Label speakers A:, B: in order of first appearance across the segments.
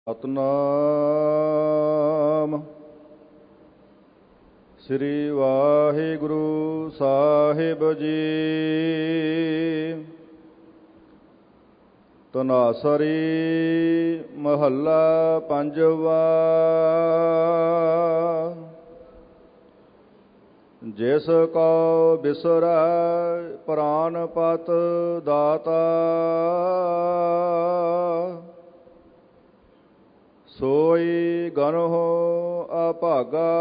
A: ਸਤਨਾਮ ਸ੍ਰੀ ਵਾਹਿਗੁਰੂ ਸਾਹਿਬ ਜੀ। ਧਨਾਸਰੀ ਮਹੱਲਾ ਪੰਜਵਾ। ਜਿਸ ਕੋ ਬਿਸਰੈ ਪ੍ਰਾਨਪਤ ਦਾਤਾ, ਸੋਈ ਗਨਹੁ ਅਭਾਗਾ।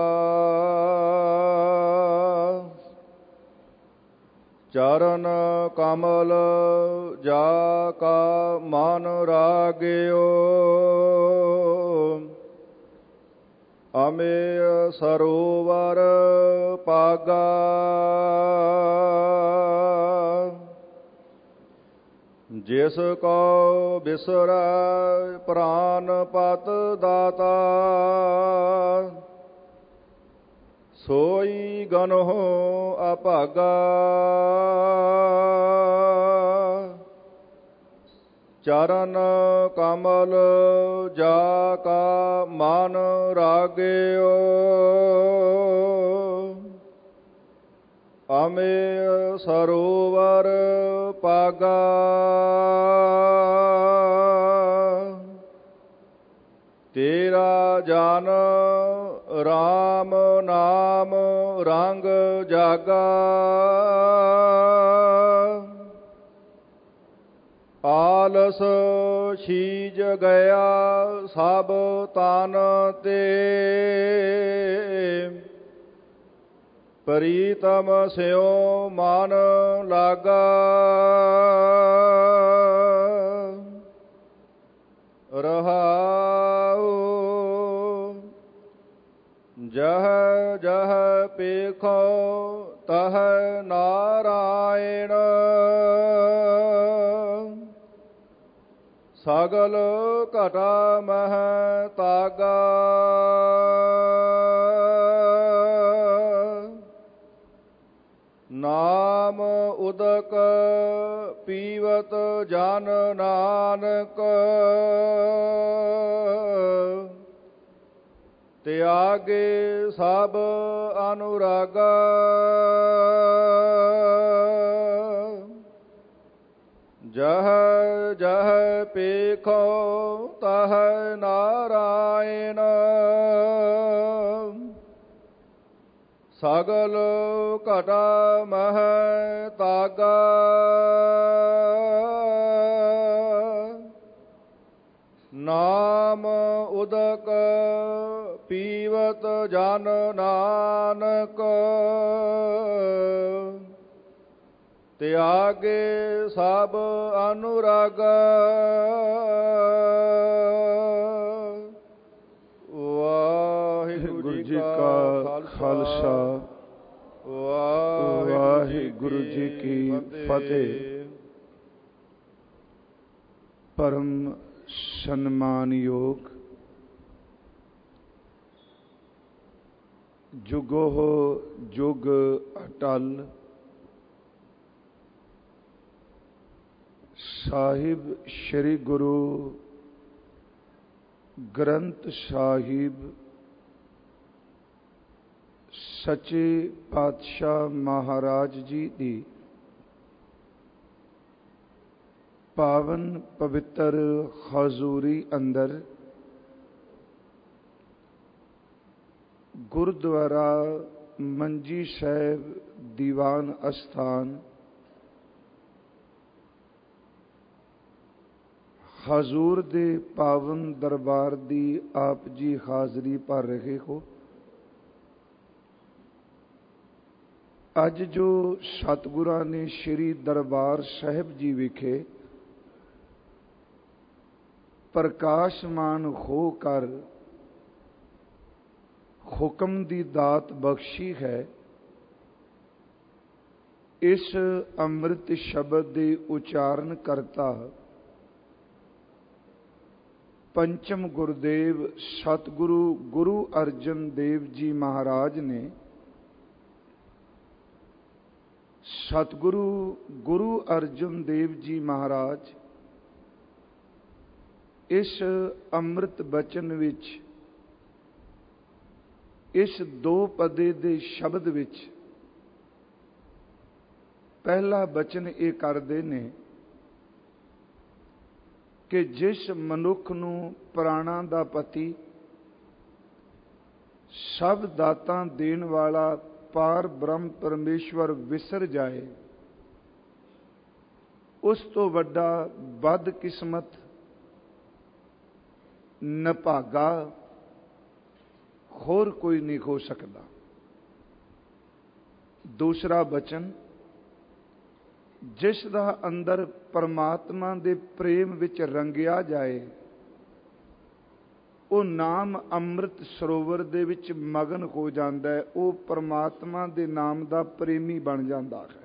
A: ਚਰਨ ਕਮਲ ਜਾ ਕਾ ਮਨ ਰਾਗਿਓ, ਅਮੇਯ ਸਰੋਵਰ ਪਾਗਾ। ਜਿਸ ਕੋ ਬਿਸਰੈ ਪ੍ਰਾਨਪਤ ਦਾਤਾ, ਸੋਈ ਗਨਹੁ ਅਭਾਗਾ। ਚਰਨ ਕਮਲ ਜਾ ਕਾ ਮਨ ਰਾਗਿਓ, ਅਮੇਯ ਸਰੋਵਰ ਪਾਗਾ। ਤੇਰਾ ਜਨ ਰਾਮ ਨਾਮ ਰੰਗ ਜਾਗਾ। ਆਲਸ ਛੀਜ ਗਿਆ ਸਭ ਤਨ ਤੇ, ਪ੍ਰੀਤਮ ਸਿਉ ਮਨ ਲਾਗਾ। ਰਹਾਉ ਜਹ ਜਹ ਪੇਖੋ ਤਹ ਨਾਰਾਇਣ, ਸਗਲ ਘਟਾ ਮਹਿ ਤਾਗਾ। ਨਾਮ ਉਦਕ ਪੀਵਤ ਜਨ ਨਾਨਕ, ਤਿਆਗੇ ਸਭ ਅਨੁਰਾਗਾ। ਜਹ ਜਹ ਪੇਖੋ ਤਹ ਨਾਰਾਇਣ, ਸਗਲ ਘਟਾ ਮਹਿ ਤਾਗਾ। ਨਾਮ ਉਦਕ ਪੀਵਤ ਜਨ ਨਾਨਕ, ਤਿਆਗੇ ਸਭ ਅਨੁਰਾਗਾ। ਵਾਹਿਗੁਰੂ ਜੀ ਕਾ ਖਾਲਸਾ, ਵਾਹਿਗੁਰੂ ਜੀ ਕੀ ਫਤਿਹ। ਪਰਮ ਸਨਮਾਨਯੋਗ ਜੁਗੋ ਜੁਗ ਅਟਲ ਸਾਹਿਬ ਸ੍ਰੀ ਗੁਰੂ ਗ੍ਰੰਥ ਸਾਹਿਬ ਸੱਚੇ ਪਾਤਸ਼ਾਹ ਮਹਾਰਾਜ ਜੀ ਦੀ ਪਾਵਨ ਪਵਿੱਤਰ ਹਜ਼ੂਰੀ ਅੰਦਰ ਗੁਰਦੁਆਰਾ ਮੰਜੀ ਸਾਹਿਬ ਦੀਵਾਨ ਅਸਥਾਨ ਹਜ਼ੂਰ ਦੇ ਪਾਵਨ ਦਰਬਾਰ ਦੀ ਆਪ ਜੀ ਹਾਜ਼ਰੀ ਭਰ ਰਹੇ ਹੋ। ਅੱਜ ਜੋ ਸਤਿਗੁਰਾਂ ਨੇ ਸ਼੍ਰੀ ਦਰਬਾਰ ਸਾਹਿਬ ਜੀ ਵਿਖੇ ਪ੍ਰਕਾਸ਼ਮਾਨ ਹੋ ਕਰ ਹੁਕਮ ਦੀ ਦਾਤ ਬਖਸ਼ੀ ਹੈ, ਇਸ ਅੰਮ੍ਰਿਤ ਸ਼ਬਦ ਦੇ ਉਚਾਰਨ ਕਰਤਾ ਪੰਚਮ ਗੁਰਦੇਵ ਸਤਿਗੁਰੂ ਗੁਰੂ ਅਰਜਨ ਦੇਵ ਜੀ ਮਹਾਰਾਜ ਨੇ ਸਤਿਗੁਰੂ ਗੁਰੂ ਅਰਜਨ ਦੇਵ ਜੀ ਮਹਾਰਾਜ ਇਸ ਅੰਮ੍ਰਿਤ ਬਚਨ ਵਿੱਚ, ਇਸ ਦੋ ਪਦੇ ਦੇ ਸ਼ਬਦ ਵਿੱਚ ਪਹਿਲਾ ਬਚਨ ਇਹ ਕਰਦੇ ਨੇ ਕਿ ਜਿਸ ਮਨੁੱਖ ਨੂੰ ਪ੍ਰਾਣਾਂ ਦਾ ਪਤੀ, ਸਭ ਦਾਤਾਂ ਦੇਣ ਵਾਲਾ ਪਾਰ ਬ੍ਰਹਮ ਪਰਮੇਸ਼ਵਰ ਵਿਸਰ ਜਾਏ, ਉਸ ਤੋਂ ਵੱਡਾ ਬਦਕਿਸਮਤ ਨਭਾਗਾ ਹੋਰ ਕੋਈ ਨਹੀਂ ਹੋ ਸਕਦਾ। ਦੂਸਰਾ ਬਚਨ, ਜਿਸ ਦਾ ਅੰਦਰ ਪਰਮਾਤਮਾ ਦੇ ਪ੍ਰੇਮ ਵਿੱਚ ਰੰਗਿਆ ਜਾਏ, ਉਹ ਨਾਮ ਅੰਮ੍ਰਿਤ ਸਰੋਵਰ ਦੇ ਵਿੱਚ ਮਗਨ ਹੋ ਜਾਂਦਾ ਹੈ, ਉਹ ਪਰਮਾਤਮਾ ਦੇ ਨਾਮ ਦਾ ਪ੍ਰੇਮੀ ਬਣ ਜਾਂਦਾ ਹੈ।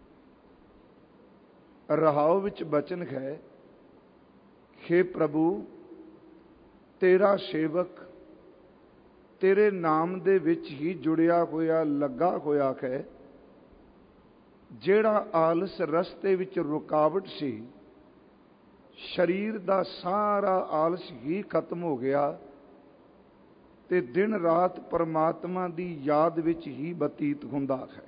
A: ਰਹਾਉ ਵਿੱਚ ਬਚਨ ਹੈ, ਹੇ ਪ੍ਰਭੂ, ਤੇਰਾ ਸੇਵਕ ਤੇਰੇ ਨਾਮ ਦੇ ਵਿੱਚ ਹੀ ਜੁੜਿਆ ਹੋਇਆ ਲੱਗਾ ਹੋਇਆ ਹੈ। ਜਿਹੜਾ ਆਲਸ ਰਸਤੇ ਵਿੱਚ ਰੁਕਾਵਟ ਸੀ, ਸਰੀਰ ਦਾ ਸਾਰਾ ਆਲਸ ਹੀ ਖਤਮ ਹੋ ਗਿਆ ਤੇ ਦਿਨ ਰਾਤ ਪਰਮਾਤਮਾ ਦੀ ਯਾਦ ਵਿੱਚ ਹੀ ਬਤੀਤ ਹੁੰਦਾ ਹੈ।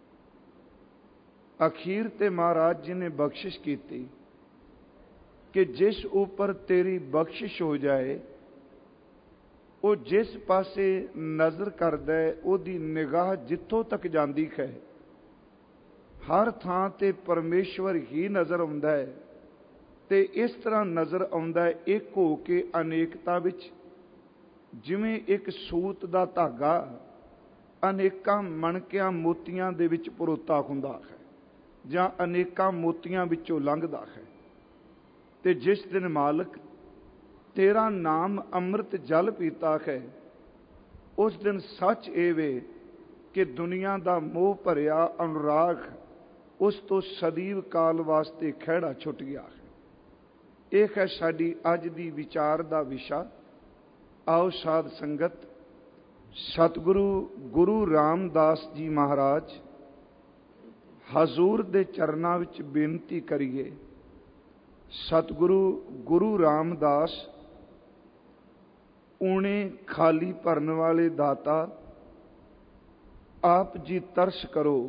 A: ਅਖੀਰ ਤੇ ਮਹਾਰਾਜ ਜੀ ਨੇ ਬਖਸ਼ਿਸ਼ ਕੀਤੀ ਕਿ ਜਿਸ ਉੱਪਰ ਤੇਰੀ ਬਖਸ਼ਿਸ਼ ਹੋ ਜਾਏ, ਉਹ ਜਿਸ ਪਾਸੇ ਨਜ਼ਰ ਕਰਦਾ ਹੈ, ਉਹਦੀ ਨਿਗਾਹ ਜਿੱਥੋਂ ਤੱਕ ਜਾਂਦੀ ਹੈ, ਹਰ ਥਾਂ ਤੇ ਪਰਮੇਸ਼ਵਰ ਹੀ ਨਜ਼ਰ ਆਉਂਦਾ ਹੈ। ਤੇ ਇਸ ਤਰ੍ਹਾਂ ਨਜ਼ਰ ਆਉਂਦਾ ਹੈ, ਇੱਕ ਹੋ ਕੇ ਅਨੇਕਤਾ ਵਿੱਚ, ਜਿਵੇਂ ਇੱਕ ਸੂਤ ਦਾ ਧਾਗਾ ਅਨੇਕਾਂ ਮਣਕਿਆਂ ਮੋਤੀਆਂ ਦੇ ਵਿੱਚ ਪਰੋਤਾ ਹੁੰਦਾ ਹੈ, ਜਾਂ ਅਨੇਕਾਂ ਮੋਤੀਆਂ ਵਿੱਚੋਂ ਲੰਘਦਾ ਹੈ। ਤੇ ਜਿਸ ਦਿਨ ਮਾਲਕ ਤੇਰਾ ਨਾਮ ਅੰਮ੍ਰਿਤ ਜਲ ਪੀਤਾ ਹੈ, ਉਸ ਦਿਨ ਸੱਚ ਇਹ ਵੇ ਕਿ ਦੁਨੀਆ ਦਾ ਮੋਹ ਭਰਿਆ ਅਨੁਰਾਗ ਉਸ ਤੋਂ ਸਦੀਵ ਕਾਲ ਵਾਸਤੇ ਖਹਿੜਾ ਛੁੱਟ ਗਿਆ ਹੈ। ਇਹ ਹੈ ਸਾਡੀ ਅੱਜ ਦੀ ਵਿਚਾਰ ਦਾ ਵਿਸ਼ਾ। ਆਓ ਸਾਧ ਸੰਗਤ, ਸਤਿਗੁਰੂ ਗੁਰੂ ਰਾਮਦਾਸ ਜੀ ਮਹਾਰਾਜ ਹਜ਼ੂਰ ਦੇ ਚਰਨਾਂ ਵਿੱਚ ਬੇਨਤੀ ਕਰੀਏ। ਸਤਿਗੁਰੂ ਗੁਰੂ ਰਾਮਦਾਸ ਊਣੇ ਖਾਲੀ ਭਰਨ ਵਾਲੇ ਦਾਤਾ, ਆਪ ਜੀ ਤਰਸ ਕਰੋ,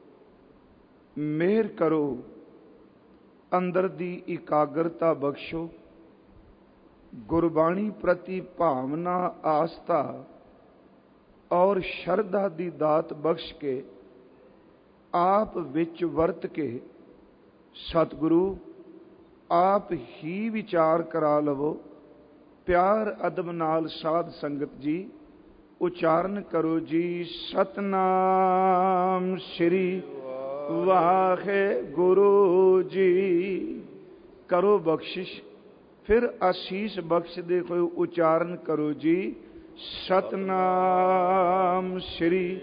A: ਮਿਹਰ ਕਰੋ, ਅੰਦਰ ਦੀ ਇਕਾਗਰਤਾ ਬਖਸ਼ੋ, ਗੁਰਬਾਣੀ ਪ੍ਰਤੀ ਭਾਵਨਾ, ਆਸਥਾ ਔਰ ਸ਼ਰਧਾ ਦੀ ਦਾਤ ਬਖਸ਼ ਕੇ ਆਪ ਵਿੱਚ ਵਰਤ ਕੇ ਸਤਿਗੁਰੂ ਆਪ ਹੀ ਵਿਚਾਰ ਕਰਾ ਲਵੋ। ਪਿਆਰ ਅਦਬ ਨਾਲ ਸਾਧ ਸੰਗਤ ਜੀ ਉਚਾਰਨ ਕਰੋ ਜੀ, ਸਤਨਾਮ ਸ੍ਰੀ ਵਾਹਿਗੁਰੂ ਜੀ। ਕਰੋ ਬਖਸ਼ਿਸ਼, ਫਿਰ ਆਸ਼ੀਸ਼ ਬਖਸ਼ਦੇ ਹੋਏ ਉਚਾਰਨ ਕਰੋ ਜੀ, ਸਤਨਾਮ ਸ੍ਰੀ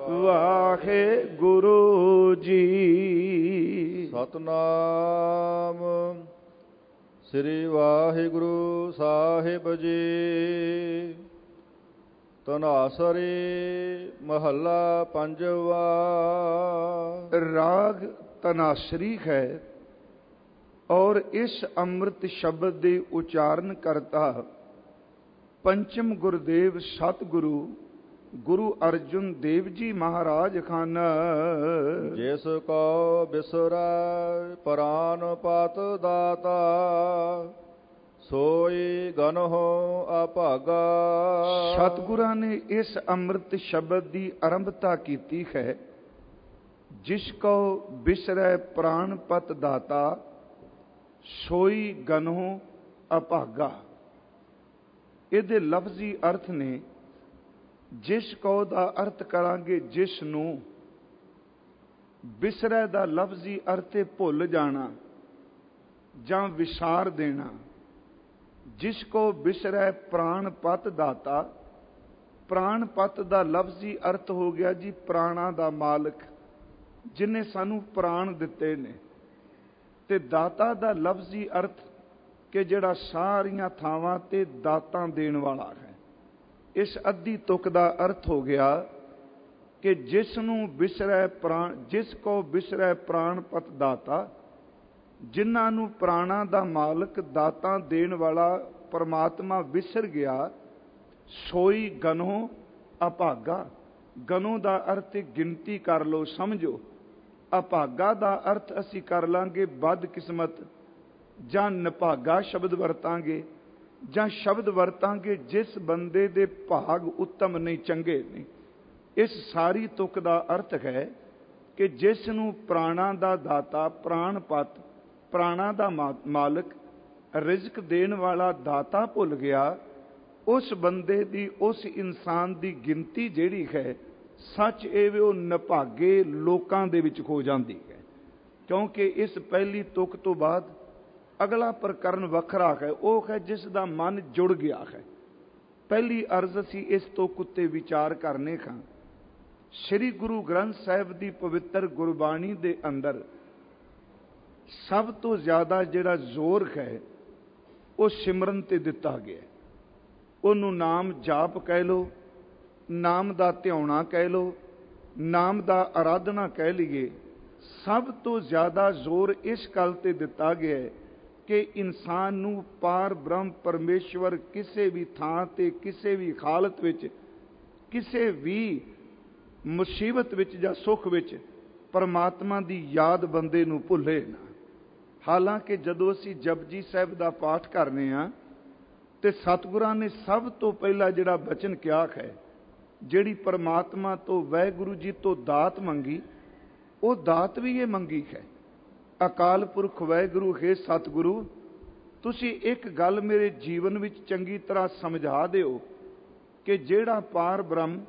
A: ਵਾਹਿਗੁਰੂ ਜੀ।
B: ਸਤਨਾਮ ਸ੍ਰੀ ਵਾਹਿਗੁਰੂ ਸਾਹਿਬ ਜੀ। ਧਨਾਸਰੀ ਮਹੱਲਾ ਪੰਜਵਾ।
A: ਰਾਗ ਧਨਾਸਰੀ ਹੈ ਔਰ ਇਸ ਅੰਮ੍ਰਿਤ ਸ਼ਬਦ ਦੇ ਉਚਾਰਨ ਕਰਤਾ ਪੰਚਮ ਗੁਰਦੇਵ ਸਤਿਗੁਰੂ ਗੁਰੂ ਅਰਜੁਨ ਦੇਵ ਜੀ ਮਹਾਰਾਜ ਖਾਨ।
B: ਜਿਸ ਕੋ ਬਿਸਰੈ ਪ੍ਰਾਨ ਪਤ ਦਾਤਾ, ਸੋਈ ਗਨਹੁ ਅਭਾਗਾ।
A: ਸਤਿਗੁਰਾਂ ਨੇ ਇਸ ਅੰਮ੍ਰਿਤ ਸ਼ਬਦ ਦੀ ਆਰੰਭਤਾ ਕੀਤੀ ਹੈ। ਜਿਸ ਕੋ ਬਿਸਰੈ ਪ੍ਰਾਨ ਪਤ ਦਾਤਾ, ਸੋਈ ਗਨਹੁ ਅਭਾਗਾ। ਇਹਦੇ ਲਫ਼ਜ਼ੀ ਅਰਥ ਨੇ, ਜਿਸ ਕੋ ਦਾ ਅਰਥ ਕਰਾਂਗੇ ਜਿਸ ਨੂੰ, ਬਿਸਰੈ ਦਾ ਲਫ਼ਜ਼ੀ ਅਰਥ ਹੈ ਭੁੱਲ ਜਾਣਾ ਜਾਂ ਵਿਸਾਰ ਦੇਣਾ। ਜਿਸ ਕੋ ਬਿਸਰੈ ਪ੍ਰਾਣ ਪਤ ਦਾਤਾ, ਪ੍ਰਾਣ ਪਤ ਦਾ ਲਫ਼ਜ਼ੀ ਅਰਥ ਹੋ ਗਿਆ ਜੀ ਪ੍ਰਾਣਾਂ ਦਾ ਮਾਲਕ, ਜਿਨੇ ਸਾਨੂੰ ਪ੍ਰਾਣ ਦਿੱਤੇ ਨੇ। ਤੇ ਦਾਤਾ ਦਾ ਲਫ਼ਜ਼ੀ ਅਰਥ ਕਿ ਜਿਹੜਾ ਸਾਰੀਆਂ ਥਾਵਾਂ ਤੇ ਦਾਤਾਂ ਦੇਣ ਵਾਲਾ ਹੈ। ਇਸ ਅੱਧੀ ਤੁਕ ਦਾ ਅਰਥ ਹੋ ਗਿਆ ਕਿ ਜਿਸ ਨੂੰ ਬਿਸਰੈ ਪ੍ਰਾਣ, ਜਿਸ ਕੋ ਬਿਸਰੈ ਪ੍ਰਾਣ ਪਤ ਦਾਤਾ, ਜਿਨ੍ਹਾਂ ਨੂੰ ਪ੍ਰਾਣਾਂ ਦਾ ਮਾਲਕ ਦਾਤਾਂ ਦੇਣ ਵਾਲਾ ਪਰਮਾਤਮਾ ਵਿਸਰ ਗਿਆ, ਸੋਈ ਗਨੋ ਅਭਾਗਾ। ਗਨੋ ਦਾ ਅਰਥ ਗਿਣਤੀ ਕਰ ਲਓ, ਸਮਝੋ। ਅਭਾਗਾ ਦਾ ਅਰਥ ਅਸੀਂ ਕਰ ਲਾਂਗੇ ਬਦਕਿਸਮਤ, ਜਾਂ ਨਿਭਾਗਾ ਸ਼ਬਦ ਵਰਤਾਂਗੇ, ਜਾਂ ਸ਼ਬਦ ਵਰਤਾਂਗੇ ਜਿਸ ਬੰਦੇ ਦੇ ਭਾਗ ਉੱਤਮ ਨਹੀਂ, ਚੰਗੇ ਨਹੀਂ। ਇਸ ਸਾਰੀ ਤੁਕ ਦਾ ਅਰਥ ਹੈ ਕਿ ਜਿਸ ਨੂੰ ਪ੍ਰਾਣਾਂ ਦਾ ਦਾਤਾ, ਪ੍ਰਾਣਪਤ, ਪ੍ਰਾਣਾਂ ਦਾ ਮਾਲਕ, ਰਿਜ਼ਕ ਦੇਣ ਵਾਲਾ ਦਾਤਾ ਭੁੱਲ ਗਿਆ, ਉਸ ਬੰਦੇ ਦੀ, ਉਸ ਇਨਸਾਨ ਦੀ ਗਿਣਤੀ ਜਿਹੜੀ ਹੈ, ਸੱਚ ਇਹ ਵੀ ਉਹ ਨਿਭਾਗੇ ਲੋਕਾਂ ਦੇ ਵਿੱਚ ਹੋ ਜਾਂਦੀ ਹੈ। ਕਿਉਂਕਿ ਇਸ ਪਹਿਲੀ ਤੁਕ ਤੋਂ ਬਾਅਦ ਅਗਲਾ ਪ੍ਰਕਰਨ ਵੱਖਰਾ ਹੈ, ਉਹ ਹੈ ਜਿਸ ਦਾ ਮਨ ਜੁੜ ਗਿਆ ਹੈ। ਪਹਿਲੀ ਅਰਜ਼ ਅਸੀਂ ਇਸ ਤੁਕ ਉੱਤੇ ਵਿਚਾਰ ਕਰਨੇ ਹਾਂ। ਸ੍ਰੀ ਗੁਰੂ ਗ੍ਰੰਥ ਸਾਹਿਬ ਦੀ ਪਵਿੱਤਰ ਗੁਰਬਾਣੀ ਦੇ ਅੰਦਰ ਸਭ ਤੋਂ ਜ਼ਿਆਦਾ ਜਿਹੜਾ ਜ਼ੋਰ ਹੈ ਉਹ ਸਿਮਰਨ ਤੇ ਦਿੱਤਾ ਗਿਆ। ਉਹਨੂੰ ਨਾਮ ਜਾਪ ਕਹਿ ਲਓ, ਨਾਮ ਦਾ ਧਿਆਉਣਾ ਕਹਿ ਲਓ, ਨਾਮ ਦਾ ਆਰਾਧਨਾ ਕਹਿ ਲਈਏ। ਸਭ ਤੋਂ ਜ਼ਿਆਦਾ ਜ਼ੋਰ ਇਸ ਗੱਲ ਤੇ ਦਿੱਤਾ ਗਿਆ ਹੈ ਕਿ ਇਨਸਾਨ ਨੂੰ ਪਾਰ ਬ੍ਰਹਮ ਪਰਮੇਸ਼ਵਰ ਕਿਸੇ ਵੀ ਥਾਂ ਤੇ, ਕਿਸੇ ਵੀ ਹਾਲਤ ਵਿੱਚ, ਕਿਸੇ ਵੀ ਮੁਸੀਬਤ ਵਿੱਚ ਜਾਂ ਸੁੱਖ ਵਿੱਚ ਪਰਮਾਤਮਾ ਦੀ ਯਾਦ ਬੰਦੇ ਨੂੰ ਭੁੱਲੇ ਨਾ। ਹਾਲਾਂਕਿ ਜਦੋਂ ਅਸੀਂ ਜਪਜੀ ਸਾਹਿਬ ਦਾ ਪਾਠ ਕਰਨੇ ਆ ਤੇ ਸਤਿਗੁਰਾਂ ਨੇ ਸਭ ਤੋਂ ਪਹਿਲਾਂ ਜਿਹੜਾ ਬਚਨ ਕਿਹਾ ਹੈ, ਜਿਹੜੀ ਪਰਮਾਤਮਾ ਤੋਂ, ਵਾਹਿਗੁਰੂ ਜੀ ਤੋਂ ਦਾਤ ਮੰਗੀ, ਉਹ ਦਾਤ ਵੀ ਇਹ ਮੰਗੀ ਹੈ। ਅਕਾਲ ਪੁਰਖ ਵਾਹਿਗੁਰੂ ਹੈ ਸਤਿਗੁਰੂ, ਤੁਸੀਂ ਇੱਕ ਗੱਲ ਮੇਰੇ ਜੀਵਨ ਵਿੱਚ ਚੰਗੀ ਤਰ੍ਹਾਂ ਸਮਝਾ ਦਿਓ ਕਿ ਜਿਹੜਾ ਪਾਰ ਬ੍ਰਹਮ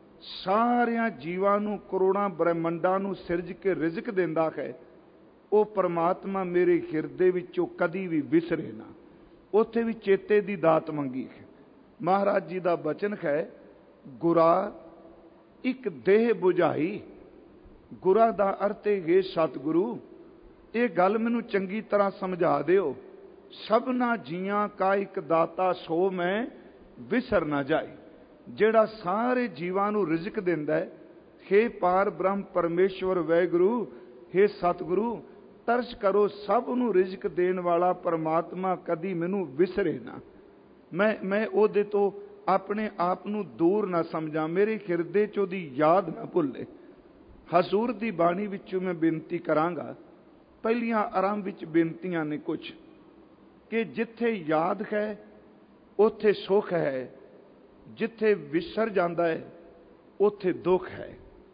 A: ਸਾਰਿਆਂ ਜੀਵਾਂ ਨੂੰ, ਕਰੋੜਾਂ ਬ੍ਰਹਿਮੰਡਾਂ ਨੂੰ ਸਿਰਜ ਕੇ ਰਿਜ਼ਕ ਦਿੰਦਾ ਹੈ, ਉਹ ਪਰਮਾਤਮਾ ਮੇਰੇ ਹਿਰਦੇ ਵਿੱਚੋਂ ਕਦੀ ਵੀ ਵਿਸਰੇ ਨਾ। ਉੱਥੇ ਵੀ ਚੇਤੇ ਦੀ ਦਾਤ ਮੰਗੀ ਹੈ। ਮਹਾਰਾਜ ਜੀ ਦਾ ਬਚਨ ਹੈ, ਗੁਰਾ ਇੱਕ ਦੇਹ ਬੁਝਾਈ। ਗੁਰਾ ਦਾ ਅਰਥ ਹੈ ਸਤਿਗੁਰੂ, ਇਹ ਗੱਲ ਮੈਨੂੰ ਚੰਗੀ ਤਰ੍ਹਾਂ ਸਮਝਾ ਦਿਓ, ਸਭਨਾ ਜੀਆਂ ਕਾ ਇੱਕ ਦਾਤਾ ਸੋ ਮੈਂ ਵਿਸਰ ਨਾ ਜਾਈ। ਜਿਹੜਾ ਸਾਰੇ ਜੀਵਾਂ ਨੂੰ ਰਿਜ਼ਕ ਦਿੰਦਾ ਹੈ, ਹੇ ਪਾਰ ਬ੍ਰਹਮ ਪਰਮੇਸ਼ਵਰ ਵਾਹਿਗੁਰੂ, ਹੇ ਸਤਿਗੁਰੂ, ਤਰਸ ਕਰੋ, ਸਭ ਨੂੰ ਰਿਜ਼ਕ ਦੇਣ ਵਾਲਾ ਪਰਮਾਤਮਾ ਕਦੀ ਮੈਨੂੰ ਵਿਸਰੇ ਨਾ। ਮੈਂ ਉਹਦੇ ਤੋਂ ਆਪਣੇ ਆਪ ਨੂੰ ਦੂਰ ਨਾ ਸਮਝਾਂ, ਮੇਰੇ ਹਿਰਦੇ 'ਚ ਉਹਦੀ ਯਾਦ ਨਾ ਭੁੱਲੇ। ਹਜ਼ੂਰ ਦੀ ਬਾਣੀ ਵਿੱਚੋਂ ਮੈਂ ਬੇਨਤੀ ਕਰਾਂਗਾ। ਪਹਿਲੀਆਂ ਆਰੰਭ ਵਿੱਚ ਬੇਨਤੀਆਂ ਨੇ ਕੁਝ, ਕਿ ਜਿੱਥੇ ਯਾਦ ਹੈ ਉੱਥੇ ਸੁੱਖ ਹੈ, ਜਿੱਥੇ ਵਿਸਰ ਜਾਂਦਾ ਹੈ ਉੱਥੇ ਦੁੱਖ ਹੈ।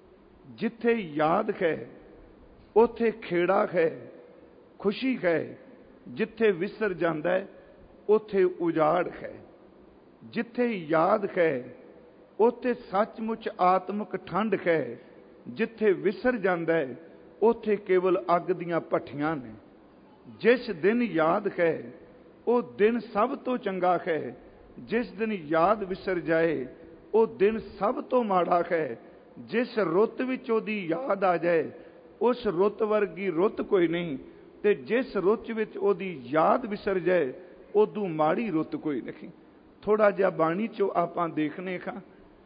A: ਜਿੱਥੇ ਯਾਦ ਹੈ ਉੱਥੇ ਖੇੜਾ ਹੈ, ਖੁਸ਼ੀ ਹੈ। ਜਿੱਥੇ ਵਿਸਰ ਜਾਂਦਾ ਹੈ ਉੱਥੇ ਉਜਾੜ ਹੈ। ਜਿੱਥੇ ਯਾਦ ਹੈ ਉੱਥੇ ਸੱਚਮੁੱਚ ਆਤਮਿਕ ਠੰਡ ਹੈ। ਜਿੱਥੇ ਵਿਸਰ ਜਾਂਦਾ ਹੈ ਉੱਥੇ ਕੇਵਲ ਅੱਗ ਦੀਆਂ ਭੱਠੀਆਂ ਨੇ। ਜਿਸ ਦਿਨ ਯਾਦ ਹੈ ਉਹ ਦਿਨ ਸਭ ਤੋਂ ਚੰਗਾ ਹੈ, ਜਿਸ ਦਿਨ ਯਾਦ ਵਿਸਰ ਜਾਏ ਉਹ ਦਿਨ ਸਭ ਤੋਂ ਮਾੜਾ ਹੈ। ਜਿਸ ਰੁੱਤ ਵਿੱਚ ਉਹਦੀ ਯਾਦ ਆ ਜਾਏ ਉਸ ਰੁੱਤ ਵਰਗੀ ਰੁੱਤ ਕੋਈ ਨਹੀਂ, ਤੇ ਜਿਸ ਰੁੱਤ ਵਿੱਚ ਉਹਦੀ ਯਾਦ ਵਿਸਰ ਜਾਏ ਉਦੋਂ ਮਾੜੀ ਰੁੱਤ ਕੋਈ ਨਹੀਂ। ਥੋੜਾ ਜਿਹਾ ਬਾਣੀ ਚੋਂ ਆਪਾਂ ਦੇਖਨੇ ਹਾਂ।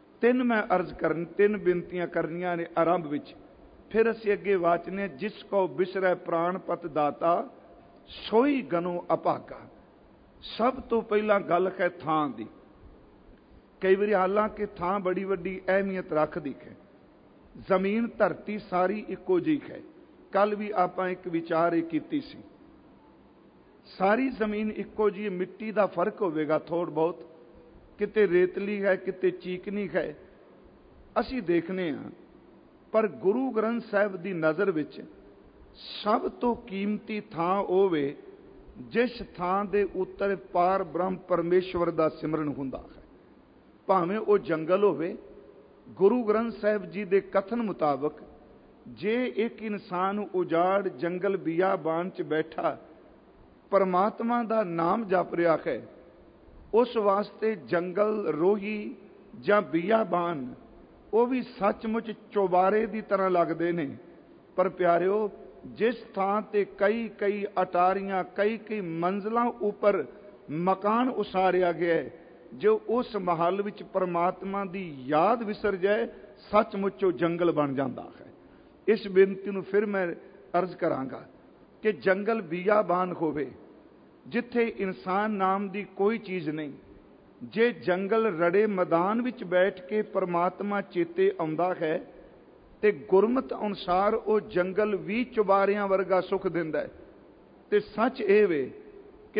A: ਤਿੰਨ ਬੇਨਤੀਆਂ ਕਰਨੀਆਂ ਨੇ ਆਰੰਭ ਵਿੱਚ, ਫਿਰ ਅਸੀਂ ਅੱਗੇ ਵਾਚਨੇ, ਜਿਸ ਕੋ ਬਿਸਰੈ ਪ੍ਰਾਣਪਤ ਦਾਤਾ ਸੋਈ ਗਨੋ ਅਭਾਗਾ। ਸਭ ਤੋਂ ਪਹਿਲਾਂ ਗੱਲ ਹੈ ਥਾਂ ਦੀ। ਕਈ ਵਾਰੀ ਹਾਲਾਂਕਿ ਥਾਂ ਬੜੀ ਵੱਡੀ ਅਹਿਮੀਅਤ ਰੱਖਦੀ ਹੈ। ਜ਼ਮੀਨ ਧਰਤੀ ਸਾਰੀ ਇੱਕੋ ਜਿਹੀ ਹੈ। ਕੱਲ ਵੀ ਆਪਾਂ ਇੱਕ ਵਿਚਾਰ ਇਹ ਕੀਤੀ ਸੀ, ਸਾਰੀ ਜ਼ਮੀਨ ਇੱਕੋ ਜਿਹੀ, ਮਿੱਟੀ ਦਾ ਫਰਕ ਹੋਵੇਗਾ ਥੋੜ੍ਹਾ ਬਹੁਤ, ਕਿਤੇ ਰੇਤਲੀ ਹੈ, ਕਿਤੇ ਚੀਕਨੀ ਹੈ, ਅਸੀਂ ਦੇਖਨੇ ਹਾਂ। ਪਰ ਗੁਰੂ ਗ੍ਰੰਥ ਸਾਹਿਬ ਦੀ ਨਜ਼ਰ ਵਿੱਚ ਸਭ ਤੋਂ ਕੀਮਤੀ ਥਾਂ ਉਹ ਵੇ ਜਿਸ ਥਾਂ ਦੇ ਉੱਤੇ ਪਾਰ ਬ੍ਰਹਮ ਪਰਮੇਸ਼ਵਰ ਦਾ ਸਿਮਰਨ ਹੁੰਦਾ ਹੈ। ਭਾਵੇਂ ਉਹ ਜੰਗਲ ਹੋਵੇ। ਗੁਰੂ ਗ੍ਰੰਥ ਸਾਹਿਬ ਜੀ ਦੇ ਕਥਨ ਮੁਤਾਬਕ ਜੇ ਇੱਕ ਇਨਸਾਨ ਉਜਾੜ ਜੰਗਲ ਬਿਆਬਾਨ 'ਚ ਬੈਠਾ ਪਰਮਾਤਮਾ ਦਾ ਨਾਮ ਜਪ ਰਿਹਾ ਹੈ, ਉਸ ਵਾਸਤੇ ਜੰਗਲ, ਰੋਹੀ ਜਾਂ ਬਿਆਬਾਨ ਉਹ ਵੀ ਸੱਚਮੁੱਚ ਚੁਬਾਰੇ ਦੀ ਤਰ੍ਹਾਂ ਲੱਗਦੇ ਨੇ। ਪਰ ਪਿਆਰਿਓ, ਜਿਸ ਥਾਂ ਤੇ ਕਈ ਕਈ ਅਟਾਰੀਆਂ, ਕਈ ਕਈ ਮੰਜ਼ਲਾਂ ਉੱਪਰ ਮਕਾਨ ਉਸਾਰਿਆ ਗਿਆ, ਜੋ ਉਸ ਮਹੱਲ ਵਿੱਚ ਪਰਮਾਤਮਾ ਦੀ ਯਾਦ ਵਿਸਰ ਜਾਏ, ਸੱਚਮੁੱਚ ਉਹ ਜੰਗਲ ਬਣ ਜਾਂਦਾ ਹੈ। ਇਸ ਬੇਨਤੀ ਨੂੰ ਫਿਰ ਮੈਂ ਅਰਜ਼ ਕਰਾਂਗਾ ਕਿ ਜੰਗਲ ਬੀਆਬਾਨ ਹੋਵੇ, ਜਿੱਥੇ ਇਨਸਾਨ ਨਾਮ ਦੀ ਕੋਈ ਚੀਜ਼ ਨਹੀਂ। ਜੇ ਜੰਗਲ ਰੜੇ ਮੈਦਾਨ ਵਿੱਚ ਬੈਠ ਕੇ ਪਰਮਾਤਮਾ ਚੇਤੇ ਆਉਂਦਾ ਹੈ ਤੇ ਗੁਰਮਤ ਅਨੁਸਾਰ ਉਹ ਜੰਗਲ ਵੀ ਚੁਬਾਰਿਆਂ ਵਰਗਾ ਸੁੱਖ ਦਿੰਦਾ ਹੈ। ਤੇ ਸੱਚ ਇਹ ਵੇ ਕਿ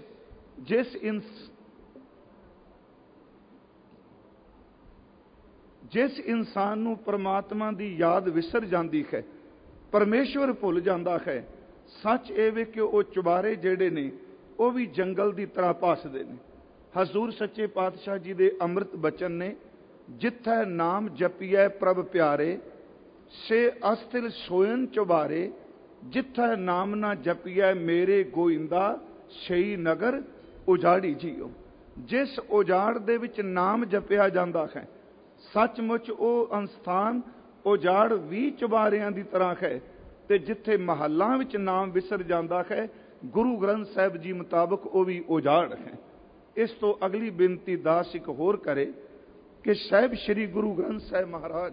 A: ਜਿਸ ਇਨਸਾਨ ਨੂੰ ਪਰਮਾਤਮਾ ਦੀ ਯਾਦ ਵਿਸਰ ਜਾਂਦੀ ਹੈ, ਪਰਮੇਸ਼ਵਰ ਭੁੱਲ ਜਾਂਦਾ ਹੈ, ਸੱਚ ਇਹ ਵੇ ਕਿ ਉਹ ਚੁਬਾਰੇ ਜਿਹੜੇ ਨੇ ਉਹ ਵੀ ਜੰਗਲ ਦੀ ਤਰ੍ਹਾਂ ਭਾਸਦੇ ਨੇ। ਹਜ਼ੂਰ ਸੱਚੇ ਪਾਤਸ਼ਾਹ ਜੀ ਦੇ ਅੰਮ੍ਰਿਤ ਬਚਨ ਨੇ, ਜਿੱਥੈ ਨਾਮ ਜਪੀਐ ਪ੍ਰਭ ਪਿਆਰੇ, ਸੇ ਅਸਥਿਰ ਸੋਇਨ ਚੁਬਾਰੇ, ਜਿੱਥੈ ਨਾਮ ਨਾ ਜਪੀਐ ਮੇਰੇ ਗੋਇੰਦਾ, ਸਈ ਨਗਰ ਉਜਾੜੀ ਜੀਓ। ਜਿਸ ਉਜਾੜ ਦੇ ਵਿੱਚ ਨਾਮ ਜਪਿਆ ਜਾਂਦਾ ਹੈ, ਸੱਚਮੁੱਚ ਉਹ ਅਸਥਾਨ ਉਜਾੜ ਵੀ ਚੁਬਾਰਿਆਂ ਦੀ ਤਰ੍ਹਾਂ ਹੈ। ਤੇ ਜਿੱਥੇ ਮਹੱਲਾਂ ਵਿੱਚ ਨਾਮ ਵਿਸਰ ਜਾਂਦਾ ਹੈ, ਗੁਰੂ ਗ੍ਰੰਥ ਸਾਹਿਬ ਜੀ ਮੁਤਾਬਕ ਉਹ ਵੀ ਉਜਾੜ ਹੈ। ਇਸ ਤੋਂ ਅਗਲੀ ਬੇਨਤੀ ਦਾਸ ਇੱਕ ਹੋਰ ਕਰੇ ਕਿ ਸਾਹਿਬ ਸ੍ਰੀ ਗੁਰੂ ਗ੍ਰੰਥ ਸਾਹਿਬ ਮਹਾਰਾਜ,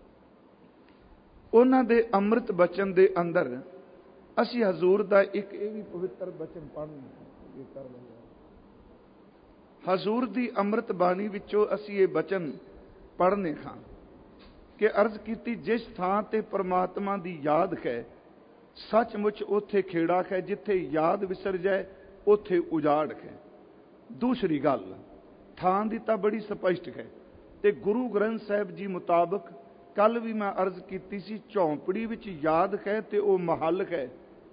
A: ਉਹਨਾਂ ਦੇ ਅੰਮ੍ਰਿਤ ਬਚਨ ਦੇ ਅੰਦਰ ਅਸੀਂ ਹਜ਼ੂਰ ਦਾ ਇੱਕ ਇਹ ਵੀ ਪਵਿੱਤਰ ਬਚਨ ਪੜ੍ਹਨਾ। ਹਜ਼ੂਰ ਦੀ ਅੰਮ੍ਰਿਤ ਬਾਣੀ ਵਿੱਚੋਂ ਅਸੀਂ ਇਹ ਬਚਨ ਪੜ੍ਹਨੇ ਹਾਂ ਕਿ ਅਰਜ਼ ਕੀਤੀ, ਜਿਸ ਥਾਂ ਤੇ ਪਰਮਾਤਮਾ ਦੀ ਯਾਦ ਹੈ, ਸੱਚਮੁੱਚ ਉੱਥੇ ਖੇੜਾ ਹੈ। ਜਿੱਥੇ ਯਾਦ ਵਿਸਰ ਜਾਏ ਉੱਥੇ ਉਜਾੜ ਹੈ। ਦੂਸਰੀ ਗੱਲ, ਥਾਂ ਦੀ ਤਾਂ ਬੜੀ ਸਪਸ਼ਟ ਹੈ ਤੇ ਗੁਰੂ ਗ੍ਰੰਥ ਸਾਹਿਬ ਜੀ ਮੁਤਾਬਕ ਕੱਲ ਵੀ ਮੈਂ ਅਰਜ਼ ਕੀਤੀ ਸੀ, ਝੌਂਪੜੀ ਵਿੱਚ ਯਾਦ ਹੈ ਤੇ ਉਹ ਮਹੱਲ ਹੈ।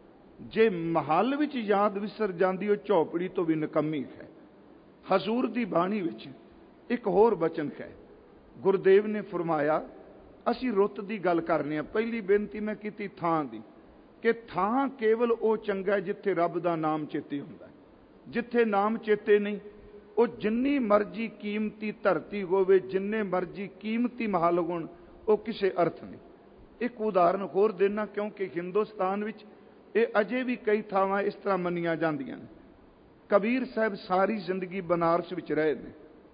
A: ਜੇ ਮਹੱਲ ਵਿੱਚ ਯਾਦ ਵਿਸਰ ਜਾਂਦੀ, ਉਹ ਝੌਂਪੜੀ ਤੋਂ ਵੀ ਨਿਕੰਮੀ ਹੈ। ਹਜ਼ੂਰ ਦੀ ਬਾਣੀ ਵਿੱਚ ਇੱਕ ਹੋਰ ਬਚਨ ਹੈ। ਗੁਰਦੇਵ ਨੇ ਫਰਮਾਇਆ, ਅਸੀਂ ਰੁੱਤ ਦੀ ਗੱਲ ਕਰਨੀ ਆ। ਪਹਿਲੀ ਬੇਨਤੀ ਮੈਂ ਕੀਤੀ ਥਾਂ ਦੀ, ਕਿ ਥਾਂ ਕੇਵਲ ਉਹ ਚੰਗਾ ਜਿੱਥੇ ਰੱਬ ਦਾ ਨਾਮ ਚੇਤੇ ਹੁੰਦਾ। ਜਿੱਥੇ ਨਾਮ ਚੇਤੇ ਨਹੀਂ, ਉਹ ਜਿੰਨੀ ਮਰਜ਼ੀ ਕੀਮਤੀ ਧਰਤੀ ਹੋਵੇ, ਜਿੰਨੇ ਮਰਜ਼ੀ ਕੀਮਤੀ ਮਹੱਲ ਹੋਣ, ਉਹ ਕਿਸੇ ਅਰਥ ਨਹੀਂ। ਇੱਕ ਉਦਾਹਰਨ ਹੋਰ ਦੇਣਾ, ਕਿਉਂਕਿ ਹਿੰਦੁਸਤਾਨ ਵਿੱਚ ਇਹ ਅਜੇ ਵੀ ਕਈ ਥਾਵਾਂ ਇਸ ਤਰ੍ਹਾਂ ਮੰਨੀਆਂ ਜਾਂਦੀਆਂ ਨੇ। ਕਬੀਰ ਸਾਹਿਬ ਸਾਰੀ ਜ਼ਿੰਦਗੀ ਬਨਾਰਸ ਵਿੱਚ ਰਹੇ ਨੇ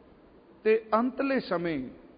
A: ਤੇ ਅੰਤਲੇ ਸਮੇਂ,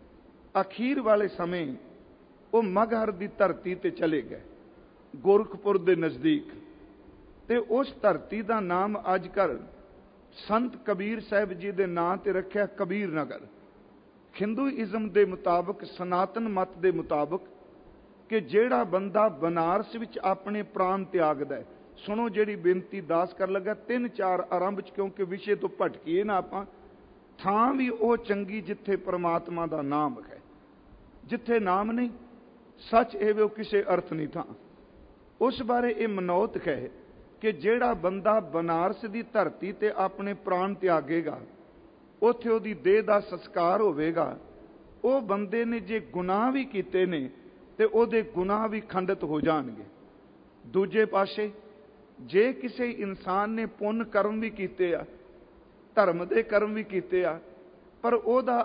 A: ਅਖੀਰ ਵਾਲੇ ਸਮੇਂ ਉਹ ਮਗਹਰ ਦੀ ਧਰਤੀ ਤੇ ਚਲੇ ਗਏ, ਗੋਰਖਪੁਰ ਦੇ ਨਜ਼ਦੀਕ। ਤੇ ਉਸ ਧਰਤੀ ਦਾ ਨਾਮ ਅੱਜ ਕੱਲ੍ਹ ਸੰਤ ਕਬੀਰ ਸਾਹਿਬ ਜੀ ਦੇ ਨਾਂ ਤੇ ਰੱਖਿਆ ਕਬੀਰ ਨਗਰ। ਹਿੰਦੂਇਜ਼ਮ ਦੇ ਮੁਤਾਬਕ, ਸਨਾਤਨ ਮਤ ਦੇ ਮੁਤਾਬਕ, ਕਿ ਜਿਹੜਾ ਬੰਦਾ ਬਨਾਰਸ ਵਿੱਚ ਆਪਣੇ ਪ੍ਰਾਣ ਤਿਆਗਦਾ ਹੈ, ਸੁਣੋ ਜਿਹੜੀ ਬੇਨਤੀ ਦਾਸ ਕਰ ਲੱਗਾ, 3-4 ਆਰੰਭ ਚ, ਕਿਉਂਕਿ ਵਿਸ਼ੇ ਤੋਂ ਭਟਕੀਏ ਨਾ ਆਪਾਂ। ਥਾਂ ਵੀ ਉਹ ਚੰਗੀ ਜਿੱਥੇ ਪਰਮਾਤਮਾ ਦਾ ਨਾਮ ਹੈ। ਜਿੱਥੇ ਨਾਮ ਨਹੀਂ, ਸੱਚ ਇਹ ਵੀ ਉਹ ਕਿਸੇ ਅਰਥ ਨਹੀਂ ਥਾਂ। ਉਸ ਬਾਰੇ ਇਹ ਮਨੌਤ ਹੈ ਕਿ ਜਿਹੜਾ ਬੰਦਾ ਬਨਾਰਸ ਦੀ ਧਰਤੀ ਤੇ ਆਪਣੇ ਪ੍ਰਾਣ ਤਿਆਗੇਗਾ, ਉੱਥੇ ਉਹਦੀ ਦੇਹ ਦਾ ਸੰਸਕਾਰ ਹੋਵੇਗਾ। ਉਹ ਬੰਦੇ ਨੇ ਜੇ ਗੁਨਾਹ ਵੀ ਕੀਤੇ ਨੇ ਤੇ ਉਹਦੇ ਗੁਨਾਹ ਵੀ ਖੰਡਿਤ ਹੋ ਜਾਣਗੇ। ਦੂਜੇ ਪਾਸੇ ਜੇ ਕਿਸੇ ਇਨਸਾਨ ਨੇ ਪੁੰਨ ਕਰਮ ਵੀ ਕੀਤੇ ਆ, ਧਰਮ ਦੇ ਕਰਮ ਵੀ ਕੀਤੇ ਆ, ਪਰ ਉਹਦਾ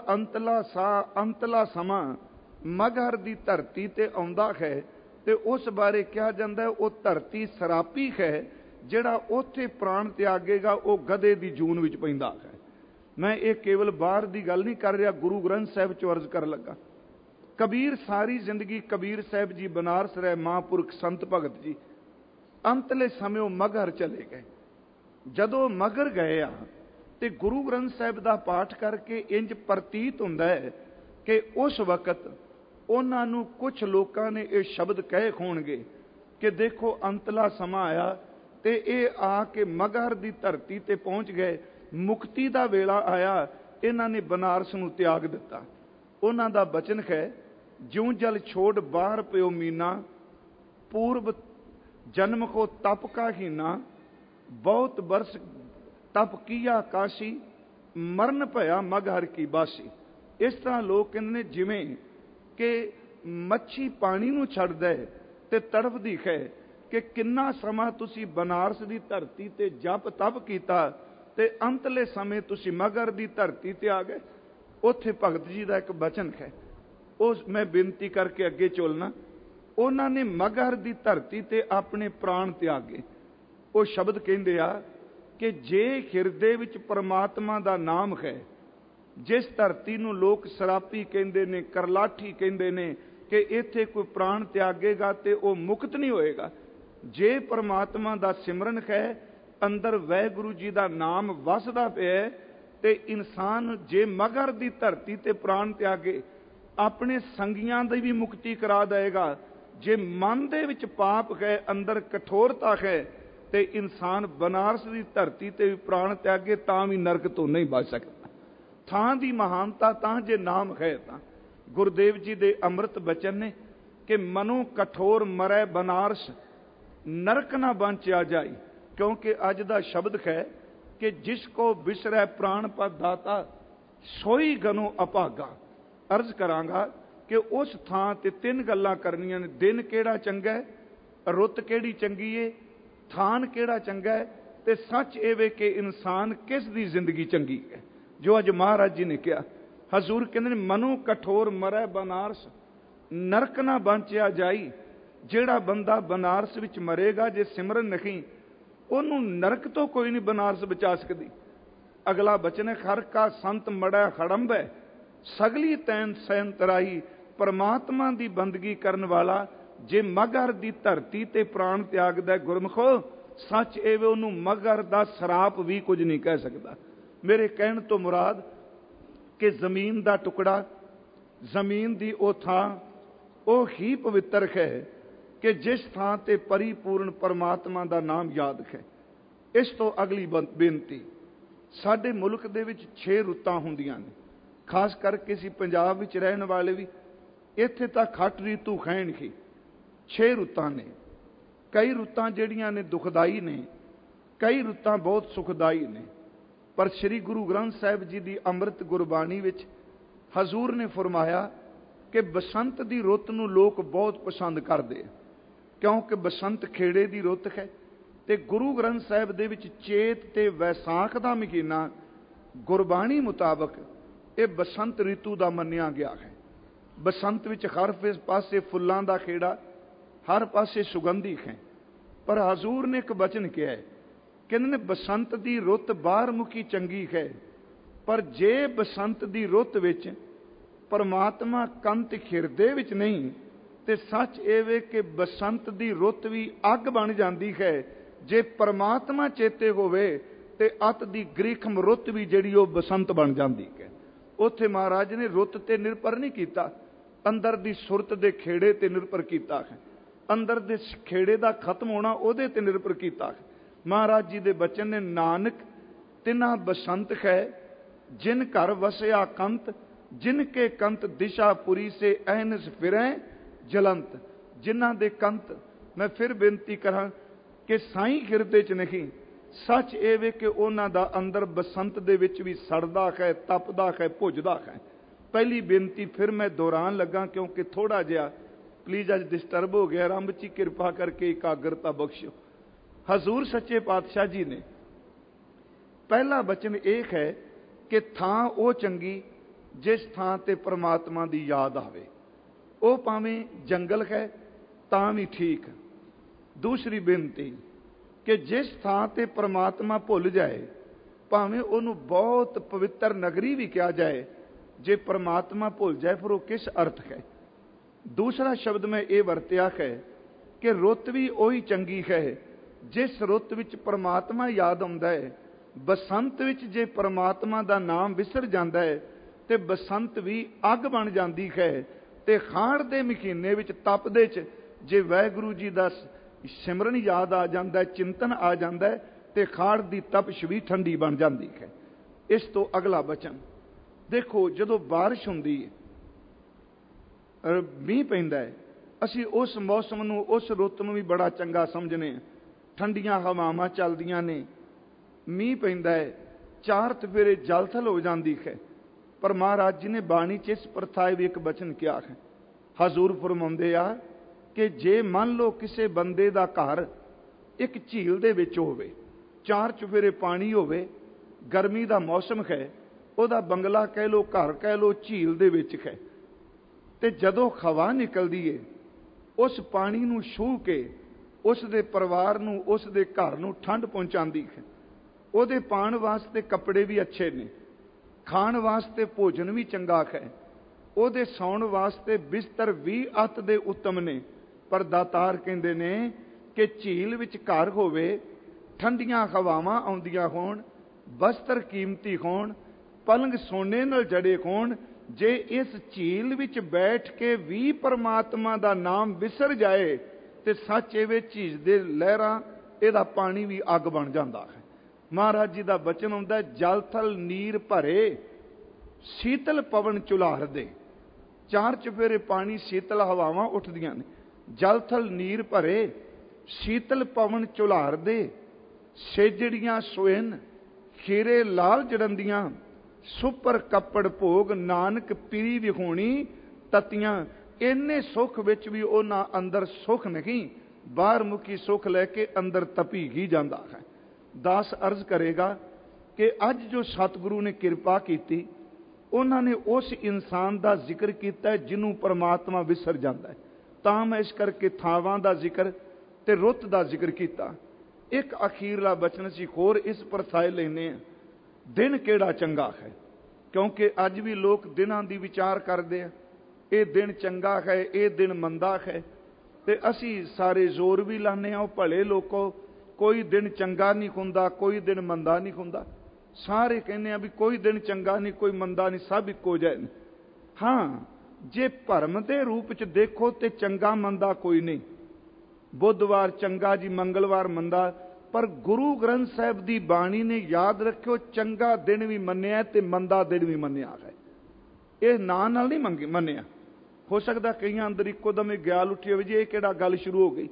A: ਅੰਤਲਾ ਸਮਾਂ ਮਗਹਰ ਦੀ ਧਰਤੀ ਤੇ ਆਉਂਦਾ ਹੈ ਤੇ ਉਸ ਬਾਰੇ ਕਿਹਾ ਜਾਂਦਾ ਹੈ, ਉਹ ਧਰਤੀ ਸਰਾਪੀ ਹੈ। ਜਿਹੜਾ ਉੱਥੇ ਪ੍ਰਾਣ ਤਿਆਗੇਗਾ, ਉਹ ਗਧੇ ਦੀ ਜੂਨ ਵਿੱਚ ਪੈਂਦਾ ਹੈ। ਮੈਂ ਇਹ ਕੇਵਲ ਬਾਹਰ ਦੀ ਗੱਲ ਨਹੀਂ ਕਰ ਰਿਹਾ, ਗੁਰੂ ਗ੍ਰੰਥ ਸਾਹਿਬ ਚ ਅਰਜ਼ ਕਰਨ ਲੱਗਾ। ਕਬੀਰ ਸਾਰੀ ਜ਼ਿੰਦਗੀ, ਕਬੀਰ ਸਾਹਿਬ ਜੀ ਬਨਾਰਸ ਰਹੇ, ਮਹਾਂਪੁਰਖ ਸੰਤ ਭਗਤ ਜੀ, ਅੰਤਲੇ ਸਮੇਂ ਉਹ ਮਗਹਰ ਚਲੇ ਗਏ। ਜਦੋਂ ਮਗਹਰ ਗਏ ਆ ਤੇ ਗੁਰੂ ਗ੍ਰੰਥ ਸਾਹਿਬ ਦਾ ਪਾਠ ਕਰਕੇ ਇੰਜ ਪ੍ਰਤੀਤ ਹੁੰਦਾ ਹੈ ਕਿ ਉਸ ਵਕਤ ਉਹਨਾਂ ਨੂੰ ਕੁਝ ਲੋਕਾਂ ਨੇ ਇਹ ਸ਼ਬਦ ਕਹੇ ਹੋਣਗੇ ਕਿ ਦੇਖੋ ਅੰਤਲਾ ਸਮਾਂ ਆਇਆ ਤੇ ਇਹ ਆ ਕੇ ਮਗਹਰ ਦੀ ਧਰਤੀ ਤੇ ਪਹੁੰਚ ਗਏ, ਮੁਕਤੀ ਦਾ ਵੇਲਾ ਆਇਆ, ਇਹਨਾਂ ਨੇ ਬਨਾਰਸ ਨੂੰ ਤਿਆਗ ਦਿੱਤਾ। ਉਹਨਾਂ ਦਾ ਬਚਨ ਹੈ, ਜਿਉਂ ਜਲ ਛੋੜ ਬਾਹਰ ਪਿਓ ਮੀਨਾ, ਪੂਰਬ ਜਨਮ ਕੋ ਤਪ ਕਾ ਹੀਨਾ, ਬਹੁਤ ਬਰਸ ਤਪ ਕੀਆ ਕਾਸ਼ੀ, ਮਰਨ ਭਇਆ ਮਗਹਰ ਕੀ ਬਾਸੀ। ਇਸ ਤਰ੍ਹਾਂ ਲੋਕ ਕਹਿੰਦੇ ਨੇ, ਜਿਵੇਂ ਕਿ ਮੱਛੀ ਪਾਣੀ ਨੂੰ ਛੱਡਦਾ ਹੈ ਤੇ ਤੜਫਦੀ ਹੈ ਕਿ ਕਿੰਨਾ ਸਮਾਂ ਤੁਸੀਂ ਬਨਾਰਸ ਦੀ ਧਰਤੀ ਤੇ ਜਪ ਤਪ ਕੀਤਾ ਤੇ ਅੰਤਲੇ ਸਮੇਂ ਤੁਸੀਂ ਮਗਹਰ ਦੀ ਧਰਤੀ ਤੇ ਆ ਗਏ। ਉੱਥੇ ਭਗਤ ਜੀ ਦਾ ਇੱਕ ਬਚਨ ਹੈ, ਉਹ ਮੈਂ ਬੇਨਤੀ ਕਰਕੇ ਅੱਗੇ ਚੋਲਣਾ। ਉਹਨਾਂ ਨੇ ਮਗਹਰ ਦੀ ਧਰਤੀ ਤੇ ਆਪਣੇ ਪ੍ਰਾਣ ਤਿਆਗੇ। ਉਹ ਸ਼ਬਦ ਕਹਿੰਦੇ ਆ ਕਿ ਜੇ ਹਿਰਦੇ ਵਿੱਚ ਪਰਮਾਤਮਾ ਦਾ ਨਾਮ ਹੈ, ਜਿਸ ਧਰਤੀ ਨੂੰ ਲੋਕ ਸਰਾਪੀ ਕਹਿੰਦੇ ਨੇ, ਕਰਲਾਠੀ ਕਹਿੰਦੇ ਨੇ, ਕਿ ਇੱਥੇ ਕੋਈ ਪ੍ਰਾਣ ਤਿਆਗੇਗਾ ਤੇ ਉਹ ਮੁਕਤ ਨਹੀਂ ਹੋਏਗਾ, ਜੇ ਪਰਮਾਤਮਾ ਦਾ ਸਿਮਰਨ ਹੈ, ਅੰਦਰ ਵਾਹਿਗੁਰੂ ਜੀ ਦਾ ਨਾਮ ਵਸਦਾ ਪਿਆ, ਤੇ ਇਨਸਾਨ ਜੇ ਮਗਰ ਦੀ ਧਰਤੀ ਤੇ ਪ੍ਰਾਣ ਤਿਆਗੇ ਆਪਣੇ ਸੰਗੀਆਂ ਦੀ ਵੀ ਮੁਕਤੀ ਕਰਾ ਦੇਗਾ। ਜੇ ਮਨ ਦੇ ਵਿੱਚ ਪਾਪ ਹੈ, ਅੰਦਰ ਕਠੋਰਤਾ ਹੈ, ਤੇ ਇਨਸਾਨ ਬਨਾਰਸ ਦੀ ਧਰਤੀ ਤੇ ਵੀ ਪ੍ਰਾਣ ਤਿਆਗੇ ਤਾਂ ਵੀ ਨਰਕ ਤੋਂ ਨਹੀਂ ਬਚ ਸਕਦਾ। ਥਾਂ ਦੀ ਮਹਾਨਤਾ ਤਾਂ ਜੇ ਨਾਮ ਹੈ ਤਾਂ। ਗੁਰਦੇਵ ਜੀ ਦੇ ਅੰਮ੍ਰਿਤ ਬਚਨ ਨੇ ਕਿ ਮਨੋ ਕਠੋਰ ਮਰੈ ਬਨਾਰਸ, ਨਰਕ ਨਾ ਬਾਂਚਿਆ ਜਾਈ। ਕਿਉਂਕਿ ਅੱਜ ਦਾ ਸ਼ਬਦ ਹੈ ਕਿ ਜਿਸ ਕੋ ਵਿਸਰੈ ਪ੍ਰਾਣ ਪਦ ਦਾਤਾ, ਸੋਈ ਗਨੋ ਅਭਾਗਾ। ਅਰਜ਼ ਕਰਾਂਗਾ ਕਿ ਉਸ ਥਾਂ ਤੇ ਤਿੰਨ ਗੱਲਾਂ ਕਰਨੀਆਂ ਨੇ। ਦਿਨ ਕਿਹੜਾ ਚੰਗਾ ਹੈ, ਰੁੱਤ ਕਿਹੜੀ ਚੰਗੀ ਏ, ਥਾਨ ਕਿਹੜਾ ਚੰਗਾ ਹੈ, ਤੇ ਸੱਚ ਇਹ ਵੇ ਕਿ ਇਨਸਾਨ ਕਿਸ ਦੀ ਜ਼ਿੰਦਗੀ ਚੰਗੀ ਹੈ। ਜੋ ਅੱਜ ਮਹਾਰਾਜ ਜੀ ਨੇ ਕਿਹਾ, ਹਜ਼ੂਰ ਕਹਿੰਦੇ ਨੇ ਮਨੋ ਕਠੋਰ ਮਰੈ ਬਨਾਰਸ, ਨਰਕ ਨਾ ਬਾਂਚਿਆ ਜਾਈ। ਜਿਹੜਾ ਬੰਦਾ ਬਨਾਰਸ ਵਿੱਚ ਮਰੇਗਾ ਜੇ ਸਿਮਰਨ ਨਹੀਂ, ਉਹਨੂੰ ਨਰਕ ਤੋਂ ਕੋਈ ਨਹੀਂ ਬਨਾਰਸ ਬਚਾ ਸਕਦੀ। ਅਗਲਾ ਬਚਨ ਹੈ, ਹਰ ਕਾ ਸੰਤ ਮੜੈ ਖੜੰਬੈ, ਸਗਲੀ ਤੈਨ ਸੈਨ ਤਰਾਈ। ਪਰਮਾਤਮਾ ਦੀ ਬੰਦਗੀ ਕਰਨ ਵਾਲਾ ਜੇ ਮਗਰ ਦੀ ਧਰਤੀ ਤੇ ਪ੍ਰਾਣ ਤਿਆਗਦਾ ਗੁਰਮਖੋ, ਸੱਚ ਇਹ ਵੇ ਉਹਨੂੰ ਮਗਰ ਦਾ ਸਰਾਪ ਵੀ ਕੁਝ ਨਹੀਂ ਕਹਿ ਸਕਦਾ। ਮੇਰੇ ਕਹਿਣ ਤੋਂ ਮੁਰਾਦ ਕਿ ਜ਼ਮੀਨ ਦਾ ਟੁਕੜਾ, ਜ਼ਮੀਨ ਦੀ ਉਹ ਥਾਂ, ਉਹ ਹੀ ਪਵਿੱਤਰ ਹੈ ਕਿ ਜਿਸ ਥਾਂ ਤੇ ਪਰਿਪੂਰਨ ਪਰਮਾਤਮਾ ਦਾ ਨਾਮ ਯਾਦ ਹੈ। ਇਸ ਤੋਂ ਅਗਲੀ ਬੇਨਤੀ, ਸਾਡੇ ਮੁਲਕ ਦੇ ਵਿੱਚ 6 ਰੁੱਤਾਂ ਹੁੰਦੀਆਂ ਨੇ, ਖਾਸ ਕਰਕੇ ਅਸੀਂ ਪੰਜਾਬ ਵਿੱਚ ਰਹਿਣ ਵਾਲੇ ਵੀ, ਇੱਥੇ ਤਾਂ ਖੱਟ ਰੀਤੂ ਖੈਣ ਹੀ 6 ਰੁੱਤਾਂ ਨੇ। ਕਈ ਰੁੱਤਾਂ ਜਿਹੜੀਆਂ ਨੇ ਦੁਖਦਾਈ ਨੇ, ਕਈ ਰੁੱਤਾਂ ਬਹੁਤ ਸੁਖਦਾਈ ਨੇ। ਪਰ ਸ੍ਰੀ ਗੁਰੂ ਗ੍ਰੰਥ ਸਾਹਿਬ ਜੀ ਦੀ ਅੰਮ੍ਰਿਤ ਗੁਰਬਾਣੀ ਵਿੱਚ ਹਜ਼ੂਰ ਨੇ ਫਰਮਾਇਆ ਕਿ ਬਸੰਤ ਦੀ ਰੁੱਤ ਨੂੰ ਲੋਕ ਬਹੁਤ ਪਸੰਦ ਕਰਦੇ, ਕਿਉਂਕਿ ਬਸੰਤ ਖੇੜੇ ਦੀ ਰੁੱਤ ਹੈ। ਤੇ ਗੁਰੂ ਗ੍ਰੰਥ ਸਾਹਿਬ ਦੇ ਵਿੱਚ ਚੇਤ ਤੇ ਵੈਸਾਖ ਦਾ ਮਹੀਨਾ ਗੁਰਬਾਣੀ ਮੁਤਾਬਕ ਇਹ ਬਸੰਤ ਰਿਤੂ ਦਾ ਮੰਨਿਆ ਗਿਆ ਹੈ। ਬਸੰਤ ਵਿੱਚ ਹਰ ਪਾਸੇ ਫੁੱਲਾਂ ਦਾ ਖੇੜਾ, ਹਰ ਪਾਸੇ ਸੁਗੰਧੀ ਹੈ। ਪਰ ਹਜ਼ੂਰ ਨੇ ਇੱਕ ਬਚਨ ਕਿਹਾ ਹੈ, ਕਹਿੰਦੇ ਨੇ ਬਸੰਤ ਦੀ ਰੁੱਤ ਬਾਹਰ ਮੁਖੀ ਚੰਗੀ ਹੈ, ਪਰ ਜੇ ਬਸੰਤ ਦੀ ਰੁੱਤ ਵਿੱਚ ਪਰਮਾਤਮਾ ਕੰਤ ਹਿਰਦੇ ਵਿੱਚ ਨਹੀਂ, ਤੇ ਸੱਚ ਇਹ ਵੇ ਕਿ ਬਸੰਤ ਦੀ ਰੁੱਤ ਵੀ ਅੱਗ ਬਣ ਜਾਂਦੀ ਹੈ। ਜੇ ਪਰਮਾਤਮਾ ਚੇਤੇ ਹੋਵੇ ਤੇ ਅਤ ਦੀ ਗ੍ਰੀਖਮ ਰੁੱਤ ਵੀ ਜਿਹੜੀ ਉਹ ਬਸੰਤ ਬਣ ਜਾਂਦੀ ਹੈ। ਉੱਥੇ ਮਹਾਰਾਜ ਨੇ ਰੁੱਤ ਤੇ ਨਿਰਭਰ ਨਹੀਂ ਕੀਤਾ, ਅੰਦਰ ਦੀ ਸੁਰਤ ਦੇ ਖੇੜੇ ਤੇ ਨਿਰਭਰ ਕੀਤਾ ਹੈ। ਅੰਦਰ ਦੇ ਖੇੜੇ ਦਾ ਖਤਮ ਹੋਣਾ ਉਹਦੇ ਤੇ ਨਿਰਭਰ ਕੀਤਾ ਹੈ। ਮਹਾਰਾਜ ਜੀ ਦੇ ਬਚਨ ਨੇ, ਨਾਨਕ ਤਿਨਾ ਬਸੰਤ ਹੈ ਜਿਨ ਘਰ ਵਸਿਆ ਕੰਤ, ਜਿਨ ਕੇ ਕੰਤ ਦਿਸ਼ਾ ਪੁਰੀ ਸੇ ਅਹਨਸ ਫਿਰੈ ਜਲੰਤ। ਜਿਨ੍ਹਾਂ ਦੇ ਕੰਤ, ਮੈਂ ਫਿਰ ਬੇਨਤੀ ਕਰਾਂ ਕਿ ਸਾਈਂ ਹਿਰਦੇ 'ਚ ਨਹੀਂ, ਸੱਚ ਇਹ ਵੇ ਕਿ ਉਹਨਾਂ ਦਾ ਅੰਦਰ ਬਸੰਤ ਦੇ ਵਿੱਚ ਵੀ ਸੜਦਾ ਹੈ, ਤਪਦਾ ਹੈ, ਭੁੱਜਦਾ ਹੈ। ਪਹਿਲੀ ਬੇਨਤੀ ਫਿਰ ਮੈਂ ਦੁਹਰਾਉਣ ਲੱਗਾ ਕਿਉਂਕਿ ਥੋੜਾ ਜਿਹਾ ਪਲੀਜ਼ ਅੱਜ ਡਿਸਟਰਬ ਹੋ ਗਿਆ। ਰੱਬ ਜੀ ਕਿਰਪਾ ਕਰਕੇ ਇਕਾਗਰਤਾ ਬਖਸ਼ਿਓ। ਹਜ਼ੂਰ ਸੱਚੇ ਪਾਤਸ਼ਾਹ ਜੀ ਨੇ ਪਹਿਲਾ ਬਚਨ ਇਹ ਹੈ ਕਿ ਥਾਂ ਉਹ ਚੰਗੀ ਜਿਸ ਥਾਂ ਤੇ ਪਰਮਾਤਮਾ ਦੀ ਯਾਦ ਆਵੇ। ਉਹ ਭਾਵੇਂ ਜੰਗਲ ਹੈ ਤਾਂ ਵੀ ਠੀਕ। ਦੂਸਰੀ ਬੇਨਤੀ ਕਿ ਜਿਸ ਥਾਂ ਤੇ ਪਰਮਾਤਮਾ ਭੁੱਲ ਜਾਏ, ਭਾਵੇਂ ਉਹਨੂੰ ਬਹੁਤ ਪਵਿੱਤਰ ਨਗਰੀ ਵੀ ਕਿਹਾ ਜਾਏ, ਜੇ ਪਰਮਾਤਮਾ ਭੁੱਲ ਜਾਏ ਫਿਰ ਉਹ ਕਿਸ ਅਰਥ ਹੈ। ਦੂਸਰਾ ਸ਼ਬਦ ਮੈਂ ਇਹ ਵਰਤਿਆ ਹੈ ਕਿ ਰੁੱਤ ਵੀ ਉਹੀ ਚੰਗੀ ਹੈ ਜਿਸ ਰੁੱਤ ਵਿੱਚ ਪਰਮਾਤਮਾ ਯਾਦ ਆਉਂਦਾ ਹੈ। ਬਸੰਤ ਵਿੱਚ ਜੇ ਪਰਮਾਤਮਾ ਦਾ ਨਾਮ ਵਿਸਰ ਜਾਂਦਾ ਹੈ ਤੇ ਬਸੰਤ ਵੀ ਅੱਗ ਬਣ ਜਾਂਦੀ ਹੈ। ਤੇ ਹਾੜ ਦੇ ਮਹੀਨੇ ਵਿੱਚ ਤਪਦੇ 'ਚ ਜੇ ਵਾਹਿਗੁਰੂ ਜੀ ਦਾ ਸਿਮਰਨ ਯਾਦ ਆ ਜਾਂਦਾ, ਚਿੰਤਨ ਆ ਜਾਂਦਾ, ਤੇ ਹਾੜ ਦੀ ਤਪਸ਼ ਵੀ ਠੰਡੀ ਬਣ ਜਾਂਦੀ ਹੈ। ਇਸ ਤੋਂ ਅਗਲਾ ਬਚਨ ਦੇਖੋ, ਜਦੋਂ ਬਾਰਿਸ਼ ਹੁੰਦੀ ਹੈ, ਮੀਂਹ ਪੈਂਦਾ ਹੈ, ਅਸੀਂ ਉਸ ਮੌਸਮ ਨੂੰ, ਉਸ ਰੁੱਤ ਨੂੰ ਵੀ ਬੜਾ ਚੰਗਾ ਸਮਝਦੇ ਹਾਂ। ਠੰਡੀਆਂ ਹਵਾਵਾਂ ਚੱਲਦੀਆਂ ਨੇ, ਮੀਂਹ ਪੈਂਦਾ ਹੈ, ਚਾਰ ਚੁਫੇਰੇ ਜਲਥਲ ਹੋ ਜਾਂਦੀ ਹੈ। ਪਰ ਮਹਾਰਾਜ ਜੀ ਨੇ ਬਾਣੀ 'ਚ ਇਸ ਪ੍ਰਥਾਏ ਵੀ ਇੱਕ ਬਚਨ ਕਿਹਾ ਹੈ। ਹਜ਼ੂਰ ਫਰਮਾਉਂਦੇ ਆ ਕਿ ਜੇ ਮੰਨ ਲਓ ਕਿਸੇ ਬੰਦੇ ਦਾ ਘਰ ਇੱਕ ਝੀਲ ਦੇ ਵਿੱਚ ਹੋਵੇ, ਚਾਰ ਚੁਫੇਰੇ ਪਾਣੀ ਹੋਵੇ, ਗਰਮੀ ਦਾ ਮੌਸਮ ਹੈ, ਉਹਦਾ ਬੰਗਲਾ ਕਹਿ ਲਓ, ਘਰ ਕਹਿ ਲਓ, ਝੀਲ ਦੇ ਵਿੱਚ ਹੈ, ਤੇ ਜਦੋਂ ਹਵਾ ਨਿਕਲਦੀ ਏ ਉਸ ਪਾਣੀ ਨੂੰ ਛੂਹ ਕੇ ਉਸ ਦੇ ਪਰਿਵਾਰ ਨੂੰ, ਉਸ ਦੇ ਘਰ ਨੂੰ ਠੰਡ ਪਹੁੰਚਾਉਂਦੀ ਹੈ। ਉਹਦੇ ਪਾਣ ਵਾਸਤੇ ਕੱਪੜੇ ਵੀ ਅੱਛੇ ਨੇ, ਖਾਣ ਵਾਸਤੇ ਭੋਜਨ ਵੀ ਚੰਗਾ ਹੈ, ਉਹਦੇ ਸੌਣ ਵਾਸਤੇ ਬਿਸਤਰ ਵੀ ਅਤ ਦੇ ਉੱਤਮ ਨੇ। ਪਰ ਦਾਤਾਰ ਕਹਿੰਦੇ ਨੇ ਕਿ ਝੀਲ ਵਿੱਚ ਘਰ ਹੋਵੇ, ਠੰਡੀਆਂ ਹਵਾਵਾਂ ਆਉਂਦੀਆਂ ਹੋਣ, ਵਸਤਰ ਕੀਮਤੀ ਹੋਣ, ਪਲੰਗ ਸੋਨੇ ਨਾਲ ਜੜੇ ਹੋਣ, ਜੇ ਇਸ ਝੀਲ ਵਿੱਚ ਬੈਠ ਕੇ ਵੀ ਪਰਮਾਤਮਾ ਦਾ ਨਾਮ ਵਿਸਰ ਜਾਏ ਤੇ ਸੱਚ ਇਹ ਝੀਲ ਦੇ ਲਹਿਰਾਂ, ਇਹਦਾ ਪਾਣੀ ਵੀ ਅੱਗ ਬਣ ਜਾਂਦਾ ਹੈ। ਮਹਾਰਾਜ ਜੀ ਦਾ ਬਚਨ ਆਉਂਦਾ, ਜਲ ਥਲ ਨੀਰ ਭਰੇ ਸ਼ੀਤਲ ਪਵਨ ਝੁਲਾਰ ਦੇ। ਚਾਰ ਚੁਫੇਰੇ ਪਾਣੀ, ਸ਼ੀਤਲ ਹਵਾਵਾਂ ਉੱਠਦੀਆਂ ਨੇ। ਜਲ ਥਲ ਨੀਰ ਭਰੇ ਸ਼ੀਤਲ ਪਵਨ ਝੁਲਾਰ ਦੇ, ਸੇਜੜੀਆਂ ਸੋਇਨ ਖੀਰੇ ਲਾਲ ਜੜੰਦੀਆਂ, ਸੁਪਰ ਕੱਪੜ ਭੋਗ ਨਾਨਕ ਪੀਰੀ ਵਿਖਾਉਣੀ ਤਤੀਆਂ। ਇੰਨੇ ਸੁੱਖ ਵਿੱਚ ਵੀ ਉਹਨਾਂ ਅੰਦਰ ਸੁੱਖ ਨਹੀਂ, ਬਾਹਰ ਮੁਖੀ ਸੁੱਖ ਲੈ ਕੇ ਅੰਦਰ ਤਪੀ ਹੀ ਜਾਂਦਾ ਹੈ। ਦਾਸ ਅਰਜ਼ ਕਰੇਗਾ ਕਿ ਅੱਜ ਜੋ ਸਤਿਗੁਰੂ ਨੇ ਕਿਰਪਾ ਕੀਤੀ, ਉਹਨਾਂ ਨੇ ਉਸ ਇਨਸਾਨ ਦਾ ਜ਼ਿਕਰ ਕੀਤਾ ਜਿਹਨੂੰ ਪਰਮਾਤਮਾ ਵਿਸਰ ਜਾਂਦਾ ਹੈ। ਤਾਂ ਮੈਂ ਇਸ ਕਰਕੇ ਥਾਵਾਂ ਦਾ ਜ਼ਿਕਰ ਤੇ ਰੁੱਤ ਦਾ ਜ਼ਿਕਰ ਕੀਤਾ। ਇੱਕ ਅਖੀਰਲਾ ਬਚਨ ਸੀ ਹੋਰ ਇਸ ਪਰਥਾਏ ਲੈਨੇ ਆ, ਦਿਨ ਕਿਹੜਾ ਚੰਗਾ ਹੈ। ਕਿਉਂਕਿ ਅੱਜ ਵੀ ਲੋਕ ਦਿਨਾਂ ਦੀ ਵਿਚਾਰ ਕਰਦੇ ਆ, ਇਹ ਦਿਨ ਚੰਗਾ ਹੈ, ਇਹ ਦਿਨ ਮੰਦਾ ਹੈ, ਤੇ ਅਸੀਂ ਸਾਰੇ ਜ਼ੋਰ ਵੀ ਲਾਉਂਦੇ ਹਾਂ, ਉਹ ਭਲੇ ਲੋਕੋ ਕੋਈ ਦਿਨ ਚੰਗਾ ਨਹੀਂ ਹੁੰਦਾ, ਕੋਈ ਦਿਨ ਮੰਦਾ ਨਹੀਂ ਹੁੰਦਾ। ਸਾਰੇ ਕਹਿੰਦੇ ਆ ਵੀ ਕੋਈ ਦਿਨ ਚੰਗਾ ਨਹੀਂ, ਕੋਈ ਮੰਦਾ ਨਹੀਂ, ਸਭ ਇੱਕੋ ਜਿਹੇ ਨੇ। ਹਾਂ, ਜੇ ਭਰਮ ਦੇ ਰੂਪ ਚ ਦੇਖੋ ਤੇ ਚੰਗਾ ਮੰਦਾ ਕੋਈ ਨਹੀਂ। ਬੁੱਧਵਾਰ ਚੰਗਾ ਜੀ, ਮੰਗਲਵਾਰ ਮੰਦਾ, ਪਰ ਗੁਰੂ ਗ੍ਰੰਥ ਸਾਹਿਬ ਦੀ ਬਾਣੀ ਨੇ ਯਾਦ ਰੱਖਿਓ, ਚੰਗਾ ਦਿਨ ਵੀ ਮੰਨਿਆ ਤੇ ਮੰਦਾ ਦਿਨ ਵੀ ਮੰਨਿਆ ਹੈ। ਇਹ ਨਾਂ ਨਾਲ ਨਹੀਂ ਮੰਨਿਆ। ਹੋ ਸਕਦਾ ਕਈਆਂ ਅੰਦਰ ਇੱਕੋ ਦਮ ਗਿਆਲ ਉੱਠੀ ਹੋਵੇ ਜੀ ਇਹ ਕਿਹੜਾ ਗੱਲ ਸ਼ੁਰੂ ਹੋ ਗਈ।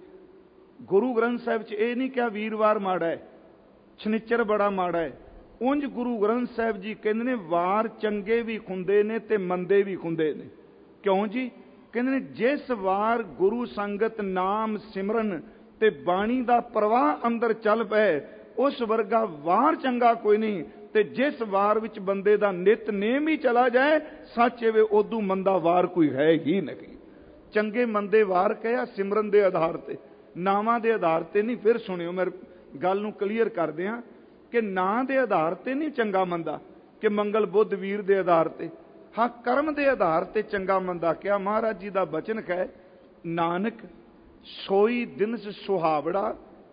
A: ਗੁਰੂ ਗ੍ਰੰਥ ਸਾਹਿਬ 'ਚ ਇਹ ਨਹੀਂ ਕਿਹਾ ਵੀਰਵਾਰ ਮਾੜਾ ਹੈ, ਸ਼ਨੀਚਰ ਬੜਾ ਮਾੜਾ ਹੈ। ਉਂਝ ਗੁਰੂ ਗ੍ਰੰਥ ਸਾਹਿਬ ਜੀ ਕਹਿੰਦੇ ਨੇ ਵਾਰ ਚੰਗੇ ਵੀ ਹੁੰਦੇ ਨੇ ਤੇ ਮੰਦੇ ਵੀ ਹੁੰਦੇ ਨੇ। ਕਿਉਂ ਜੀ? ਕਹਿੰਦੇ ਨੇ ਜਿਸ ਵਾਰ ਗੁਰੂ ਸੰਗਤ ਨਾਮ ਸਿਮਰਨ ਤੇ ਬਾਣੀ ਦਾ ਪ੍ਰਵਾਹ ਅੰਦਰ ਚੱਲ ਪਏ, ਉਸ ਵਰਗਾ ਵਾਰ ਚੰਗਾ ਕੋਈ ਨਹੀਂ। ਤੇ ਜਿਸ ਵਾਰ ਵਿੱਚ ਬੰਦੇ ਦਾ ਨਿਤਨੇਮ ਹੀ ਚਲਾ ਜਾਏ, ਸੱਚ ਵੇ ਉਦੋਂ ਮੰਦਾ ਵਾਰ ਕੋਈ ਹੈ ਹੀ ਨਹੀਂ। ਚੰਗੇ ਮੰਦੇ ਵਾਰ ਕਹਿਆ ਸਿਮਰਨ ਦੇ ਆਧਾਰ ਤੇ, ਨਾਵਾਂ ਦੇ ਆਧਾਰ ਤੇ ਨਹੀਂ। ਫਿਰ ਸੁਣਿਓ, ਮੈਂ ਗੱਲ ਨੂੰ ਕਲੀਅਰ ਕਰਦੇ ਹਾਂ ਕਿ ਨਾਂ ਦੇ ਆਧਾਰ ਤੇ ਨਹੀਂ ਚੰਗਾ ਮੰਦਾ, ਕਿ ਮੰਗਲ ਬੁੱਧ ਵੀਰ ਦੇ ਆਧਾਰ ਤੇ। ਹਾਂ, ਕਰਮ ਦੇ ਆਧਾਰ ਤੇ ਚੰਗਾ ਮੰਦਾ ਕਿਹਾ। ਮਹਾਰਾਜ ਜੀ ਦਾ ਬਚਨ ਹੈ, ਨਾਨਕ ਸੋਈ ਦਿਨਸ ਸੁਹਾਵੜਾ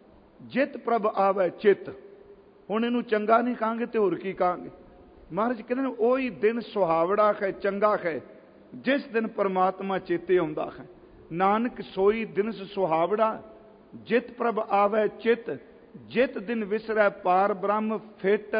A: ਜਿਤ ਪ੍ਰਭ ਆਵੇ ਚਿਤ। ਹੁਣ ਇਹਨੂੰ ਚੰਗਾ ਨਹੀਂ ਕਹਾਂਗੇ ਤੇ ਹੋਰ ਕੀ ਕਹਾਂਗੇ? ਮਹਾਰਾਜ ਕਹਿੰਦੇ ਨੇ ਉਹੀ ਦਿਨ ਸੁਹਾਵੜਾ ਹੈ, ਚੰਗਾ ਹੈ, ਜਿਸ ਦਿਨ ਪਰਮਾਤਮਾ ਚੇਤੇ ਆਉਂਦਾ ਹੈ। ਨਾਨਕ ਸੋਈ ਦਿਨਸ ਸੁਹਾਵੜਾ ਜਿਤ ਪ੍ਰਭ ਆਵੇ ਚਿਤ, ਜਿਤ ਦਿਨ ਵਿਸਰੈ ਪਾਰ ਬ੍ਰਹਮ ਫਿਟ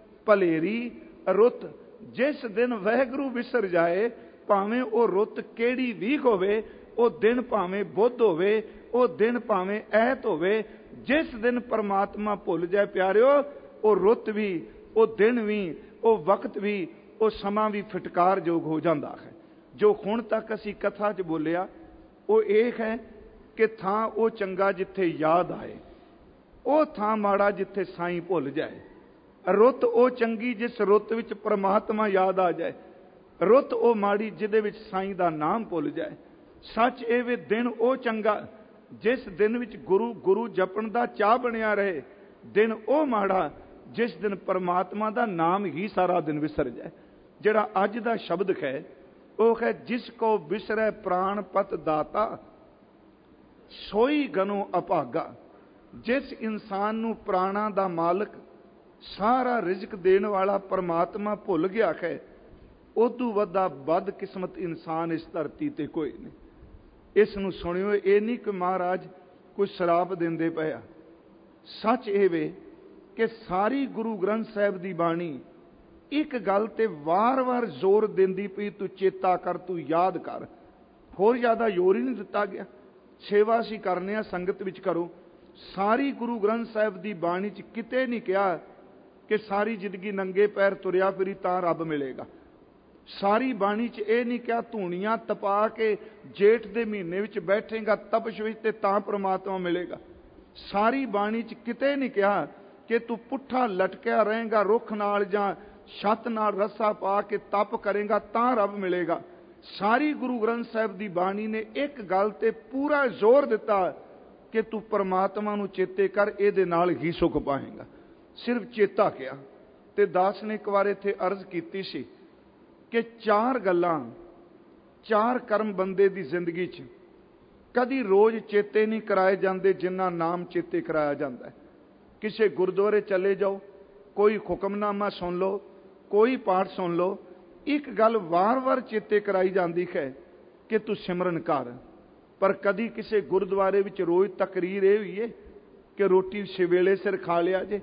A: ਭਲੇਰੀ ਰੁੱਤ। ਜਿਸ ਦਿਨ ਵਾਹਿਗੁਰੂ ਵਿਸਰ ਜਾਏ, ਭਾਵੇਂ ਉਹ ਰੁੱਤ ਕਿਹੜੀ ਵੀ ਹੋਵੇ, ਉਹ ਦਿਨ ਭਾਵੇਂ ਬੁੱਧ ਹੋਵੇ, ਉਹ ਦਿਨ ਭਾਵੇਂ ਐਤ ਹੋਵੇ, ਜਿਸ ਦਿਨ ਪਰਮਾਤਮਾ ਭੁੱਲ ਜਾਏ ਪਿਆਰਿਓ, ਉਹ ਰੁੱਤ ਵੀ, ਉਹ ਦਿਨ ਵੀ, ਉਹ ਵਕਤ ਵੀ, ਉਹ ਸਮਾਂ ਵੀ ਫਟਕਾਰਯੋਗ ਹੋ ਜਾਂਦਾ ਹੈ। ਜੋ ਹੁਣ ਤੱਕ ਅਸੀਂ ਕਥਾ 'ਚ ਬੋਲਿਆ ਉਹ ਇਹ ਹੈ ਕਿ ਥਾਂ ਉਹ ਚੰਗਾ ਜਿੱਥੇ ਯਾਦ ਆਏ, ਉਹ ਥਾਂ ਮਾੜਾ ਜਿੱਥੇ ਸਾਈਂ ਭੁੱਲ ਜਾਏ। ਰੁੱਤ ਉਹ ਚੰਗੀ ਜਿਸ ਰੁੱਤ ਵਿੱਚ ਪਰਮਾਤਮਾ ਯਾਦ ਆ ਜਾਏ, ਰੁੱਤ ਉਹ ਮਾੜੀ ਜਿਹਦੇ ਵਿੱਚ ਸਾਈਂ ਦਾ ਨਾਮ ਭੁੱਲ ਜਾਏ। ਸੱਚ ਇਹ ਵੇ ਦਿਨ ਉਹ ਚੰਗਾ ਜਿਸ ਦਿਨ ਵਿੱਚ ਗੁਰੂ ਜਪਣ ਦਾ ਚਾਹ ਬਣਿਆ ਰਹੇ, ਦਿਨ ਉਹ ਮਾੜਾ ਜਿਸ ਦਿਨ ਪਰਮਾਤਮਾ ਦਾ ਨਾਮ ਹੀ ਸਾਰਾ ਦਿਨ ਵਿਸਰ ਜਾਏ। ਜਿਹੜਾ ਅੱਜ ਦਾ ਸ਼ਬਦ ਹੈ ਉਹ ਹੈ, ਜਿਸ ਕੋ ਵਿਸਰੈ ਪ੍ਰਾਣ ਪਤ ਦਾਤਾ ਸੋਈ ਗਨੋ ਅਭਾਗਾ। ਜਿਸ ਇਨਸਾਨ ਨੂੰ ਪ੍ਰਾਣਾਂ ਦਾ ਮਾਲਕ, ਸਾਰਾ ਰਿਜ਼ਕ ਦੇਣ ਵਾਲਾ ਪਰਮਾਤਮਾ ਭੁੱਲ ਗਿਆ ਹੈ, ਉਦੋਂ ਵੱਡਾ ਬਦਕਿਸਮਤ ਇਨਸਾਨ ਇਸ ਧਰਤੀ ਤੇ ਕੋਈ ਨਹੀਂ। ਇਸ ਨੂੰ ਸੁਣਿਓ, ਇਹ ਨਹੀਂ ਕਿ ਮਹਾਰਾਜ ਕੋਈ ਸ਼ਰਾਪ ਦਿੰਦੇ ਪਏ ਆ। ਸੱਚ ਇਹ ਵੇ ਕਿ ਸਾਰੀ ਗੁਰੂ ਗ੍ਰੰਥ ਸਾਹਿਬ ਦੀ ਬਾਣੀ ਇੱਕ ਗੱਲ ਤੇ ਵਾਰ-ਵਾਰ ਜ਼ੋਰ ਦਿੰਦੀ ਪਈ, ਤੂੰ ਚੇਤਾ ਕਰ, ਤੂੰ ਯਾਦ ਕਰ। ਹੋਰ ਜ਼ਿਆਦਾ ਜ਼ੋਰ ਹੀ ਨਹੀਂ ਦਿੱਤਾ ਗਿਆ। ਸੇਵਾ ਅਸੀਂ ਕਰਨੇ ਆ, ਸੰਗਤ ਵਿੱਚ ਕਰੋ। ਸਾਰੀ ਗੁਰੂ ਗ੍ਰੰਥ ਸਾਹਿਬ ਦੀ ਬਾਣੀ 'ਚ ਕਿਤੇ ਨਹੀਂ ਕਿਹਾ ਕਿ ਸਾਰੀ ਜ਼ਿੰਦਗੀ ਨੰਗੇ ਪੈਰ ਤੁਰਿਆ ਫਿਰੀ ਤਾਂ ਰੱਬ ਮਿਲੇਗਾ। ਸਾਰੀ ਬਾਣੀ 'ਚ ਇਹ ਨਹੀਂ ਕਿਹਾ ਧੂਣੀਆਂ ਤਪਾ ਕੇ ਜੇਠ ਦੇ ਮਹੀਨੇ ਵਿੱਚ ਬੈਠੇਗਾ ਤਪਸ਼ ਵਿੱਚ ਤੇ ਤਾਂ ਪ੍ਰਮਾਤਮਾ ਮਿਲੇਗਾ। ਸਾਰੀ ਬਾਣੀ 'ਚ ਕਿਤੇ ਨਹੀਂ ਕਿਹਾ ਕਿ ਤੂੰ ਪੁੱਠਾ ਲਟਕਿਆ ਰਹੇਗਾ ਰੁੱਖ ਨਾਲ ਜਾਂ ਛੱਤ ਨਾਲ ਰੱਸਾ ਪਾ ਕੇ ਤਪ ਕਰੇਗਾ ਤਾਂ ਰੱਬ ਮਿਲੇਗਾ। ਸਾਰੀ ਗੁਰੂ ਗ੍ਰੰਥ ਸਾਹਿਬ ਦੀ ਬਾਣੀ ਨੇ ਇੱਕ ਗੱਲ ਤੇ ਪੂਰਾ ਜ਼ੋਰ ਦਿੱਤਾ ਕਿ ਤੂੰ ਪਰਮਾਤਮਾ ਨੂੰ ਚੇਤੇ ਕਰ, ਇਹਦੇ ਨਾਲ ਹੀ ਸੁੱਖ ਪਾਏਗਾ। ਸਿਰਫ ਚੇਤਾ ਕਿਹਾ। ਤੇ ਦਾਸ ਨੇ ਇੱਕ ਵਾਰ ਇੱਥੇ ਅਰਜ਼ ਕੀਤੀ ਸੀ ਕਿ ਚਾਰ ਗੱਲਾਂ, ਚਾਰ ਕਰਮ ਬੰਦੇ ਦੀ ਜ਼ਿੰਦਗੀ 'ਚ ਕਦੀ ਰੋਜ਼ ਚੇਤੇ ਨਹੀਂ ਕਰਾਏ ਜਾਂਦੇ ਜਿੰਨਾ ਨਾਮ ਚੇਤੇ ਕਰਾਇਆ ਜਾਂਦਾ ਹੈ। ਕਿਸੇ ਗੁਰਦੁਆਰੇ ਚਲੇ ਜਾਓ, ਕੋਈ ਹੁਕਮਨਾਮਾ ਸੁਣ ਲਓ, ਕੋਈ ਪਾਠ ਸੁਣ ਲਓ, ਇੱਕ ਗੱਲ ਵਾਰ-ਵਾਰ ਚੇਤੇ ਕਰਾਈ ਜਾਂਦੀ ਹੈ ਕਿ ਤੂੰ ਸਿਮਰਨ ਕਰ। ਪਰ ਕਦੀ ਕਿਸੇ ਗੁਰਦੁਆਰੇ ਵਿੱਚ ਰੋਜ਼ ਤਕਰੀਰ ਇਹ ਹੋਈ ਹੈ ਕਿ ਰੋਟੀ ਵੇਲੇ ਸਿਰ ਖਾ ਲਿਆ ਜੇ।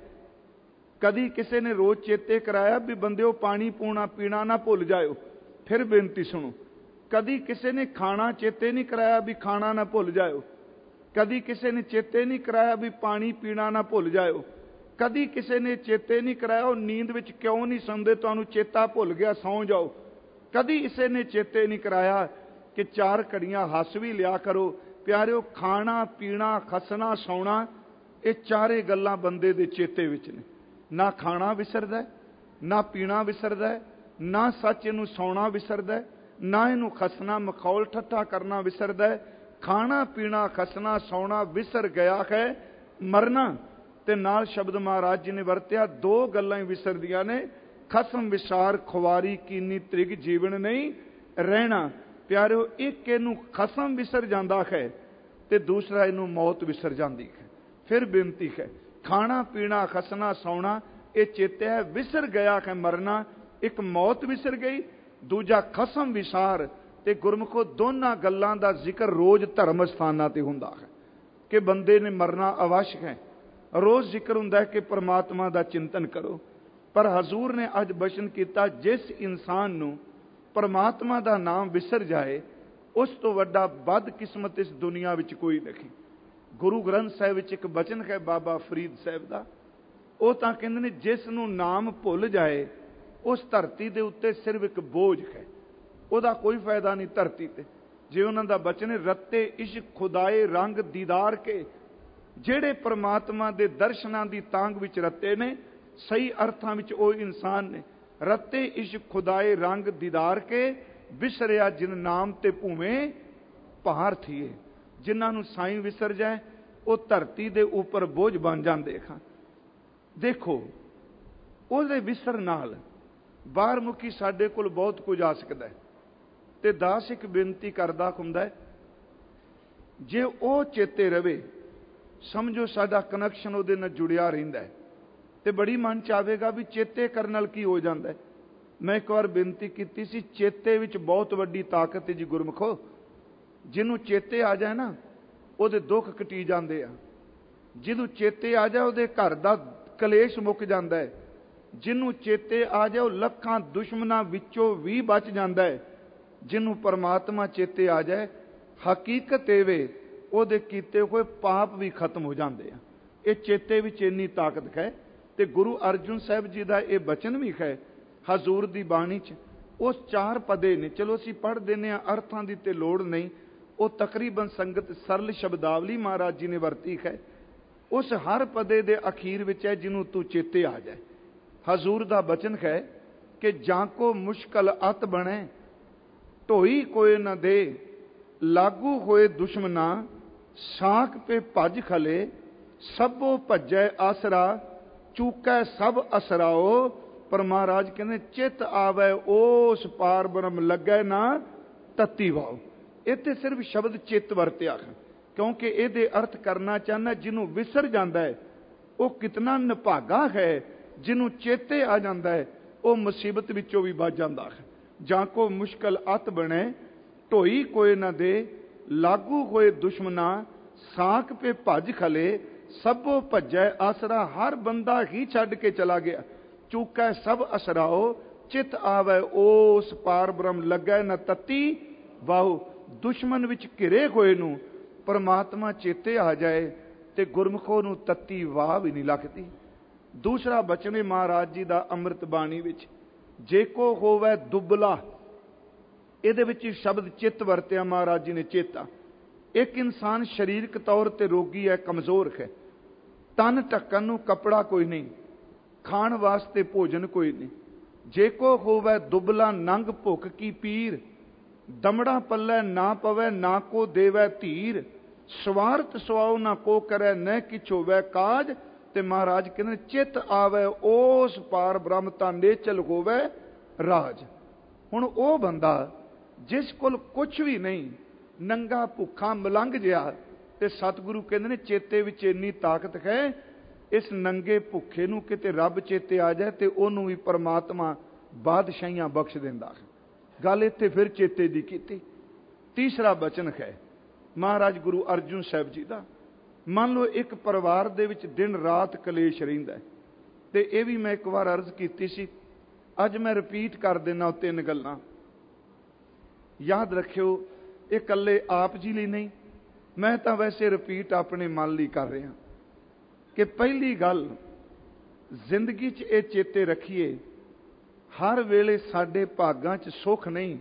A: ਕਦੀ ਕਿਸੇ ਨੇ ਰੋਜ਼ ਚੇਤੇ ਕਰਾਇਆ ਵੀ ਬੰਦਿਓ ਪਾਣੀ ਪੀਣਾ ਨਾ ਭੁੱਲ ਜਾਇਓ। ਫਿਰ ਬੇਨਤੀ ਸੁਣੋ। ਕਦੀ ਕਿਸੇ ਨੇ ਖਾਣਾ ਚੇਤੇ ਨਹੀਂ ਕਰਾਇਆ ਵੀ ਖਾਣਾ ਨਾ ਭੁੱਲ ਜਾਇਓ। ਕਦੀ ਕਿਸੇ ਨੇ ਚੇਤੇ ਨਹੀਂ ਕਰਾਇਆ ਵੀ ਪਾਣੀ ਪੀਣਾ ਨਾ ਭੁੱਲ ਜਾਇਓ। ਕਦੀ ਕਿਸੇ ਨੇ ਚੇਤੇ ਨਹੀਂ ਕਰਾਇਆ ਉਹ ਨੀਂਦ ਵਿੱਚ ਕਿਉਂ ਨਹੀਂ ਸੌਂਦੇ, ਤੁਹਾਨੂੰ ਚੇਤਾ ਭੁੱਲ ਗਿਆ, ਸੌਂ ਜਾਓ। ਕਦੀ ਕਿਸੇ ਨੇ ਚੇਤੇ ਨਹੀਂ ਕਰਾਇਆ ਕਿ 4 ਘੜੀਆਂ ਹੱਸ ਵੀ ਲਿਆ ਕਰੋ। ਪਿਆਰਿਓ, ਖਾਣਾ ਪੀਣਾ, ਖਸਣਾ ਸੌਣਾ, ਇਹ ਚਾਰੇ ਗੱਲਾਂ ਬੰਦੇ ਦੇ ਚੇਤੇ ਵਿੱਚ ਨੇ। ਨਾ ਖਾਣਾ ਵਿਸਰਦਾ, ਨਾ ਪੀਣਾ ਵਿਸਰਦਾ, ਨਾ ਸੱਚ ਇਹਨੂੰ ਸੌਣਾ ਵਿਸਰਦਾ, ਨਾ ਇਹਨੂੰ ਖਸਣਾ ਮਖੌਲ ਠੱਠਾ ਕਰਨਾ ਵਿਸਰਦਾ। ਖਾਣਾ ਪੀਣਾ ਖਸਣਾ ਸੌਣਾ ਵਿਸਰ ਗਿਆ ਹੈ ਮਰਨਾ। ਤੇ ਨਾਲ ਸ਼ਬਦ ਮਹਾਰਾਜ ਜੀ ਨੇ ਵਰਤਿਆ, 2 ਗੱਲਾਂ ਹੀ ਵਿਸਰਦੀਆਂ ਨੇ, ਖਸਮ ਵਿਸਾਰ ਖੁਆਰੀ ਕੀਨੀ ਤ੍ਰਿਗ ਜੀਵਨ ਨਹੀਂ ਰਹਿਣਾ। ਪਿਆਰਿਓ, ਇੱਕ ਇਹਨੂੰ ਖਸਮ ਵਿਸਰ ਜਾਂਦਾ ਹੈ ਤੇ ਦੂਸਰਾ ਇਹਨੂੰ ਮੌਤ ਵਿਸਰ ਜਾਂਦੀ ਹੈ। ਫਿਰ ਬੇਨਤੀ ਹੈ, ਖਾਣਾ ਪੀਣਾ ਖਸਣਾ ਸੌਣਾ ਇਹ ਚੇਤੇ ਹੈ, ਵਿਸਰ ਗਿਆ ਹੈ ਮਰਨਾ। ਇੱਕ ਮੌਤ ਵਿਸਰ ਗਈ, ਦੂਜਾ ਖਸਮ ਵਿਸਾਰ। ਤੇ ਗੁਰਮੁਖੋ, ਦੋਨਾਂ ਗੱਲਾਂ ਦਾ ਜ਼ਿਕਰ ਰੋਜ਼ ਧਰਮ ਸਥਾਨਾਂ ਤੇ ਹੁੰਦਾ ਹੈ ਕਿ ਬੰਦੇ ਨੇ ਮਰਨਾ ਅਵਸ਼ਕ ਹੈ। ਰੋਜ਼ ਜ਼ਿਕਰ ਹੁੰਦਾ ਹੈ ਕਿ ਪਰਮਾਤਮਾ ਦਾ ਚਿੰਤਨ ਕਰੋ। ਪਰ ਹਜ਼ੂਰ ਨੇ ਅੱਜ ਬਚਨ ਕੀਤਾ, ਜਿਸ ਇਨਸਾਨ ਨੂੰ ਪਰਮਾਤਮਾ ਦਾ ਨਾਮ ਵਿਸਰ ਜਾਏ, ਉਸ ਤੋਂ ਵੱਡਾ ਬਦਕਿਸਮਤ ਇਸ ਦੁਨੀਆ ਵਿੱਚ ਕੋਈ ਨਹੀਂ। ਗੁਰੂ ਗ੍ਰੰਥ ਸਾਹਿਬ ਵਿੱਚ ਇੱਕ ਬਚਨ ਹੈ ਬਾਬਾ ਫਰੀਦ ਸਾਹਿਬ ਦਾ। ਉਹ ਤਾਂ ਕਹਿੰਦੇ ਨੇ, ਜਿਸ ਨੂੰ ਨਾਮ ਭੁੱਲ ਜਾਏ ਉਸ ਧਰਤੀ ਦੇ ਉੱਤੇ ਸਿਰਫ ਇੱਕ ਬੋਝ ਹੈ, ਉਹਦਾ ਕੋਈ ਫਾਇਦਾ ਨਹੀਂ ਧਰਤੀ ਤੇ। ਜੇ ਉਹਨਾਂ ਦਾ ਬਚਨ ਹੈ, ਰੱਤੇ ਇਸ਼ਕ ਖੁਦਾਏ ਰੰਗ ਦੀਦਾਰ ਕੇ, ਜਿਹੜੇ ਪਰਮਾਤਮਾ ਦੇ ਦਰਸ਼ਨਾਂ ਦੀ ਤਾਂਗ ਵਿੱਚ ਰੱਤੇ ਨੇ, ਸਹੀ ਅਰਥਾਂ ਵਿੱਚ ਉਹ ਇਨਸਾਨ ਨੇ। ਰੱਤੇ ਇਸ਼ਕ ਖੁਦਾਏ ਰੰਗ ਦੀਦਾਰ ਕੇ, ਵਿਸਰਿਆ ਜਿਨ ਨਾਮ ਤੇ ਭੂਵੇਂ ਭਾਰ ਥੀਏ। ਜਿਨ੍ਹਾਂ ਨੂੰ ਸਾਈਂ ਵਿਸਰ ਜਾਏ ਉਹ ਧਰਤੀ ਦੇ ਉੱਪਰ ਬੋਝ ਬਣ ਜਾਂਦੇ ਹਨ। ਦੇਖੋ, ਉਹਦੇ ਵਿਸਰ ਨਾਲ ਬਾਹਰਮੁਖੀ ਸਾਡੇ ਕੋਲ ਬਹੁਤ ਕੁਝ ਆ ਸਕਦਾ ਹੈ। ਤੇ ਦਾਸ ਇੱਕ ਬੇਨਤੀ ਕਰਦਾ ਹੁੰਦਾ ਹੈ, ਜੇ ਉਹ ਚੇਤੇ ਰਵੇ, ਸਮਝੋ ਸਾਡਾ ਕਨੈਕਸ਼ਨ ਉਹਦੇ ਨਾਲ ਜੁੜਿਆ ਰਹਿੰਦਾ ਹੈ। ਤੇ ਬੜੀ ਮਨ ਚ ਆਵੇਗਾ ਵੀ ਚੇਤੇ ਕਰਨ ਨਾਲ ਕੀ ਹੋ ਜਾਂਦਾ ਹੈ। ਮੈਂ ਇੱਕ ਵਾਰ ਬੇਨਤੀ ਕੀਤੀ ਸੀ, ਚੇਤੇ ਵਿੱਚ ਬਹੁਤ ਵੱਡੀ ਤਾਕਤ ਹੈ ਜੀ ਗੁਰਮੁਖੋ। ਜਿਹਨੂੰ ਚੇਤੇ ਆ ਜਾਏ ਨਾ, ਉਹਦੇ ਦੁੱਖ ਕਟੀ ਜਾਂਦੇ ਆ। ਜਿਹਨੂੰ ਚੇਤੇ ਆ ਜਾਏ ਉਹਦੇ ਘਰ ਦਾ ਕਲੇਸ਼ ਮੁੱਕ ਜਾਂਦਾ ਹੈ। ਜਿਹਨੂੰ ਚੇਤੇ ਆ ਜਾਏ ਉਹ ਲੱਖਾਂ ਦੁਸ਼ਮਣਾਂ ਵਿੱਚੋਂ ਵੀ ਬਚ ਜਾਂਦਾ ਹੈ। ਜਿਹਨੂੰ ਪਰਮਾਤਮਾ ਚੇਤੇ ਆ ਜਾਏ, ਹਕੀਕਤ ਇਹ ਵੇ ਉਹਦੇ ਕੀਤੇ ਹੋਏ ਪਾਪ ਵੀ ਖਤਮ ਹੋ ਜਾਂਦੇ ਆ। ਇਹ ਚੇਤੇ ਵਿੱਚ ਇੰਨੀ ਤਾਕਤ ਹੈ। ਤੇ ਗੁਰੂ ਅਰਜਨ ਸਾਹਿਬ ਜੀ ਦਾ ਇਹ ਬਚਨ ਵੀ ਹੈ ਹਜ਼ੂਰ ਦੀ ਬਾਣੀ 'ਚ। ਉਸ 4 ਪਦੇ ਨੇ, ਚਲੋ ਅਸੀਂ ਪੜ੍ਹ ਦਿੰਦੇ ਹਾਂ, ਅਰਥਾਂ ਦੀ ਤੇ ਲੋੜ ਨਹੀਂ। ਉਹ ਤਕਰੀਬਨ ਸੰਗਤ ਸਰਲ ਸ਼ਬਦਾਵਲੀ ਮਹਾਰਾਜ ਜੀ ਨੇ ਵਰਤੀ ਹੈ। ਉਸ ਹਰ ਪਦੇ ਦੇ ਅਖੀਰ ਵਿੱਚ ਹੈ, ਜਿਹਨੂੰ ਤੂੰ ਚੇਤੇ ਆ ਜਾਏ। ਹਜ਼ੂਰ ਦਾ ਬਚਨ ਹੈ ਕਿ ਜਾਂ ਕੋ ਮੁਸ਼ਕਲ ਅਤ ਬਣੇ, ਢੋਈ ਕੋਏ ਨਾ ਦੇ, ਲਾਗੂ ਹੋਏ ਦੁਸ਼ਮਨਾ, ਸਾਖ ਪੇ ਭੱਜ ਖਲੇ, ਸਭੋ ਭੱਜੈ ਆਸਰਾ, ਚੂਕੈ ਸਭ ਅਸਰਾਓ। ਪਰ ਮਹਾਰਾਜ ਕਹਿੰਦੇ, ਚਿੱਤ ਆਵੈ ਉਸ ਪਾਰ ਬ੍ਰਹਮ, ਲੱਗੈ ਨਾ ਤਤੀ ਵਾਓ। ਇੱਥੇ ਸਿਰਫ ਸ਼ਬਦ ਚਿੱਤ ਵਰਤਿਆ ਹੈ, ਕਿਉਂਕਿ ਇਹਦੇ ਅਰਥ ਕਰਨਾ ਚਾਹੁੰਦਾ, ਜਿਹਨੂੰ ਵਿਸਰ ਜਾਂਦਾ ਹੈ ਉਹ ਕਿਤਨਾ ਨਿਭਾਗਾ ਹੈ। ਜਿਹਨੂੰ ਚੇਤੇ ਆ ਜਾਂਦਾ ਹੈ ਉਹ ਮੁਸੀਬਤ ਵਿੱਚੋਂ ਵੀ ਬਚ ਜਾਂਦਾ ਹੈ। ਜਾਂ ਕੋ ਮੁਸ਼ਕਲ ਅਤ ਬਣੇ, ਢੋਈ ਕੋਏ ਨਾ ਦੇ, ਲਾਗੂ ਹੋਏ ਦੁਸ਼ਮਨਾ, ਸਾਖ ਪੇ ਭੱਜ ਖਲੇ, ਸਭੋ ਭੱਜੈ ਆਸਰਾ। ਹਰ ਬੰਦਾ ਹੀ ਛੱਡ ਕੇ ਚਲਾ ਗਿਆ। ਚੂਕੈ ਸਭ ਅਸਰਾਓ, ਚਿਤ ਆਵੈ ਉਸ ਪਾਰ ਬ੍ਰਹਮ, ਲੱਗੈ ਨਾ ਤਤੀ ਵਾਹੂ। ਦੁਸ਼ਮਣ ਵਿੱਚ ਘਿਰੇ ਹੋਏ ਨੂੰ ਪਰਮਾਤਮਾ ਚੇਤੇ ਆ ਜਾਏ ਤੇ ਗੁਰਮੁਖੋ ਨੂੰ ਤਤੀ ਵਾਹ ਵੀ ਨਹੀਂ ਲੱਗਦੀ। ਦੂਸਰਾ ਬਚਨ ਮਹਾਰਾਜ ਜੀ ਦਾ ਅੰਮ੍ਰਿਤ ਬਾਣੀ ਵਿੱਚ, ਜੇ ਕੋ ਹੋਵੇ ਦੁਬਲਾ, ਇਹਦੇ ਵਿੱਚ ਸ਼ਬਦ ਚਿੱਤ ਵਰਤਿਆ ਮਹਾਰਾਜ ਜੀ ਨੇ। ਚੇਤਾ, ਇੱਕ ਇਨਸਾਨ ਸਰੀਰਕ ਤੌਰ ਤੇ ਰੋਗੀ ਹੈ, ਕਮਜ਼ੋਰ ਹੈ, ਤਨ ਢੱਕਣ ਨੂੰ ਕੱਪੜਾ ਕੋਈ ਨਹੀਂ, ਖਾਣ ਵਾਸਤੇ ਭੋਜਨ ਕੋਈ ਨਹੀਂ। ਜੇ ਕੋ ਹੋਵੇ ਦੁਬਲਾ, ਨੰਗ ਭੁੱਖ ਕੀ ਪੀਰ, ਦਮੜਾ ਪੱਲੇ ਨਾ ਪਵੇ, ਨਾ ਕੋ ਦੇਵੈ ਧੀਰ, ਸਵਾਰਥ ਸੁਆਉ ਨਾ ਕੋ ਕਰੈ, ਨ ਕਿਛ ਹੋਵੇ ਕਾਜ। ਤੇ ਮਹਾਰਾਜ ਕਹਿੰਦੇ, ਚਿੱਤ ਆਵੇ ਉਸ ਪਾਰ ਬ੍ਰਹਮ, ਤਾਂ ਨੇਚਲ ਹੋਵੇ ਰਾਜ। ਹੁਣ ਉਹ ਬੰਦਾ ਜਿਸ ਕੋਲ ਕੁਛ ਵੀ ਨਹੀਂ, ਨੰਗਾ ਭੁੱਖਾ ਮਲੰਗ ਜਿਹਾ। ਤੇ ਸਤਿਗੁਰੂ ਕਹਿੰਦੇ ਨੇ ਚੇਤੇ ਵਿੱਚ ਇੰਨੀ ਤਾਕਤ ਹੈ, ਇਸ ਨੰਗੇ ਭੁੱਖੇ ਨੂੰ ਕਿਤੇ ਰੱਬ ਚੇਤੇ ਆ ਜਾਏ ਤੇ ਉਹਨੂੰ ਵੀ ਪਰਮਾਤਮਾ ਬਾਦਸ਼ਾਹੀਆਂ ਬਖਸ਼ ਦਿੰਦਾ ਹੈ। ਗੱਲ ਇੱਥੇ ਫਿਰ ਚੇਤੇ ਦੀ ਕੀਤੀ। ਤੀਸਰਾ ਬਚਨ ਹੈ ਮਹਾਰਾਜ ਗੁਰੂ ਅਰਜਨ ਸਾਹਿਬ ਜੀ ਦਾ। ਮੰਨ ਲਓ ਇੱਕ ਪਰਿਵਾਰ ਦੇ ਵਿੱਚ ਦਿਨ ਰਾਤ ਕਲੇਸ਼ ਰਹਿੰਦਾ, ਤੇ ਇਹ ਵੀ ਮੈਂ ਇੱਕ ਵਾਰ ਅਰਜ਼ ਕੀਤੀ ਸੀ, ਅੱਜ ਮੈਂ ਰਿਪੀਟ ਕਰ ਦੇਣਾ। ਉਹ 3 ਗੱਲਾਂ ਯਾਦ ਰੱਖਿਓ, ਇਹ ਇਕੱਲੇ ਆਪ ਜੀ ਲਈ ਨਹੀਂ, ਮੈਂ ਤਾਂ ਵੈਸੇ ਰਿਪੀਟ ਆਪਣੇ ਮਨ ਲਈ ਕਰ ਰਿਹਾ ਕਿ ਪਹਿਲੀ ਗੱਲ ਜ਼ਿੰਦਗੀ 'ਚ ਇਹ ਚੇਤੇ ਰੱਖੀਏ, ਹਰ ਵੇਲੇ ਸਾਡੇ ਭਾਗਾਂ 'ਚ ਸੁੱਖ ਨਹੀਂ,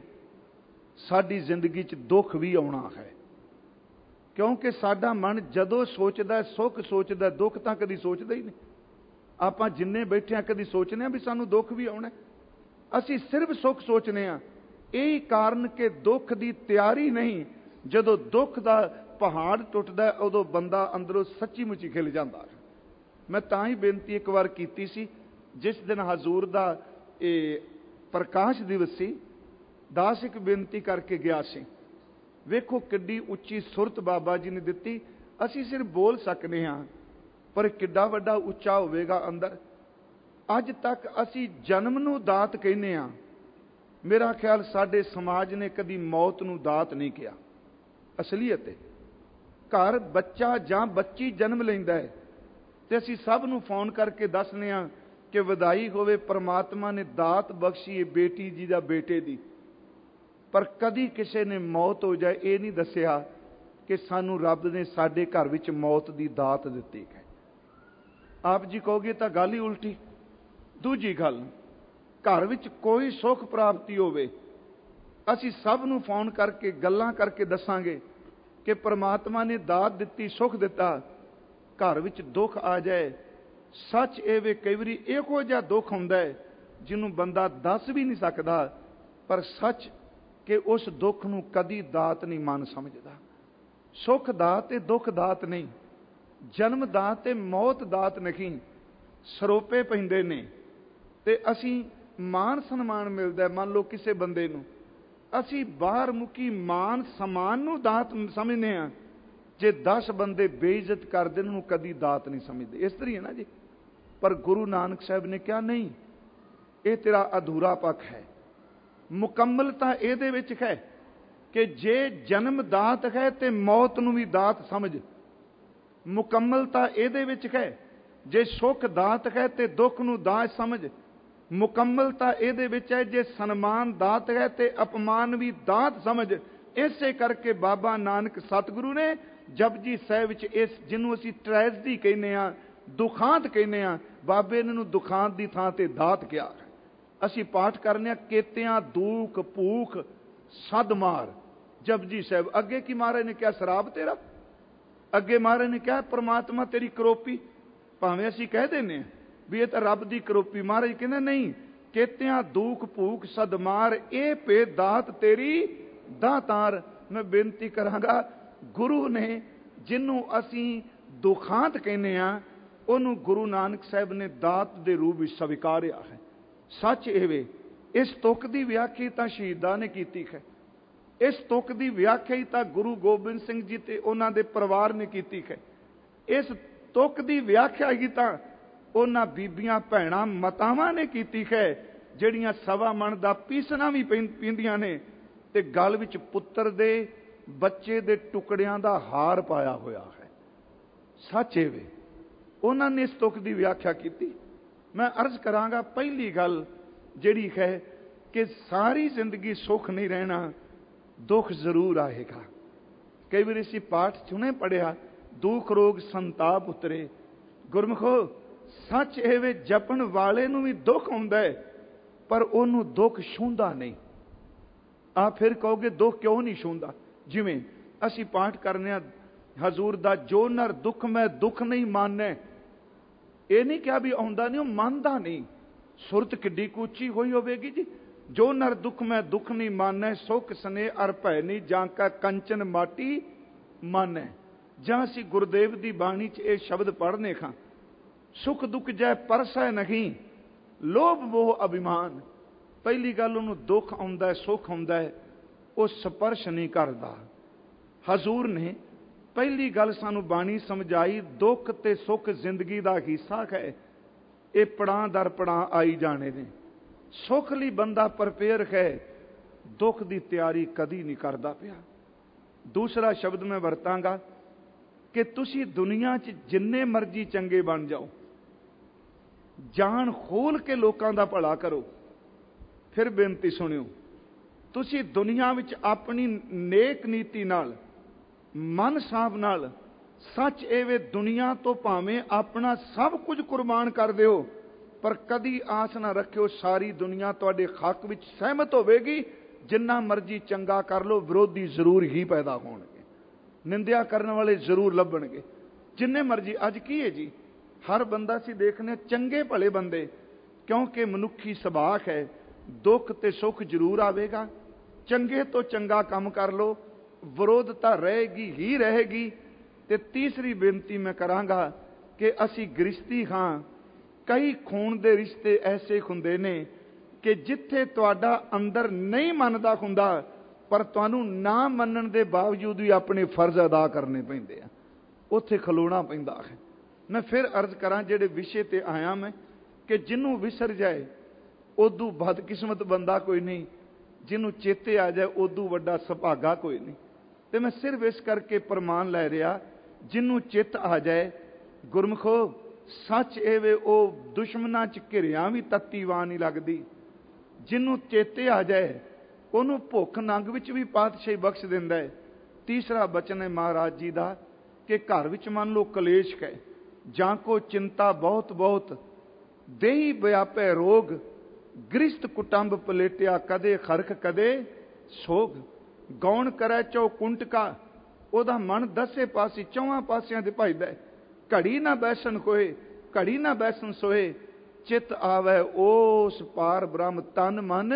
A: ਸਾਡੀ ਜ਼ਿੰਦਗੀ 'ਚ ਦੁੱਖ ਵੀ ਆਉਣਾ ਹੈ। ਕਿਉਂਕਿ ਸਾਡਾ ਮਨ ਜਦੋਂ ਸੋਚਦਾ ਸੁੱਖ ਸੋਚਦਾ, ਦੁੱਖ ਤਾਂ ਕਦੀ ਸੋਚਦਾ ਹੀ ਨਹੀਂ। ਆਪਾਂ ਜਿੰਨੇ ਬੈਠੇ ਹਾਂ ਕਦੀ ਸੋਚਦੇ ਹਾਂ ਵੀ ਸਾਨੂੰ ਦੁੱਖ ਵੀ ਆਉਣਾ, ਅਸੀਂ ਸਿਰਫ ਸੁੱਖ ਸੋਚਦੇ ਹਾਂ। ਇਹੀ ਕਾਰਨ ਕਿ ਦੁੱਖ ਦੀ ਤਿਆਰੀ ਨਹੀਂ। ਜਦੋਂ ਦੁੱਖ ਦਾ ਪਹਾੜ ਟੁੱਟਦਾ ਉਦੋਂ ਬੰਦਾ ਅੰਦਰੋਂ ਸੱਚੀ ਮੁੱਚੀ ਖਿਲ ਜਾਂਦਾ। ਮੈਂ ਤਾਂ ਹੀ ਬੇਨਤੀ ਇੱਕ ਵਾਰ ਕੀਤੀ ਸੀ, ਜਿਸ ਦਿਨ ਹਜ਼ੂਰ ਦਾ ਇਹ ਪ੍ਰਕਾਸ਼ ਦਿਵਸ ਸੀ, ਦਾਸ ਇੱਕ ਬੇਨਤੀ ਕਰਕੇ ਗਿਆ ਸੀ। ਵੇਖੋ ਕਿੱਡੀ ਉੱਚੀ ਸੁਰਤ ਬਾਬਾ ਜੀ ਨੇ ਦਿੱਤੀ। ਅਸੀਂ ਸਿਰਫ ਬੋਲ ਸਕਦੇ ਹਾਂ, ਪਰ ਕਿੱਡਾ ਵੱਡਾ ਉੱਚਾ ਹੋਵੇਗਾ ਅੰਦਰ। ਅੱਜ ਤੱਕ ਅਸੀਂ ਜਨਮ ਨੂੰ ਦਾਤ ਕਹਿੰਦੇ ਹਾਂ। ਮੇਰਾ ਖਿਆਲ ਸਾਡੇ ਸਮਾਜ ਨੇ ਕਦੀ ਮੌਤ ਨੂੰ ਦਾਤ ਨਹੀਂ ਕਿਹਾ। ਅਸਲੀਅਤ ਹੈ, ਘਰ ਬੱਚਾ ਜਾਂ ਬੱਚੀ ਜਨਮ ਲੈਂਦਾ ਹੈ ਤੇ ਅਸੀਂ ਸਭ ਨੂੰ ਫੋਨ ਕਰਕੇ ਦੱਸਦੇ ਹਾਂ ਕਿ ਵਧਾਈ ਹੋਵੇ, ਪਰਮਾਤਮਾ ਨੇ ਦਾਤ ਬਖਸ਼ੀ ਹੈ ਬੇਟੀ ਜੀ ਦਾ ਬੇਟੇ ਦੀ। ਪਰ ਕਦੀ ਕਿਸੇ ਨੇ ਮੌਤ ਹੋ ਜਾਏ ਇਹ ਨਹੀਂ ਦੱਸਿਆ ਕਿ ਸਾਨੂੰ ਰੱਬ ਨੇ ਸਾਡੇ ਘਰ ਵਿੱਚ ਮੌਤ ਦੀ ਦਾਤ ਦਿੱਤੀ ਹੈ। ਆਪ ਜੀ ਕਹੋਗੇ ਤਾਂ ਗੱਲ ਹੀ ਉਲਟੀ। ਦੂਜੀ ਗੱਲ, ਘਰ ਵਿੱਚ ਕੋਈ ਸੁੱਖ ਪ੍ਰਾਪਤੀ ਹੋਵੇ, ਅਸੀਂ ਸਭ ਨੂੰ ਫੋਨ ਕਰਕੇ ਗੱਲਾਂ ਕਰਕੇ ਦੱਸਾਂਗੇ ਕਿ ਪਰਮਾਤਮਾ ਨੇ ਦਾਤ ਦਿੱਤੀ, ਸੁੱਖ ਦਿੱਤਾ। ਘਰ ਵਿੱਚ ਦੁੱਖ ਆ ਜਾਏ, ਸੱਚ ਇਹ ਵੇ ਕਈ ਵਾਰੀ ਇਹੋ ਜਿਹਾ ਦੁੱਖ ਹੁੰਦਾ ਹੈ ਜਿਹਨੂੰ ਬੰਦਾ ਦੱਸ ਵੀ ਨਹੀਂ ਸਕਦਾ, ਪਰ ਸੱਚ ਕਿ ਉਸ ਦੁੱਖ ਨੂੰ ਕਦੀ ਦਾਤ ਨਹੀਂ ਮਨ ਸਮਝਦਾ। ਸੁੱਖ ਦਾਤ ਤੇ ਦੁੱਖ ਦਾਤ ਨਹੀਂ, ਜਨਮ ਦਾਤ ਤੇ ਮੌਤ ਦਾਤ ਨਹੀਂ। ਸਰੋਪੇ ਪੈਂਦੇ ਨੇ ਤੇ ਅਸੀਂ ਮਾਨ ਸਨਮਾਨ ਮਿਲਦਾ। ਮੰਨ ਲਓ ਕਿਸੇ ਬੰਦੇ ਨੂੰ ਅਸੀਂ ਬਾਹਰ ਮੁਕੀ ਮਾਨ ਸਮਾਨ ਨੂੰ ਦਾਤ ਸਮਝਦੇ ਹਾਂ, ਜੇ 10 ਬੰਦੇ ਬੇਇੱਜ਼ਤ ਕਰਦੇ ਉਹਨੂੰ ਕਦੀ ਦਾਤ ਨਹੀਂ ਸਮਝਦੇ। ਇਸ ਤਰ੍ਹਾਂ ਹੈ ਨਾ ਜੀ। ਪਰ ਗੁਰੂ ਨਾਨਕ ਸਾਹਿਬ ਨੇ ਕਿਹਾ ਨਹੀਂ, ਇਹ ਤੇਰਾ ਅਧੂਰਾ ਪੱਖ ਹੈ। ਮੁਕੰਮਲਤਾ ਇਹਦੇ ਵਿੱਚ ਹੈ ਕਿ ਜੇ ਜਨਮ ਦਾਤ ਹੈ ਤੇ ਮੌਤ ਨੂੰ ਵੀ ਦਾਤ ਸਮਝ। ਮੁਕੰਮਲਤਾ ਇਹਦੇ ਵਿੱਚ ਹੈ ਜੇ ਸੁੱਖ ਦਾਤ ਹੈ ਤੇ ਦੁੱਖ ਨੂੰ ਦਾਤ ਸਮਝ। ਮੁਕੰਮਲਤਾ ਇਹਦੇ ਵਿੱਚ ਹੈ ਜੇ ਸਨਮਾਨ ਦਾਤ ਹੈ ਤੇ ਅਪਮਾਨ ਵੀ ਦਾਤ ਸਮਝ। ਇਸੇ ਕਰਕੇ ਬਾਬਾ ਨਾਨਕ ਸਤਿਗੁਰੂ ਨੇ ਜਪਜੀ ਸਾਹਿਬ ਵਿੱਚ ਇਸ ਜਿਹਨੂੰ ਅਸੀਂ ਟ੍ਰੈਜਡੀ ਕਹਿੰਦੇ ਹਾਂ, ਦੁਖਾਂਤ ਕਹਿੰਦੇ ਹਾਂ, ਬਾਬੇ ਨੇ ਨੂੰ ਦੁਖਾਂਤ ਦੀ ਥਾਂ ਤੇ ਦਾਤ ਕਿਹਾ। ਅਸੀਂ ਪਾਠ ਕਰਨੇ ਆ ਕੇਤਿਆਂ ਦੂਖ ਭੂਖ ਸਦ ਮਾਰ ਜਪਜੀ ਸਾਹਿਬ। ਅੱਗੇ ਕੀ ਮਹਾਰਾਜ ਨੇ ਕਿਹਾ? ਸ਼ਰਾਬ ਤੇਰਾ। ਅੱਗੇ ਮਹਾਰਾਜ ਨੇ ਕਿਹਾ ਪ੍ਰਮਾਤਮਾ ਤੇਰੀ ਕਰੋਪੀ। ਭਾਵੇਂ ਅਸੀਂ ਕਹਿ ਦਿੰਦੇ ਹਾਂ ਵੀ ਇਹ ਤਾਂ ਰੱਬ ਦੀ ਕਰੋਪੀ, ਮਹਾਰਾਜ ਕਹਿੰਦੇ ਨਹੀਂ, ਕੇਤਿਆਂ ਦੂਖ ਭੂਖ ਸਦ ਮਾਰ, ਇਹ ਪੇ ਦਾਤ ਤੇਰੀ ਦਾਤਾਰ। ਮੈਂ ਬੇਨਤੀ ਕਰਾਂਗਾ, ਗੁਰੂ ਨੇ ਜਿਹਨੂੰ ਅਸੀਂ ਦੁਖਾਂਤ ਕਹਿੰਦੇ ਹਾਂ ਉਹਨੂੰ ਗੁਰੂ ਨਾਨਕ ਸਾਹਿਬ ਨੇ ਦਾਤ ਦੇ ਰੂਪ ਵਿੱਚ ਸਵੀਕਾਰਿਆ ਹੈ। ਸੱਚ ਇਹ ਵੇ, ਇਸ ਤੁਕ ਦੀ ਵਿਆਖਿਆ ਤਾਂ ਸ਼ਹੀਦਾਂ ਨੇ ਕੀਤੀ ਹੈ। ਇਸ ਤੁਕ ਦੀ ਵਿਆਖਿਆ ਤਾਂ ਗੁਰੂ ਗੋਬਿੰਦ ਸਿੰਘ ਜੀ ਤੇ ਉਹਨਾਂ ਦੇ ਪਰਿਵਾਰ ਨੇ ਕੀਤੀ ਹੈ। ਇਸ ਤੁਕ ਦੀ ਵਿਆਖਿਆ ਹੀ ਤਾਂ ਉਹਨਾਂ ਬੀਬੀਆਂ ਭੈਣਾਂ ਮਾਤਾਵਾਂ ਨੇ ਕੀਤੀ ਹੈ ਜਿਹੜੀਆਂ 1.25 ਮਣ ਦਾ ਪੀਸਣਾ ਵੀ ਪੀਂਦੀਆਂ ਨੇ ਤੇ ਗਲ ਵਿੱਚ ਪੁੱਤਰ ਦੇ ਬੱਚੇ ਦੇ ਟੁਕੜਿਆਂ ਦਾ ਹਾਰ ਪਾਇਆ ਹੋਇਆ ਹੈ। ਸੱਚ ਇਹ ਵੇ, ਉਹਨਾਂ ਨੇ ਇਸ ਤੁਕ ਦੀ ਵਿਆਖਿਆ ਕੀਤੀ। ਮੈਂ ਅਰਜ਼ ਕਰਾਂਗਾ, ਪਹਿਲੀ ਗੱਲ ਜਿਹੜੀ ਹੈ ਕਿ ਸਾਰੀ ਜ਼ਿੰਦਗੀ ਸੁੱਖ ਨਹੀਂ ਰਹਿਣਾ, ਦੁੱਖ ਜ਼ਰੂਰ ਆਏਗਾ। ਕਈ ਵਾਰੀ ਅਸੀਂ ਪਾਠ ਸੁਣੇ ਪੜਿਆ, ਦੁੱਖ ਰੋਗ ਸੰਤਾਪ ਉਤਰੇ। ਗੁਰਮੁਖੋ, ਸੱਚ ਇਹ ਵੇ, ਜਪਣ ਵਾਲੇ ਨੂੰ ਵੀ ਦੁੱਖ ਹੁੰਦਾ ਹੈ ਪਰ ਉਹਨੂੰ ਦੁੱਖ ਛੂੰਹਦਾ ਨਹੀਂ। ਆਪ ਫਿਰ ਕਹੋਗੇ ਦੁੱਖ ਕਿਉਂ ਨਹੀਂ ਛੂੰਹਦਾ? ਜਿਵੇਂ ਅਸੀਂ ਪਾਠ ਕਰਨੇ ਆ ਹਜ਼ੂਰ ਦਾ, ਜੋ ਨਰ ਦੁੱਖ ਮੈਂ ਦੁੱਖ ਨਹੀਂ ਮਾਨੈ। ਇਹ ਨਹੀਂ ਕਿਹਾ ਵੀ ਆਉਂਦਾ ਨਹੀਂ, ਉਹ ਮੰਨਦਾ ਨਹੀਂ। ਸੁਰਤ ਕਿੱਡੀ ਉੱਚੀ ਹੋਈ ਹੋਵੇਗੀ ਜੀ। ਜੋ ਨਰ ਦੁੱਖ ਮੈਂ ਦੁੱਖ ਨਹੀਂ ਮਾਨੈ, ਸੁਖ ਸਨੇ ਅਰ ਭੈ ਨਹੀਂ, ਜਾਂ ਕਾ ਕੰਚਨ ਮਾਟੀ ਮਾਨੈ। ਜਾਂ ਅਸੀਂ ਗੁਰਦੇਵ ਦੀ ਬਾਣੀ 'ਚ ਇਹ ਸ਼ਬਦ ਪੜ੍ਹਨੇ ਖਾਂ, ਸੁਖ ਦੁੱਖ ਜੈ ਪਰਸੈ ਨਹੀਂ, ਲੋਭ ਮੋਹ ਅਭਿਮਾਨ। ਪਹਿਲੀ ਗੱਲ, ਉਹਨੂੰ ਦੁੱਖ ਆਉਂਦਾ, ਸੁੱਖ ਆਉਂਦਾ ਹੈ, ਉਹ ਸਪਰਸ਼ ਨਹੀਂ ਕਰਦਾ। ਹਜ਼ੂਰ ਨੇ ਪਹਿਲੀ ਗੱਲ ਸਾਨੂੰ ਬਾਣੀ ਸਮਝਾਈ, ਦੁੱਖ ਤੇ ਸੁੱਖ ਜ਼ਿੰਦਗੀ ਦਾ ਹਿੱਸਾ ਹੈ। ਇਹ ਪੜਾਂ ਦਰ ਪੜਾਂ ਆਈ ਜਾਣੇ ਨੇ। ਸੁੱਖ ਲਈ ਬੰਦਾ ਪ੍ਰਪੇਅਰ ਹੈ, ਦੁੱਖ ਦੀ ਤਿਆਰੀ ਕਦੀ ਨਹੀਂ ਕਰਦਾ ਪਿਆ। ਦੂਸਰਾ ਸ਼ਬਦ ਮੈਂ ਵਰਤਾਂਗਾ ਕਿ ਤੁਸੀਂ ਦੁਨੀਆ 'ਚ ਜਿੰਨੇ ਮਰਜ਼ੀ ਚੰਗੇ ਬਣ ਜਾਓ, ਜਾਨ ਖੋਲ ਕੇ ਲੋਕਾਂ ਦਾ ਭਲਾ ਕਰੋ। ਫਿਰ ਬੇਨਤੀ ਸੁਣਿਓ, ਤੁਸੀਂ ਦੁਨੀਆ ਵਿੱਚ ਆਪਣੀ ਨੇਕ ਨੀਤੀ ਨਾਲ, ਮਨ ਸਾਫ ਨਾਲ, ਸੱਚ ਇਹ ਵੇ ਦੁਨੀਆ ਤੋਂ ਭਾਵੇਂ ਆਪਣਾ ਸਭ ਕੁਝ ਕੁਰਬਾਨ ਕਰ ਦਿਓ, ਪਰ ਕਦੀ ਆਸ ਨਾ ਰੱਖਿਓ ਸਾਰੀ ਦੁਨੀਆ ਤੁਹਾਡੇ ਹੱਕ ਵਿੱਚ ਸਹਿਮਤ ਹੋਵੇਗੀ। ਜਿੰਨਾ ਮਰਜ਼ੀ ਚੰਗਾ ਕਰ ਲਓ, ਵਿਰੋਧੀ ਜ਼ਰੂਰ ਹੀ ਪੈਦਾ ਹੋਣਗੇ, ਨਿੰਦਿਆ ਕਰਨ ਵਾਲੇ ਜ਼ਰੂਰ ਲੱਭਣਗੇ। ਜਿੰਨੇ ਮਰਜ਼ੀ, ਅੱਜ ਕੀ ਹੈ ਜੀ, ਹਰ ਬੰਦਾ ਅਸੀਂ ਦੇਖਨੇ ਚੰਗੇ ਭਲੇ ਬੰਦੇ, ਕਿਉਂਕਿ ਮਨੁੱਖੀ ਸੁਭਾਅ ਹੈ, ਦੁੱਖ ਤੇ ਸੁੱਖ ਜ਼ਰੂਰ ਆਵੇਗਾ। ਚੰਗੇ ਤੋਂ ਚੰਗਾ ਕੰਮ ਕਰ ਲਓ, ਵਿਰੋਧਤਾ ਰਹੇਗੀ ਹੀ ਰਹੇਗੀ। ਤੇ ਤੀਸਰੀ ਬੇਨਤੀ ਮੈਂ ਕਰਾਂਗਾ ਕਿ ਅਸੀਂ ਗ੍ਰਸਤੀ ਹਾਂ। ਕਈ ਖੂਨ ਦੇ ਰਿਸ਼ਤੇ ਐਸੇ ਹੁੰਦੇ ਨੇ ਕਿ ਜਿੱਥੇ ਤੁਹਾਡਾ ਅੰਦਰ ਨਹੀਂ ਮੰਨਦਾ ਹੁੰਦਾ, ਪਰ ਤੁਹਾਨੂੰ ਨਾ ਮੰਨਣ ਦੇ ਬਾਵਜੂਦ ਵੀ ਆਪਣੇ ਫਰਜ਼ ਅਦਾ ਕਰਨੇ ਪੈਂਦੇ ਆ, ਉੱਥੇ ਖਲੋਣਾ ਪੈਂਦਾ ਹੈ। ਮੈਂ ਫਿਰ ਅਰਜ਼ ਕਰਾਂ, ਜਿਹੜੇ ਵਿਸ਼ੇ ਤੇ ਆਇਆ ਮੈਂ, ਕਿ ਜਿਹਨੂੰ ਵਿਸਰ ਜਾਏ ਉਦੋਂ ਬਦਕਿਸਮਤ ਬੰਦਾ ਕੋਈ ਨਹੀਂ, ਜਿਹਨੂੰ ਚੇਤੇ ਆ ਜਾਏ ਉਦੋਂ ਵੱਡਾ ਸੁਭਾਗਾ ਕੋਈ ਨਹੀਂ। ਤੇ ਮੈਂ ਸਿਰਫ ਇਸ ਕਰਕੇ ਪ੍ਰਮਾਣ ਲੈ ਰਿਹਾ, ਜਿਹਨੂੰ ਚਿੱਤ ਆ ਜਾਏ, ਗੁਰਮਖੋ ਸੱਚ ਇਹ ਵੇ ਉਹ ਦੁਸ਼ਮਣਾਂ 'ਚ ਘਿਰਿਆ ਵੀ ਤੱਤੀ ਵਾਹ ਨਹੀਂ ਲੱਗਦੀ। ਜਿਹਨੂੰ ਚੇਤੇ ਆ ਜਾਏ ਉਹਨੂੰ ਭੁੱਖ ਨੰਗ ਵਿੱਚ ਵੀ ਪਾਤਸ਼ਾਹੀ ਬਖਸ਼ ਦਿੰਦਾ ਹੈ। ਤੀਸਰਾ ਬਚਨ ਹੈ ਮਹਾਰਾਜ ਜੀ ਦਾ ਕਿ ਘਰ ਵਿੱਚ ਮੰਨ ਲਓ ਕਲੇਸ਼ ਹੈ, ਜਾਂ ਕੋ ਚਿੰਤਾ ਬਹੁਤ ਬਹੁਤ, ਦੇਹੀ ਵਿਆਪੈ ਰੋਗ, ਗ੍ਰਿਸ਼ਤ ਕੁਟੰਬ ਪਲੇਟਿਆ, ਕਦੇ ਖਰਖ ਕਦੇ ਸੋਗ। ਗੌਣ ਕਰੈ ਚੋ ਕੁੰਟਕਾ, ਉਹਦਾ ਮਨ ਦਸੇ ਪਾਸੇ ਚੌਹਾਂ ਪਾਸਿਆਂ ਤੇ ਭਜਦਾ। ਘੜੀ ਨਾ ਬੈਸਣ ਕੋਏ, ਘੜੀ ਨਾ ਬੈਸਣ ਸੋਏ, ਚਿੱਤ ਆਵੈ ਉਸ ਪਾਰ ਬ੍ਰਹਮ, ਤਨ ਮਨ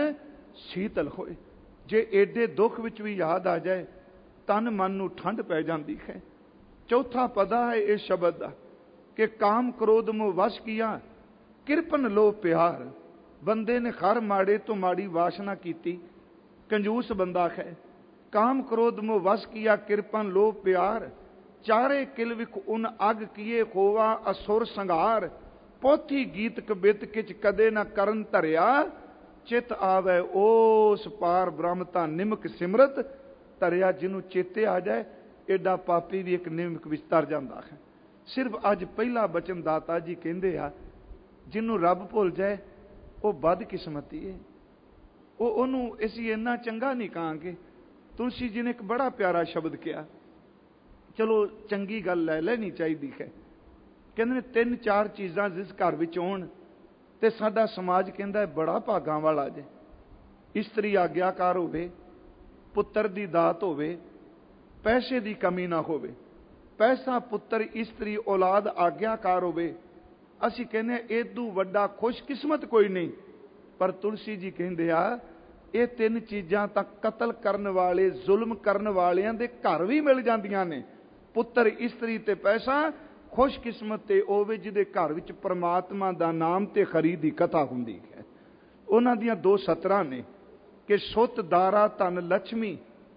A: ਸ਼ੀਤਲ ਹੋਏ। ਜੇ ਏਡੇ ਦੁੱਖ ਵਿੱਚ ਵੀ ਯਾਦ ਆ ਜਾਏ, ਤਨ ਮਨ ਨੂੰ ਠੰਡ ਪੈ ਜਾਂਦੀ ਹੈ। ਚੌਥਾ ਪਦਾ ਹੈ ਇਸ ਸ਼ਬਦ ਦਾ ਕਿ ਕਾਮ ਕ੍ਰੋਧ ਮੋਹ ਵਸ਼ ਕੀਆ, ਕਿਰਪਨ ਲੋ ਪਿਆਰ। ਬੰਦੇ ਨੇ ਹਰ ਮਾੜੇ ਤੋਂ ਮਾੜੀ ਵਾਸ਼ਨਾ ਕੀਤੀ, ਕੰਜੂਸ ਬੰਦਾ ਹੈ। ਕਾਮ ਕ੍ਰੋਧ ਮੋਹ ਵਸ਼ ਕੀਆ, ਕਿਰਪਨ ਲੋ ਪਿਆਰ, ਚਾਰੇ ਕਿਲ ਵਿਖ ਉਨ ਅਗ ਕੀਏ, ਹੋਵਾ ਅਸੁਰ ਸੰਘਾਰ। ਪੋਥੀ ਗੀਤ ਕਬਿਤ ਕਿਚ ਕਦੇ ਨਾ ਕਰਨ ਧਰਿਆ, ਚਿਤ ਆਵੈ ਉਸ ਪਾਰ ਬ੍ਰਹਮ, ਤਾਂ ਨਿਮਕ ਸਿਮਰਤ ਧਰਿਆ। ਜਿਹਨੂੰ ਚੇਤੇ ਆ ਜਾਏ, ਏਡਾ ਪਾਪੀ ਵੀ ਇੱਕ ਨਿਮਕ ਵਿੱਚ ਤਰ ਜਾਂਦਾ ਹੈ। ਸਿਰਫ ਅੱਜ ਪਹਿਲਾ ਬਚਨ ਦਾਤਾ ਜੀ ਕਹਿੰਦੇ ਆ, ਜਿਹਨੂੰ ਰੱਬ ਭੁੱਲ ਜਾਏ ਉਹ ਬਦਕਿਸਮਤੀ ਹੈ। ਉਹਨੂੰ ਅਸੀਂ ਇੰਨਾ ਚੰਗਾ ਨਹੀਂ ਕਹਾਂਗੇ। ਤੁਲਸੀ ਜੀ ਨੇ ਇੱਕ ਬੜਾ ਪਿਆਰਾ ਸ਼ਬਦ ਕਿਹਾ, ਚਲੋ ਚੰਗੀ ਗੱਲ ਲੈ ਲੈਣੀ ਚਾਹੀਦੀ ਹੈ। ਕਹਿੰਦੇ ਨੇ 3-4 ਚੀਜ਼ਾਂ ਜਿਸ ਘਰ ਵਿੱਚ ਹੋਣ ਤੇ ਸਾਡਾ ਸਮਾਜ ਕਹਿੰਦਾ ਬੜਾ ਭਾਗਾਂ ਵਾਲਾ ਜੇ। ਇਸਤਰੀ ਆਗਿਆਕਾਰ ਹੋਵੇ, ਪੁੱਤਰ ਦੀ ਦਾਤ ਹੋਵੇ, ਪੈਸੇ ਦੀ ਕਮੀ ਨਾ ਹੋਵੇ। ਪੈਸਾ, ਪੁੱਤਰ, ਇਸਤਰੀ, ਔਲਾਦ ਆਗਿਆਕਾਰ ਹੋਵੇ। ਅਸੀਂ ਕਹਿੰਦੇ ਏਦੂ ਵੱਡਾ ਖੁਸ਼ਕਿਸਮਤ ਕੋਈ ਨਹੀਂ। ਪਰ ਤੁਲਸੀ ਜੀ ਕਹਿੰਦੇ ਆ, ਇਹ 3 ਚੀਜ਼ਾਂ ਤਾਂ ਕਤਲ ਕਰਨ ਵਾਲੇ, ਜ਼ੁਲਮ ਕਰਨ ਵਾਲਿਆਂ ਦੇ ਘਰ ਵੀ ਮਿਲ ਜਾਂਦੀਆਂ ਨੇ। ਪੁੱਤਰ, ਇਸਤਰੀ ਤੇ ਪੈਸਾ। ਖੁਸ਼ਕਿਸਮਤ ਤੇ ਹੋਵੇ ਜਿਹਦੇ ਘਰ ਵਿੱਚ ਪਰਮਾਤਮਾ ਦਾ ਨਾਮ ਤੇ ਖਰੀ ਦੀ ਕਥਾ ਹੁੰਦੀ ਹੈ। ਉਹਨਾਂ ਦੀਆਂ 2 ਸਤਰਾਂ ਨੇ ਕਿ ਸੁਤ ਦਾਰਾ ਧਨ ਲక్ష్ਮੀ,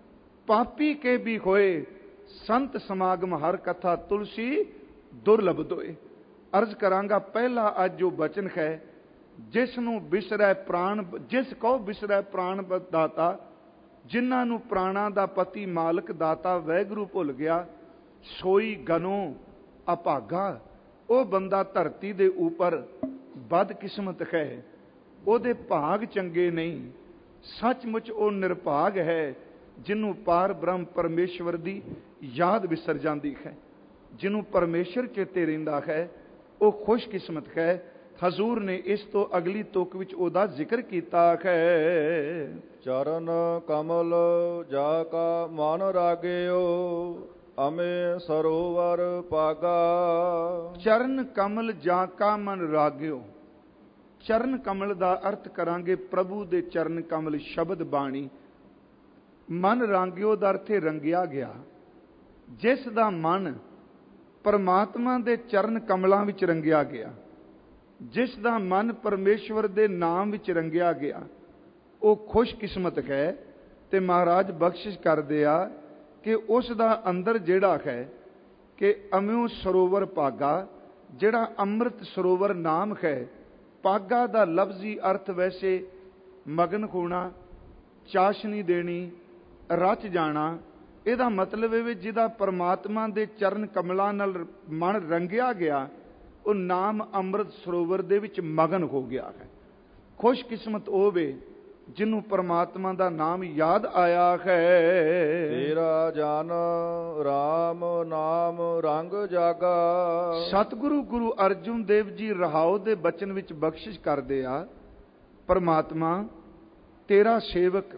A: ਪਾਪੀ ਕੇ ਵੀ ਹੋਏ, ਸੰਤ ਸਮਾਗਮ ਹਰ ਕਥਾ, ਤੁਲਸੀ ਦੁਰਲਭ ਦੋਏ। ਅਰਜ਼ ਕਰਾਂਗਾ, ਪਹਿਲਾ ਅੱਜ ਜੋ ਬਚਨ ਹੈ, ਜਿਸ ਨੂੰ ਬਿਸਰੈ ਪ੍ਰਾਣ, ਜਿਸ ਕੋ ਬਿਸਰੈ ਪ੍ਰਾਣ ਦਾਤਾ, ਜਿਨ੍ਹਾਂ ਨੂੰ ਪ੍ਰਾਣਾ ਦਾ ਪਤੀ ਮਾਲਕ ਦਾਤਾ ਵੈਗਰੂ ਭੁੱਲ ਗਿਆ, ਸੋਈ ਗਨੋ ਅਭਾਗਾ। ਉਹ ਬੰਦਾ ਧਰਤੀ ਦੇ ਉੱਪਰ ਬਦਕਿਸਮਤ ਹੈ, ਉਹਦੇ ਭਾਗ ਚੰਗੇ ਨਹੀਂ। ਸੱਚਮੁੱਚ ਉਹ ਨਿਰਭਾਗ ਹੈ ਜਿਹਨੂੰ ਪਾਰ ਬ੍ਰਹਮ ਪਰਮੇਸ਼ਵਰ ਦੀ ਯਾਦ ਵਿਸਰ ਜਾਂਦੀ ਹੈ। ਜਿਹਨੂੰ ਪਰਮੇਸ਼ਰ ਚੇਤੇ ਰਹਿੰਦਾ ਹੈ ਉਹ ਖੁਸ਼ਕਿਸਮਤ ਹੈ। ਹਜ਼ੂਰ ਨੇ ਇਸ ਤੋਂ ਅਗਲੀ ਤੁਕ ਵਿੱਚ ਉਹਦਾ ਜ਼ਿਕਰ ਕੀਤਾ ਹੈ।
B: ਚਰਨ ਕਮਲ ਜਾ ਕਾ ਮਨ ਰਾਗਿਓ, ਅਮੇ ਸਰੋਵਰ ਪਾਗਾ।
A: ਚਰਨ ਕਮਲ ਜਾ ਕਾ ਮਨ ਰਾਗਿਓ। ਚਰਨ ਕਮਲ ਦਾ ਅਰਥ ਕਰਾਂਗੇ ਪ੍ਰਭੂ ਦੇ ਚਰਨ ਕਮਲ ਸ਼ਬਦ ਬਾਣੀ। ਮਨ ਰਾਂਗਿਓ ਦਾ ਅਰਥ ਹੈ ਰੰਗਿਆ ਗਿਆ। ਜਿਸ ਦਾ ਮਨ ਪਰਮਾਤਮਾ ਦੇ ਚਰਨ ਕਮਲਾਂ ਵਿੱਚ ਰੰਗਿਆ ਗਿਆ, ਜਿਸ ਦਾ ਮਨ ਪਰਮੇਸ਼ਵਰ ਦੇ ਨਾਮ ਵਿੱਚ ਰੰਗਿਆ ਗਿਆ, ਉਹ ਖੁਸ਼ਕਿਸਮਤ ਹੈ। ਤੇ ਮਹਾਰਾਜ ਬਖਸ਼ਿਸ਼ ਕਰਦੇ ਆ ਕਿ ਉਸ ਦਾ ਅੰਦਰ ਜਿਹੜਾ ਹੈ ਕਿ ਅਮਿਓ ਸਰੋਵਰ ਭਾਗਾ, ਜਿਹੜਾ ਅੰਮ੍ਰਿਤ ਸਰੋਵਰ ਨਾਮ ਹੈ। ਭਾਗਾ ਦਾ ਲਫ਼ਜ਼ੀ ਅਰਥ ਵੈਸੇ ਮਗਨ ਹੋਣਾ, ਚਾਸ਼ਨੀ ਦੇਣੀ, ਰਚ ਜਾਣਾ। ਇਹਦਾ ਮਤਲਬ ਇਹ ਵੀ ਜਿਹਦਾ ਪਰਮਾਤਮਾ ਦੇ ਚਰਨ ਕਮਲਾਂ ਨਾਲ ਮਨ ਰੰਗਿਆ ਗਿਆ, ਉਹ ਨਾਮ ਅੰਮ੍ਰਿਤ ਸਰੋਵਰ ਦੇ ਵਿੱਚ ਮਗਨ ਹੋ ਗਿਆ ਹੈ। ਖੁਸ਼ਕਿਸਮਤ ਉਹ ਵੇ ਜਿਹਨੂੰ ਪਰਮਾਤਮਾ ਦਾ ਨਾਮ ਯਾਦ ਆਇਆ ਹੈ।
B: ਤੇਰਾ ਜਨ ਰਾਮ ਨਾਮ ਰੰਗ ਜਾਗਾ।
A: ਸਤਿਗੁਰੂ ਗੁਰੂ ਅਰਜਨ ਦੇਵ ਜੀ ਰਹਾਉ ਦੇ ਬਚਨ ਵਿੱਚ ਬਖਸ਼ਿਸ਼ ਕਰਦੇ ਆ, ਪਰਮਾਤਮਾ ਤੇਰਾ ਸੇਵਕ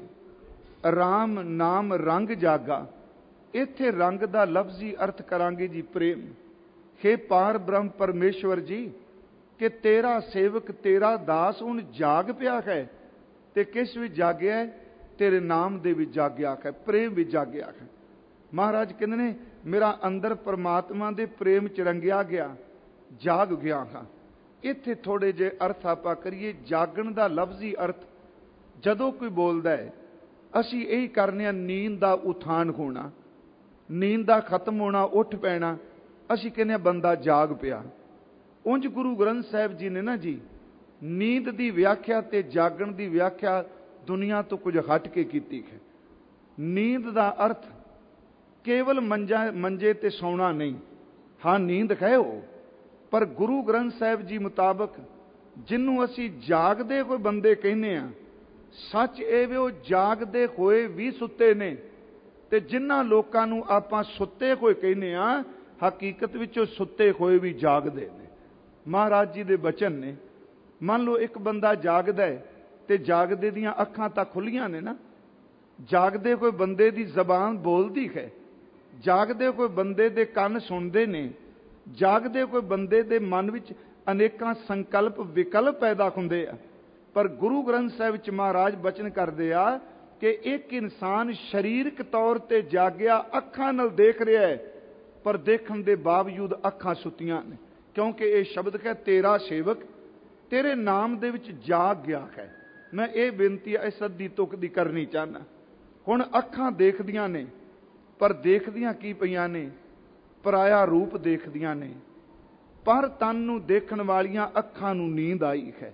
A: ਰਾਮ ਨਾਮ ਰੰਗ ਜਾਗਾ। ਇੱਥੇ ਰੰਗ ਦਾ ਲਫ਼ਜ਼ੀ ਅਰਥ ਕਰਾਂਗੇ ਜੀ ਪ੍ਰੇਮ। ਹੇ ਪਾਰ ਬ੍ਰਹਮ ਪਰਮੇਸ਼ਵਰ ਜੀ, ਕਿ ਤੇਰਾ ਸੇਵਕ ਤੇਰਾ ਦਾਸ ਹੁਣ ਜਾਗ ਪਿਆ ਹੈ। ਤੇ ਕਿਸ ਵਿੱਚ ਜਾਗਿਆ ਹੈ? ਤੇਰੇ ਨਾਮ ਦੇ ਵਿੱਚ ਜਾਗਿਆ ਹੈ, ਪ੍ਰੇਮ ਵਿੱਚ ਜਾਗਿਆ ਹੈ। ਮਹਾਰਾਜ ਕਹਿੰਦੇ ਨੇ ਮੇਰਾ ਅੰਦਰ ਪਰਮਾਤਮਾ ਦੇ ਪ੍ਰੇਮ ਚ ਰੰਗਿਆ ਗਿਆ, ਜਾਗ ਗਿਆ ਹਾਂ। ਇੱਥੇ ਥੋੜੇ ਜਿਹੇ ਅਰਥ ਆਪਾਂ ਕਰੀਏ। ਜਾਗਣ ਦਾ ਲਫ਼ਜ਼ੀ ਅਰਥ ਜਦੋਂ ਕੋਈ ਬੋਲਦਾ ਹੈ, ਅਸੀਂ ਇਹੀ ਕਰਨੇ ਆ, ਨੀਂਦ ਦਾ ਉਥਾਨ ਹੋਣਾ, ਨੀਂਦ ਦਾ ਖਤਮ ਹੋਣਾ, ਉੱਠ ਪੈਣਾ। ਅਸੀਂ ਕਹਿੰਦੇ ਆ ਬੰਦਾ ਜਾਗ ਪਿਆ। ਉਂਝ ਗੁਰੂ ਗ੍ਰੰਥ ਸਾਹਿਬ ਜੀ ਨੇ ਨਾ ਜੀ ਨੀਂਦ ਦੀ ਵਿਆਖਿਆ ਤੇ ਜਾਗਣ ਦੀ ਵਿਆਖਿਆ ਦੁਨੀਆ ਤੋਂ ਕੁਝ ਹਟ ਕੇ ਕੀਤੀ ਹੈ। ਨੀਂਦ ਦਾ ਅਰਥ ਕੇਵਲ ਮੰਜੇ ਤੇ ਸੌਣਾ ਨਹੀਂ, ਹਾਂ ਨੀਂਦ ਹੈ ਉਹ, ਪਰ ਗੁਰੂ ਗ੍ਰੰਥ ਸਾਹਿਬ ਜੀ ਮੁਤਾਬਕ ਜਿਹਨੂੰ ਅਸੀਂ ਜਾਗਦੇ ਕੋਈ ਬੰਦੇ ਕਹਿੰਦੇ ਆ, ਸੱਚ ਇਹ ਵੀ ਉਹ ਜਾਗਦੇ ਹੋਏ ਵੀ ਸੁੱਤੇ ਨੇ। ਤੇ ਜਿਨ੍ਹਾਂ ਲੋਕਾਂ ਨੂੰ ਆਪਾਂ ਸੁੱਤੇ ਹੋਏ ਕਹਿੰਦੇ ਆ, ਹਕੀਕਤ ਵਿੱਚ ਉਹ ਸੁੱਤੇ ਹੋਏ ਵੀ ਜਾਗਦੇ ਨੇ। ਮਹਾਰਾਜ ਜੀ ਦੇ ਬਚਨ ਨੇ। ਮੰਨ ਲਓ ਇੱਕ ਬੰਦਾ ਜਾਗਦਾ ਹੈ ਤੇ ਜਾਗਦੇ ਦੀਆਂ ਅੱਖਾਂ ਤਾਂ ਖੁੱਲੀਆਂ ਨੇ ਨਾ, ਜਾਗਦੇ ਕੋਈ ਬੰਦੇ ਦੀ ਜ਼ਬਾਨ ਬੋਲਦੀ ਹੈ, ਜਾਗਦੇ ਕੋਈ ਬੰਦੇ ਦੇ ਕੰਨ ਸੁਣਦੇ ਨੇ, ਜਾਗਦੇ ਕੋਈ ਬੰਦੇ ਦੇ ਮਨ ਵਿੱਚ ਅਨੇਕਾਂ ਸੰਕਲਪ ਵਿਕਲਪ ਪੈਦਾ ਹੁੰਦੇ ਆ। ਪਰ ਗੁਰੂ ਗ੍ਰੰਥ ਸਾਹਿਬ ਵਿੱਚ ਮਹਾਰਾਜ ਬਚਨ ਕਰਦੇ ਆ ਕਿ ਇੱਕ ਇਨਸਾਨ ਸਰੀਰਕ ਤੌਰ ਤੇ ਜਾਗਿਆ, ਅੱਖਾਂ ਨਾਲ ਦੇਖ ਰਿਹਾ ਹੈ, ਪਰ ਦੇਖਣ ਦੇ ਬਾਵਜੂਦ ਅੱਖਾਂ ਸੁੱਤੀਆਂ ਨੇ, ਕਿਉਂਕਿ ਇਹ ਸ਼ਬਦ ਹੈ ਤੇਰਾ ਸੇਵਕ ਤੇਰੇ ਨਾਮ ਦੇ ਵਿੱਚ ਜਾਗ ਗਿਆ ਹੈ। ਮੈਂ ਇਹ ਬੇਨਤੀ ਇਸ ਅੱਧੀ ਤੁਕ ਦੀ ਕਰਨੀ ਚਾਹੁੰਦਾ। ਹੁਣ ਅੱਖਾਂ ਦੇਖਦੀਆਂ ਨੇ, ਪਰ ਦੇਖਦੀਆਂ ਕੀ ਪਈਆਂ ਨੇ? ਪਰਾਇਆ ਰੂਪ ਦੇਖਦੀਆਂ ਨੇ। ਪਰ ਤਨ ਨੂੰ ਦੇਖਣ ਵਾਲੀਆਂ ਅੱਖਾਂ ਨੂੰ ਨੀਂਦ ਆਈ ਹੈ।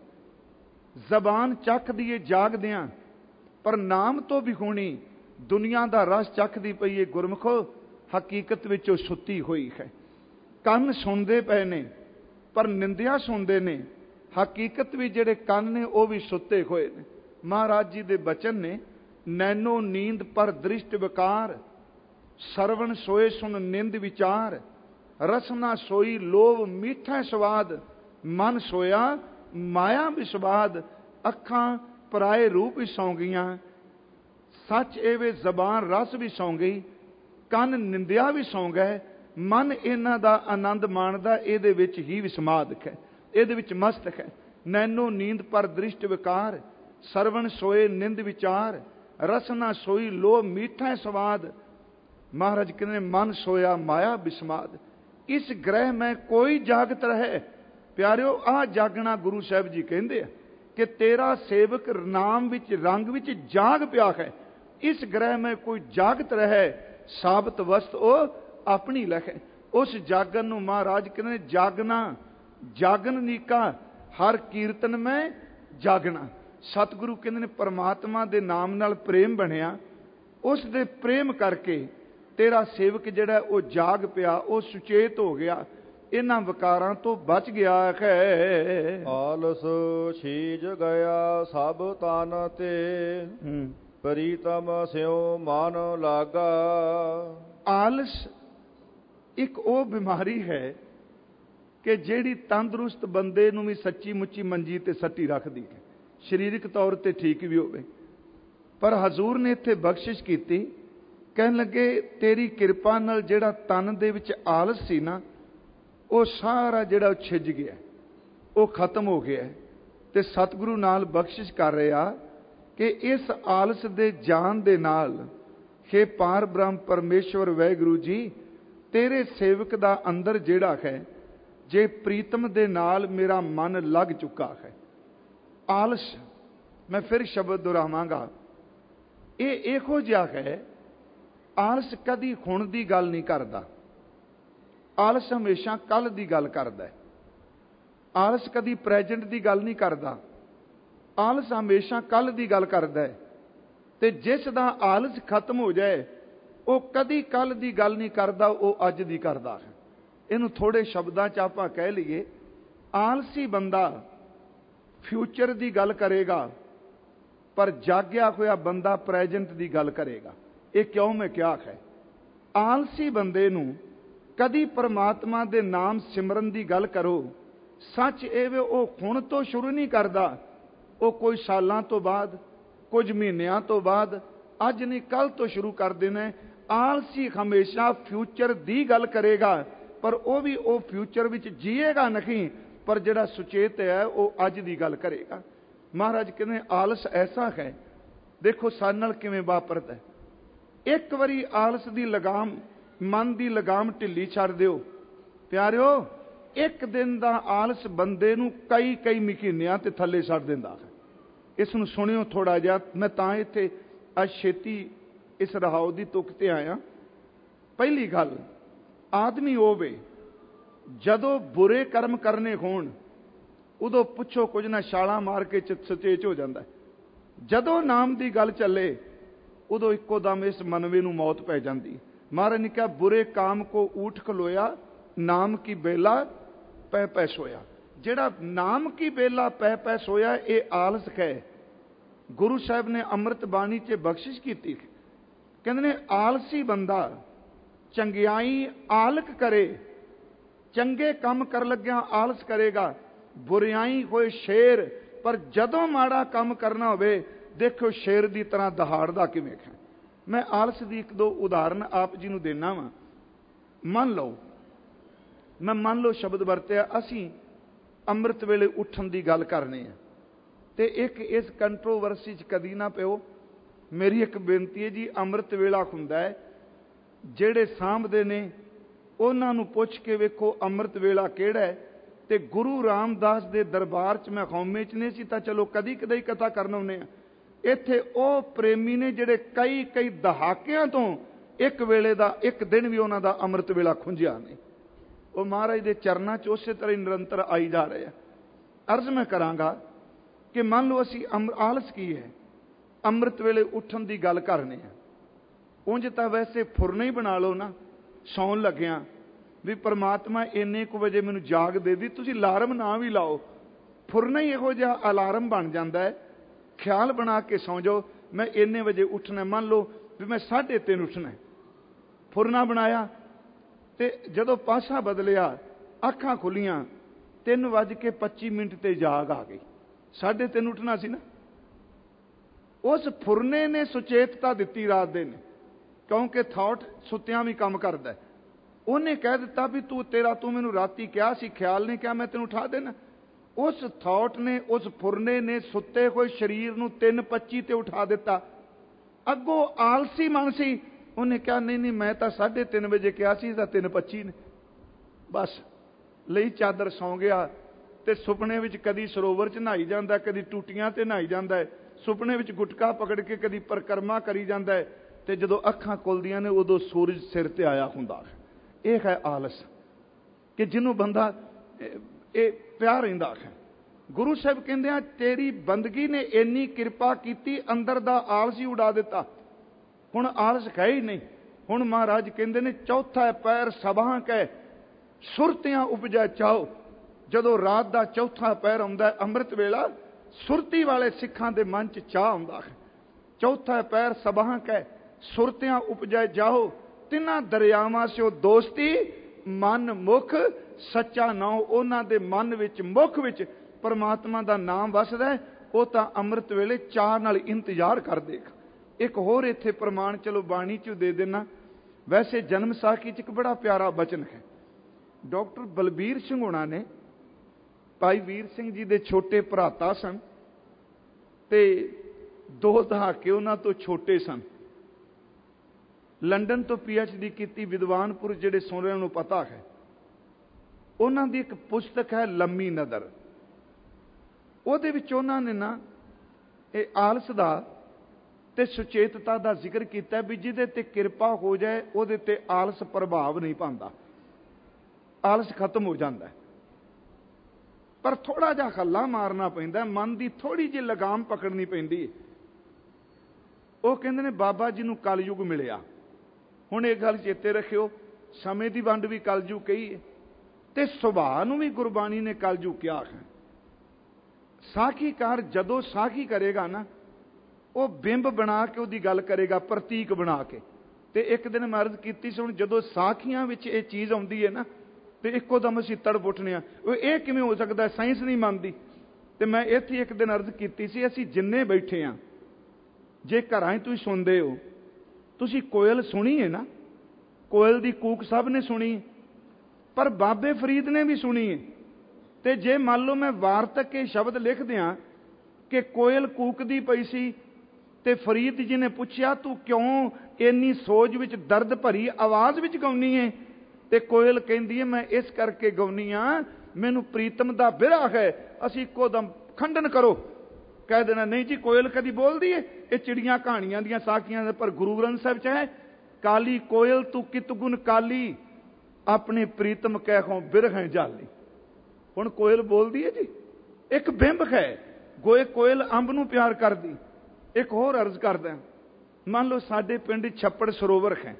A: ਜ਼ਬਾਨ ਚੱਖਦੀ ਏ ਜਾਗਦਿਆਂ, ਪਰ ਨਾਮ ਤੋਂ ਵੀ ਹੋਣੀ ਦੁਨੀਆ ਦਾ ਰਸ ਚੱਖਦੀ ਪਈ ਏ ਗੁਰਮੁਖੋ, ਹਕੀਕਤ ਵਿੱਚ ਉਹ ਸੁੱਤੀ ਹੋਈ ਹੈ। ਕੰਨ ਸੁਣਦੇ ਪਏ ਨੇ, ਪਰ ਨਿੰਦਿਆ ਸੁਣਦੇ ਨੇ, ਹਕੀਕਤ ਵੀ ਜਿਹੜੇ ਕੰਨ ਨੇ ਉਹ ਵੀ ਸੁੱਤੇ ਹੋਏ ਨੇ। ਮਹਾਰਾਜ ਜੀ ਦੇ ਬਚਨ ਨੇ, ਨੈਨੋ ਨੀਂਦ ਪਰ ਦ੍ਰਿਸ਼ਟ ਵਿਕਾਰ, ਸਰਵਣ ਸੋਏ ਸੁਨ ਨਿੰਦ ਵਿਚਾਰ, ਰਸਨਾ ਸੋਈ ਲੋਭ ਮੀਠਾ ਸਵਾਦ, ਮਨ ਸੋਇਆ ਮਾਇਆ ਵਿਸਵਾਦ। ਅੱਖਾਂ ਪਰਾਏ ਰੂਪ ਵੀ ਸੌਂ ਗਈਆਂ, ਸੱਚ ਇਹ ਜ਼ਬਾਨ ਰਸ ਵੀ ਸੌਂ ਗਈ, ਕੰਨ ਨਿੰਦਿਆ ਵੀ ਸੌਂ ਗਏ, ਮਨ ਇਹਨਾਂ ਦਾ ਆਨੰਦ ਮਾਣਦਾ ਇਹਦੇ ਵਿੱਚ ਹੀ ਵਿਸਮਾਦ ਹੈ, ਇਹਦੇ ਵਿੱਚ ਮਸਤ ਹੈ। ਨੈਨੋ ਨੀਂਦ ਪਰ ਦ੍ਰਿਸ਼ਟ ਵਿਕਾਰ, ਸਰਵਣ ਸੋਏ ਨਿੰਦ ਵਿਚਾਰ, ਰਸਨਾ ਸੋਈ ਲੋਭ ਮੀਠਾ ਸਵਾਦ। ਮਹਾਰਾਜ ਕਹਿੰਦੇ ਮਨ ਸੋਇਆ ਮਾਇਆ ਵਿਸਮਾਦ। ਇਸ ਗ੍ਰਹਿ ਮੈਂ ਕੋਈ ਜਾਗਤ ਰਹੇ। ਪਿਆਰਿਓ, ਆਹ ਜਾਗਣਾ ਗੁਰੂ ਸਾਹਿਬ ਜੀ ਕਹਿੰਦੇ ਆ ਕਿ ਤੇਰਾ ਸੇਵਕ ਨਾਮ ਵਿੱਚ ਰੰਗ ਵਿੱਚ ਜਾਗ ਪਿਆ ਹੈ। ਇਸ ਗ੍ਰਹਿ ਮੈਂ ਕੋਈ ਜਾਗਤ ਰਹੇ, ਸਾਬਤ ਵਸਤ ਉਹ ਆਪਣੀ ਲਖੇ। ਉਸ ਜਾਗਣ ਨੂੰ ਮਹਾਰਾਜ ਕਹਿੰਦੇ ਜਾਗਣਾ, ਜਾਗਨ ਨੀਕਾ ਹਰ ਕੀਰਤਨ ਮੈਂ ਜਾਗਣਾ। ਸਤਿਗੁਰੂ ਕਹਿੰਦੇ ਨੇ ਪਰਮਾਤਮਾ ਦੇ ਨਾਮ ਨਾਲ ਪ੍ਰੇਮ ਬਣਿਆ, ਉਸ ਦੇ ਪ੍ਰੇਮ ਕਰਕੇ ਤੇਰਾ ਸੇਵਕ ਜਿਹੜਾ ਉਹ ਜਾਗ ਪਿਆ, ਉਹ ਸੁਚੇਤ ਹੋ ਗਿਆ, ਇਹਨਾਂ ਵਿਕਾਰਾਂ ਤੋਂ ਬਚ ਗਿਆ ਹੈ।
B: ਆਲਸ ਛੀਜ ਗਿਆ ਸਭ ਤਨ ਤੇ, ਪ੍ਰੀਤਮ ਸਿਉ ਮਨ ਲਾਗਾ।
A: ਆਲਸ ਇੱਕ ਉਹ ਬਿਮਾਰੀ ਹੈ ਕਿ ਜਿਹੜੀ ਤੰਦਰੁਸਤ ਬੰਦੇ ਨੂੰ ਵੀ ਸੱਚੀ ਮੁੱਚੀ ਮੰਜੀ ਤੇ ਸੱਟੀ ਰੱਖਦੀ ਹੈ, ਸਰੀਰਕ ਤੌਰ ਤੇ ਠੀਕ ਵੀ ਹੋਵੇ। ਪਰ ਹਜ਼ੂਰ ਨੇ ਇੱਥੇ ਬਖਸ਼ਿਸ਼ ਕੀਤੀ, ਕਹਿਣ ਲੱਗੇ ਤੇਰੀ ਕਿਰਪਾ ਨਾਲ ਜਿਹੜਾ ਤਨ ਦੇ ਵਿੱਚ ਆਲਸ ਸੀ ਨਾ, ਉਹ ਸਾਰਾ ਜਿਹੜਾ ਉਹ ਛਿੱਜ ਗਿਆ, ਉਹ ਖਤਮ ਹੋ ਗਿਆ। ਤੇ ਸਤਿਗੁਰੂ ਨਾਲ ਬਖਸ਼ਿਸ਼ ਕਰ ਰਿਹਾ ਕਿ ਇਸ ਆਲਸ ਦੇ ਜਾਣ ਦੇ ਨਾਲ, ਹੇ ਪਾਰ ਬ੍ਰਹਮ ਪਰਮੇਸ਼ਵਰ ਵਾਹਿਗੁਰੂ ਜੀ, ਤੇਰੇ ਸੇਵਕ ਦਾ ਅੰਦਰ ਜਿਹੜਾ ਹੈ, ਜੇ ਪ੍ਰੀਤਮ ਦੇ ਨਾਲ ਮੇਰਾ ਮਨ ਲੱਗ ਚੁੱਕਾ ਹੈ। ਆਲਸ, ਮੈਂ ਫਿਰ ਸ਼ਬਦ ਦੁਹਰਾਵਾਂਗਾ, ਇਹ ਇਹੋ ਜਿਹਾ ਹੈ, ਆਲਸ ਕਦੀ ਹੁਣ ਦੀ ਗੱਲ ਨਹੀਂ ਕਰਦਾ। ਆਲਸ ਹਮੇਸ਼ਾ ਕੱਲ ਦੀ ਗੱਲ ਕਰਦਾ ਹੈ। ਆਲਸ ਕਦੀ ਪ੍ਰੈਜੈਂਟ ਦੀ ਗੱਲ ਨਹੀਂ ਕਰਦਾ। ਆਲਸ ਹਮੇਸ਼ਾ ਕੱਲ ਦੀ ਗੱਲ ਕਰਦਾ ਹੈ। ਤੇ ਜਿਸ ਦਾ ਆਲਸ ਖਤਮ ਹੋ ਜਾਏ ਉਹ ਕਦੀ ਕੱਲ ਦੀ ਗੱਲ ਨਹੀਂ ਕਰਦਾ, ਉਹ ਅੱਜ ਦੀ ਕਰਦਾ ਹੈ। ਇਹਨੂੰ ਥੋੜੇ ਸ਼ਬਦਾਂ 'ਚ ਆਪਾਂ ਕਹਿ ਲਈਏ, ਆਲਸੀ ਬੰਦਾ ਫਿਊਚਰ ਦੀ ਗੱਲ ਕਰੇਗਾ, ਪਰ ਜਾਗਿਆ ਹੋਇਆ ਬੰਦਾ ਪ੍ਰੈਜੈਂਟ ਦੀ ਗੱਲ ਕਰੇਗਾ। ਇਹ ਕਿਉਂ ਮੈਂ ਕਿਹਾ ਹੈ? ਆਲਸੀ ਬੰਦੇ ਨੂੰ ਕਦੀ ਪਰਮਾਤਮਾ ਦੇ ਨਾਮ ਸਿਮਰਨ ਦੀ ਗੱਲ ਕਰੋ, ਸੱਚ ਇਹ ਵੇ ਉਹ ਹੁਣ ਤੋਂ ਸ਼ੁਰੂ ਨਹੀਂ ਕਰਦਾ, ਉਹ ਕੋਈ ਸਾਲਾਂ ਤੋਂ ਬਾਅਦ, ਕੁਝ ਮਹੀਨਿਆਂ ਤੋਂ ਬਾਅਦ, ਅੱਜ ਨਹੀਂ ਕੱਲ ਤੋਂ ਸ਼ੁਰੂ ਕਰ ਦੇਣਾ। ਆਲਸੀ ਹਮੇਸ਼ਾ ਫਿਊਚਰ ਦੀ ਗੱਲ ਕਰੇਗਾ, ਪਰ ਉਹ ਵੀ ਉਹ ਫਿਊਚਰ ਵਿੱਚ ਜੀਏਗਾ ਨਹੀਂ, ਪਰ ਜਿਹੜਾ ਸੁਚੇਤ ਹੈ ਉਹ ਅੱਜ ਦੀ ਗੱਲ ਕਰੇਗਾ। ਮਹਾਰਾਜ ਕਹਿੰਦੇ ਆਲਸ ਐਸਾ ਹੈ, ਦੇਖੋ ਸਾਡੇ ਨਾਲ ਕਿਵੇਂ ਵਾਪਰਦਾ। ਇੱਕ ਵਾਰੀ ਆਲਸ ਦੀ ਲਗਾਮ, ਮਨ ਦੀ ਲਗਾਮ ਢਿੱਲੀ ਛੱਡ ਦਿਓ ਪਿਆਰਿਓ, ਇੱਕ ਦਿਨ ਦਾ ਆਲਸ ਬੰਦੇ ਨੂੰ ਕਈ ਮਹੀਨਿਆਂ ਤੇ ਥੱਲੇ ਛੱਡ ਦਿੰਦਾ ਹੈ। ਇਸ ਨੂੰ ਸੁਣਿਓ ਥੋੜਾ ਜਿਹਾ। ਮੈਂ ਤਾਂ ਇੱਥੇ ਅੱਜ ਛੇਤੀ ਇਸ ਰਹਾਉ ਦੀ ਤੁਕ ਤੇ ਆਇਆ। ਪਹਿਲੀ ਗੱਲ, ਆਦਮੀ ਹੋਵੇ ਜਦੋਂ ਬੁਰੇ ਕਰਮ ਕਰਨੇ ਹੋਣ ਉਦੋਂ ਪੁੱਛੋ ਕੁਝ ਨਾ ਛਾਲਾਂ ਮਾਰ ਕੇ ਸੁਚੇਤ ਹੋ ਜਾਂਦਾ। ਜਦੋਂ ਨਾਮ ਦੀ ਗੱਲ ਚੱਲੇ ਉਦੋਂ ਇੱਕੋ ਦਮ ਇਸ ਮਨਵੇ ਨੂੰ ਮੌਤ ਪੈ ਜਾਂਦੀ। ਮਹਾਰਾਜ ਨੇ ਕਿਹਾ ਬੁਰੇ ਕਾਮ ਕੋ ਊਠ ਖਲੋਇਆ, ਨਾਮ ਕੀ ਬੇਲਾ ਪੈ ਪੈ ਸੋਇਆ। ਜਿਹੜਾ ਨਾਮ ਕੀ ਬੇਲਾ ਪੈ ਪੈ ਸੋਇਆ, ਇਹ ਆਲਸ ਹੈ। ਗੁਰੂ ਸਾਹਿਬ ਨੇ ਅੰਮ੍ਰਿਤ ਬਾਣੀ 'ਚ ਬਖਸ਼ਿਸ਼ ਕੀਤੀ, ਕਹਿੰਦੇ ਨੇ ਆਲਸੀ ਬੰਦਾ ਚੰਗਿਆਈ ਆਲਕ ਕਰੇ, ਚੰਗੇ ਕੰਮ ਕਰ ਲੱਗਿਆ ਆਲਸ ਕਰੇਗਾ, ਬੁਰਿਆਈ ਹੋਏ ਸ਼ੇਰ, ਪਰ ਜਦੋਂ ਮਾੜਾ ਕੰਮ ਕਰਨਾ ਹੋਵੇ ਦੇਖੋ ਸ਼ੇਰ ਦੀ ਤਰ੍ਹਾਂ ਦਹਾੜਦਾ ਕਿਵੇਂ ਹੈ। ਮੈਂ ਆਲਸ ਦੀ ਇੱਕ ਦੋ ਉਦਾਹਰਨ ਆਪ ਜੀ ਨੂੰ ਦੇਣਾ ਵਾਂ। ਮੰਨ ਲਓ ਸ਼ਬਦ ਵਰਤਿਆ, ਅਸੀਂ ਅੰਮ੍ਰਿਤ ਵੇਲੇ ਉੱਠਣ ਦੀ ਗੱਲ ਕਰਨੀ ਹੈ, ਤੇ ਇੱਕ ਇਸ ਕੰਟਰੋਵਰਸੀ 'ਚ ਕਦੀ ਨਾ ਪਿਓ। ਮੇਰੀ ਇੱਕ ਬੇਨਤੀ ਹੈ ਜੀ, ਅੰਮ੍ਰਿਤ ਵੇਲਾ ਹੁੰਦਾ ਹੈ, ਜਿਹੜੇ ਸਾਂਭਦੇ ਨੇ ਉਹਨਾਂ ਨੂੰ ਪੁੱਛ ਕੇ ਵੇਖੋ ਅੰਮ੍ਰਿਤ ਵੇਲਾ ਕਿਹੜਾ ਹੈ। ਤੇ ਗੁਰੂ ਰਾਮਦਾਸ ਦੇ ਦਰਬਾਰ 'ਚ ਮੈਂ ਹਉਮੈ 'ਚ ਨਹੀਂ ਸੀ ਤਾਂ ਚਲੋ ਕਦੀ ਕਦੇ ਕਥਾ ਕਰਨ ਆਉਂਦੇ ਆ। ਇੱਥੇ ਉਹ ਪ੍ਰੇਮੀ ਨੇ ਜਿਹੜੇ ਕਈ ਦਹਾਕਿਆਂ ਤੋਂ ਇੱਕ ਵੇਲੇ ਦਾ ਇੱਕ ਦਿਨ ਵੀ ਉਹਨਾਂ ਦਾ ਅੰਮ੍ਰਿਤ ਵੇਲਾ ਖੁੰਝਿਆ ਨਹੀਂ। ਉਹ ਮਹਾਰਾਜ ਦੇ ਚਰਨਾਂ 'ਚ ਉਸੇ ਤਰ੍ਹਾਂ ਹੀ ਨਿਰੰਤਰ ਆਈ ਜਾ ਰਹੇ ਆ। ਅਰਜ਼ ਮੈਂ ਕਰਾਂਗਾ ਕਿ ਮੰਨ ਲਓ ਅਸੀਂ ਆਲਸ ਕੀ ਹੈ, ਅੰਮ੍ਰਿਤ ਵੇਲੇ ਉੱਠਣ ਦੀ ਗੱਲ ਕਰਨੀ ਆ। ਉਂਝ ਤਾਂ ਵੈਸੇ ਫੁਰਨਾ ਹੀ ਬਣਾ ਲਓ ਨਾ, ਸੌਣ ਲੱਗਿਆ ਵੀ ਪਰਮਾਤਮਾ ਇੰਨੇ ਕੁ ਵਜੇ ਮੈਨੂੰ ਜਾਗ ਦੇ ਦੀ, ਤੁਸੀਂ ਅਲਾਰਮ ਨਾ ਵੀ ਲਾਓ, ਫੁਰਨਾ ਹੀ ਇਹੋ ਜਿਹਾ ਅਲਾਰਮ ਬਣ ਜਾਂਦਾ ਹੈ। ਖਿਆਲ ਬਣਾ ਕੇ ਸੌਂ ਜਾਓ ਮੈਂ ਇੰਨੇ ਵਜੇ ਉੱਠਣਾ। ਮੰਨ ਲਓ ਵੀ ਮੈਂ 3:30 ਉੱਠਣਾ, ਫੁਰਨਾ ਬਣਾਇਆ, ਤੇ ਜਦੋਂ ਪਾਸਾ ਬਦਲਿਆ ਅੱਖਾਂ ਖੁੱਲੀਆਂ 3:25 ਤੇ ਜਾਗ ਆ ਗਈ। 3:30 ਉੱਠਣਾ ਸੀ ਨਾ। ਉਸ ਫੁਰਨੇ ਨੇ ਸੁਚੇਤਤਾ ਦਿੱਤੀ ਰਾਤ ਦੇ ਨੇ, ਕਿਉਂਕਿ ਥਾਟ ਸੁੱਤਿਆਂ ਵੀ ਕੰਮ ਕਰਦਾ। ਉਹਨੇ ਕਹਿ ਦਿੱਤਾ ਵੀ ਤੂੰ ਮੈਨੂੰ ਰਾਤੀ ਕਿਹਾ ਸੀ, ਖਿਆਲ ਨੇ ਕਿਹਾ ਮੈਂ ਤੈਨੂੰ ਉਠਾ ਦੇਣਾ। ਉਸ ਥਾਟ ਨੇ, ਉਸ ਫੁਰਨੇ ਨੇ ਸੁੱਤੇ ਹੋਏ ਸਰੀਰ ਨੂੰ 3:25 ਤੇ ਉਠਾ ਦਿੱਤਾ। ਅੱਗੋਂ ਆਲਸੀ ਮਨ ਸੀ, ਉਹਨੇ ਕਿਹਾ ਨਹੀਂ ਮੈਂ ਤਾਂ 3:30 ਵਜੇ ਕਿਹਾ ਸੀ, ਤਾਂ 3:25 ਨੇ। ਬਸ ਲਈ ਚਾਦਰ ਸੌਂ ਗਿਆ। ਤੇ ਸੁਪਨੇ ਵਿੱਚ ਕਦੀ ਸਰੋਵਰ 'ਚ ਨਹਾਈ ਜਾਂਦਾ, ਕਦੀ ਟੂਟੀਆਂ ਤੇ ਨਹਾਈ ਜਾਂਦਾ ਹੈ, ਸੁਪਨੇ ਵਿੱਚ ਗੁਟਕਾ ਪਕੜ ਕੇ ਕਦੀ ਪਰਿਕਰਮਾ ਕਰੀ ਜਾਂਦਾ ਹੈ, ਤੇ ਜਦੋਂ ਅੱਖਾਂ ਖੁੱਲਦੀਆਂ ਨੇ ਉਦੋਂ ਸੂਰਜ ਸਿਰ ਤੇ ਆਇਆ ਹੁੰਦਾ। ਇਹ ਹੈ ਆਲਸ, ਕਿ ਜਿਹਨੂੰ ਬੰਦਾ ਇਹ ਪਿਆ ਰਹਿੰਦਾ ਹੈ। ਗੁਰੂ ਸਾਹਿਬ ਕਹਿੰਦੇ ਆ ਤੇਰੀ ਬੰਦਗੀ ਨੇ ਇੰਨੀ ਕਿਰਪਾ ਕੀਤੀ, ਅੰਦਰ ਦਾ ਆਲਸ ਹੀ ਉਡਾ ਦਿੱਤਾ। ਹੁਣ ਆਲਸ ਹੈ ਹੀ ਨਹੀਂ। ਹੁਣ ਮਹਾਰਾਜ ਕਹਿੰਦੇ ਨੇ ਚੌਥਾ ਪੈਰ ਸਭਾ ਕੈ ਸੁਰਤਿਆਂ ਉਪਜੈ ਚਾਓ। ਜਦੋਂ ਰਾਤ ਦਾ ਚੌਥਾ ਪੈਰ ਆਉਂਦਾ ਅੰਮ੍ਰਿਤ ਵੇਲਾ, ਸੁਰਤੀ ਵਾਲੇ ਸਿੱਖਾਂ ਦੇ ਮਨ 'ਚ ਚਾਹ ਆਉਂਦਾ ਹੈ। ਚੌਥਾ ਪੈਰ ਸਭਾ ਕੈ ਸੁਰਤਿਆਂ ਉਪਜੈ ਜਾਓ, ਤਿੰਨਾਂ ਦਰਿਆਵਾਂ ਸਿਓ ਦੋਸਤੀ ਮਨ ਮੁਖ ਸੱਚਾ ਨਾਉ। ਉਹਨਾਂ ਦੇ ਮਨ ਵਿੱਚ, ਮੁਖ ਵਿੱਚ ਪਰਮਾਤਮਾ ਦਾ ਨਾਮ ਵਸਦਾ, ਉਹ ਤਾਂ ਅੰਮ੍ਰਿਤ ਵੇਲੇ ਚਾਹ ਨਾਲ ਇੰਤਜ਼ਾਰ ਕਰਦੇਗਾ। ਇੱਕ ਹੋਰ ਇੱਥੇ ਪ੍ਰਮਾਣ ਚਲੋ ਬਾਣੀ 'ਚ ਦੇ ਦੇਣਾ। ਵੈਸੇ ਜਨਮ ਸਾਖੀ 'ਚ ਇੱਕ ਬੜਾ ਪਿਆਰਾ ਬਚਨ ਹੈ। ਡਾਕਟਰ ਬਲਬੀਰ ਸਿੰਘ ਹੋਣਾ ਨੇ, ਭਾਈ ਵੀਰ ਸਿੰਘ ਜੀ ਦੇ ਛੋਟੇ ਭਰਾਤਾ ਸਨ, ਤੇ 2 ਦਹਾਕੇ ਉਹਨਾਂ ਤੋਂ ਛੋਟੇ ਸਨ। ਲੰਡਨ ਤੋਂ PhD ਕੀਤੀ, ਵਿਦਵਾਨਪੁਰ ਜਿਹੜੇ ਸੁਣ ਰਹੇ ਨੂੰ ਪਤਾ ਹੈ। ਉਹਨਾਂ ਦੀ ਇੱਕ ਪੁਸਤਕ ਹੈ ਲੰਮੀ ਨਜ਼ਰ। ਉਹਦੇ ਵਿੱਚ ਉਹਨਾਂ ਨੇ ਨਾ ਇਹ ਆਲਸ ਦਾ ਤੇ ਸੁਚੇਤਤਾ ਦਾ ਜ਼ਿਕਰ ਕੀਤਾ ਵੀ ਜਿਹਦੇ ਤੇ ਕਿਰਪਾ ਹੋ ਜਾਏ ਉਹਦੇ ਤੇ ਆਲਸ ਪ੍ਰਭਾਵ ਨਹੀਂ ਪਾਉਂਦਾ, ਆਲਸ ਖਤਮ ਹੋ ਜਾਂਦਾ। ਪਰ ਥੋੜਾ ਜਿਹਾ ਹੱਲਾ ਮਾਰਨਾ ਪੈਂਦਾ, ਮਨ ਦੀ ਥੋੜੀ ਜਿਹੀ ਲਗਾਮ ਪਕੜਨੀ ਪੈਂਦੀ। ਉਹ ਕਹਿੰਦੇ ਨੇ ਬਾਬਾ ਜੀ ਨੂੰ ਕਲਯੁਗ ਮਿਲਿਆ। ਹੁਣ ਇਹ ਗੱਲ ਚੇਤੇ ਰੱਖਿਓ, ਸਮੇਂ ਦੀ ਵੰਡ ਵੀ ਕਲਯੁਗ ਕਹੀ ਹੈ ਤੇ ਸੁਭਾਅ ਨੂੰ ਵੀ ਗੁਰਬਾਣੀ ਨੇ ਕਲਯੁਗ ਕਿਹਾ ਹੈ। ਸਾਖੀਕਾਰ ਜਦੋਂ ਸਾਖੀ ਕਰੇਗਾ ਨਾ, ਉਹ ਬਿੰਬ ਬਣਾ ਕੇ ਉਹਦੀ ਗੱਲ ਕਰੇਗਾ, ਪ੍ਰਤੀਕ ਬਣਾ ਕੇ। ਤੇ ਇੱਕ ਦਿਨ ਮੈਂ ਅਰਜ਼ ਕੀਤੀ ਸੀ, ਹੁਣ ਜਦੋਂ ਸਾਖੀਆਂ ਵਿੱਚ ਇਹ ਚੀਜ਼ ਆਉਂਦੀ ਹੈ ਨਾ, ਤੇ ਇੱਕੋ ਦਮ ਅਸੀਂ ਤੜਪ ਉੱਠਦੇ ਹਾਂ, ਇਹ ਕਿਵੇਂ ਹੋ ਸਕਦਾ, ਸਾਇੰਸ ਨਹੀਂ ਮੰਨਦੀ। ਤੇ ਮੈਂ ਇੱਥੇ ਇੱਕ ਦਿਨ ਅਰਜ਼ ਕੀਤੀ ਸੀ, ਅਸੀਂ ਜਿੰਨੇ ਬੈਠੇ ਹਾਂ, ਜੇ ਘਰਾਂ 'ਚ ਤੁਸੀਂ ਸੁਣਦੇ ਹੋ, ਤੁਸੀਂ ਕੋਇਲ ਸੁਣੀ ਹੈ ਨਾ, ਕੋਇਲ ਦੀ ਕੂਕ ਸਭ ਨੇ ਸੁਣੀ, ਪਰ ਬਾਬੇ ਫਰੀਦ ਨੇ ਵੀ ਸੁਣੀ ਹੈ। ਤੇ ਜੇ ਮੰਨ ਲਓ ਮੈਂ ਵਾਰਤਕ ਇਹ ਸ਼ਬਦ ਲਿਖ ਦਿਆਂ ਕਿ ਕੋਇਲ ਕੂਕਦੀ ਪਈ ਸੀ ਤੇ ਫਰੀਦ ਜੀ ਨੇ ਪੁੱਛਿਆ ਤੂੰ ਕਿਉਂ ਇੰਨੀ ਸੋਚ ਵਿੱਚ ਦਰਦ ਭਰੀ ਆਵਾਜ਼ ਵਿੱਚ ਗਾਉਣੀ ਹੈ? ਤੇ ਕੋਇਲ ਕਹਿੰਦੀ ਹੈ ਮੈਂ ਇਸ ਕਰਕੇ ਗਾਉਣੀ ਆ, ਮੈਨੂੰ ਪ੍ਰੀਤਮ ਦਾ ਬਿਰਹਾ ਹੈ। ਅਸੀਂ ਇੱਕੋ ਦਮ ਖੰਡਨ ਕਰੋ, ਕਹਿ ਦੇਣਾ ਨਹੀਂ ਜੀ ਕੋਇਲ ਕਦੀ ਬੋਲਦੀ ਹੈ, ਇਹ ਚਿੜੀਆਂ ਕਹਾਣੀਆਂ ਦੀਆਂ ਸਾਖੀਆਂ ਦੇ। ਪਰ ਗੁਰੂ ਗ੍ਰੰਥ ਸਾਹਿਬ 'ਚ ਹੈ, ਕਾਲੀ ਕੋਇਲ ਤੂੰ ਕਿਤ ਗੁਣ ਕਾਲੀ, ਆਪਣੇ ਪ੍ਰੀਤਮ ਕਹਿ ਬਿਰਹਿ ਜਾਲੀ। ਹੁਣ ਕੋਇਲ ਬੋਲਦੀ ਹੈ ਜੀ, ਇੱਕ ਬਿੰਬ ਹੈ। ਕੋਇਲ ਅੰਬ ਨੂੰ ਪਿਆਰ ਕਰਦੀ। ਇੱਕ ਹੋਰ ਅਰਜ਼ ਕਰਦਾ, ਮੰਨ ਲਓ ਸਾਡੇ ਪਿੰਡ ਛੱਪੜ ਸਰੋਵਰ ਹੈ,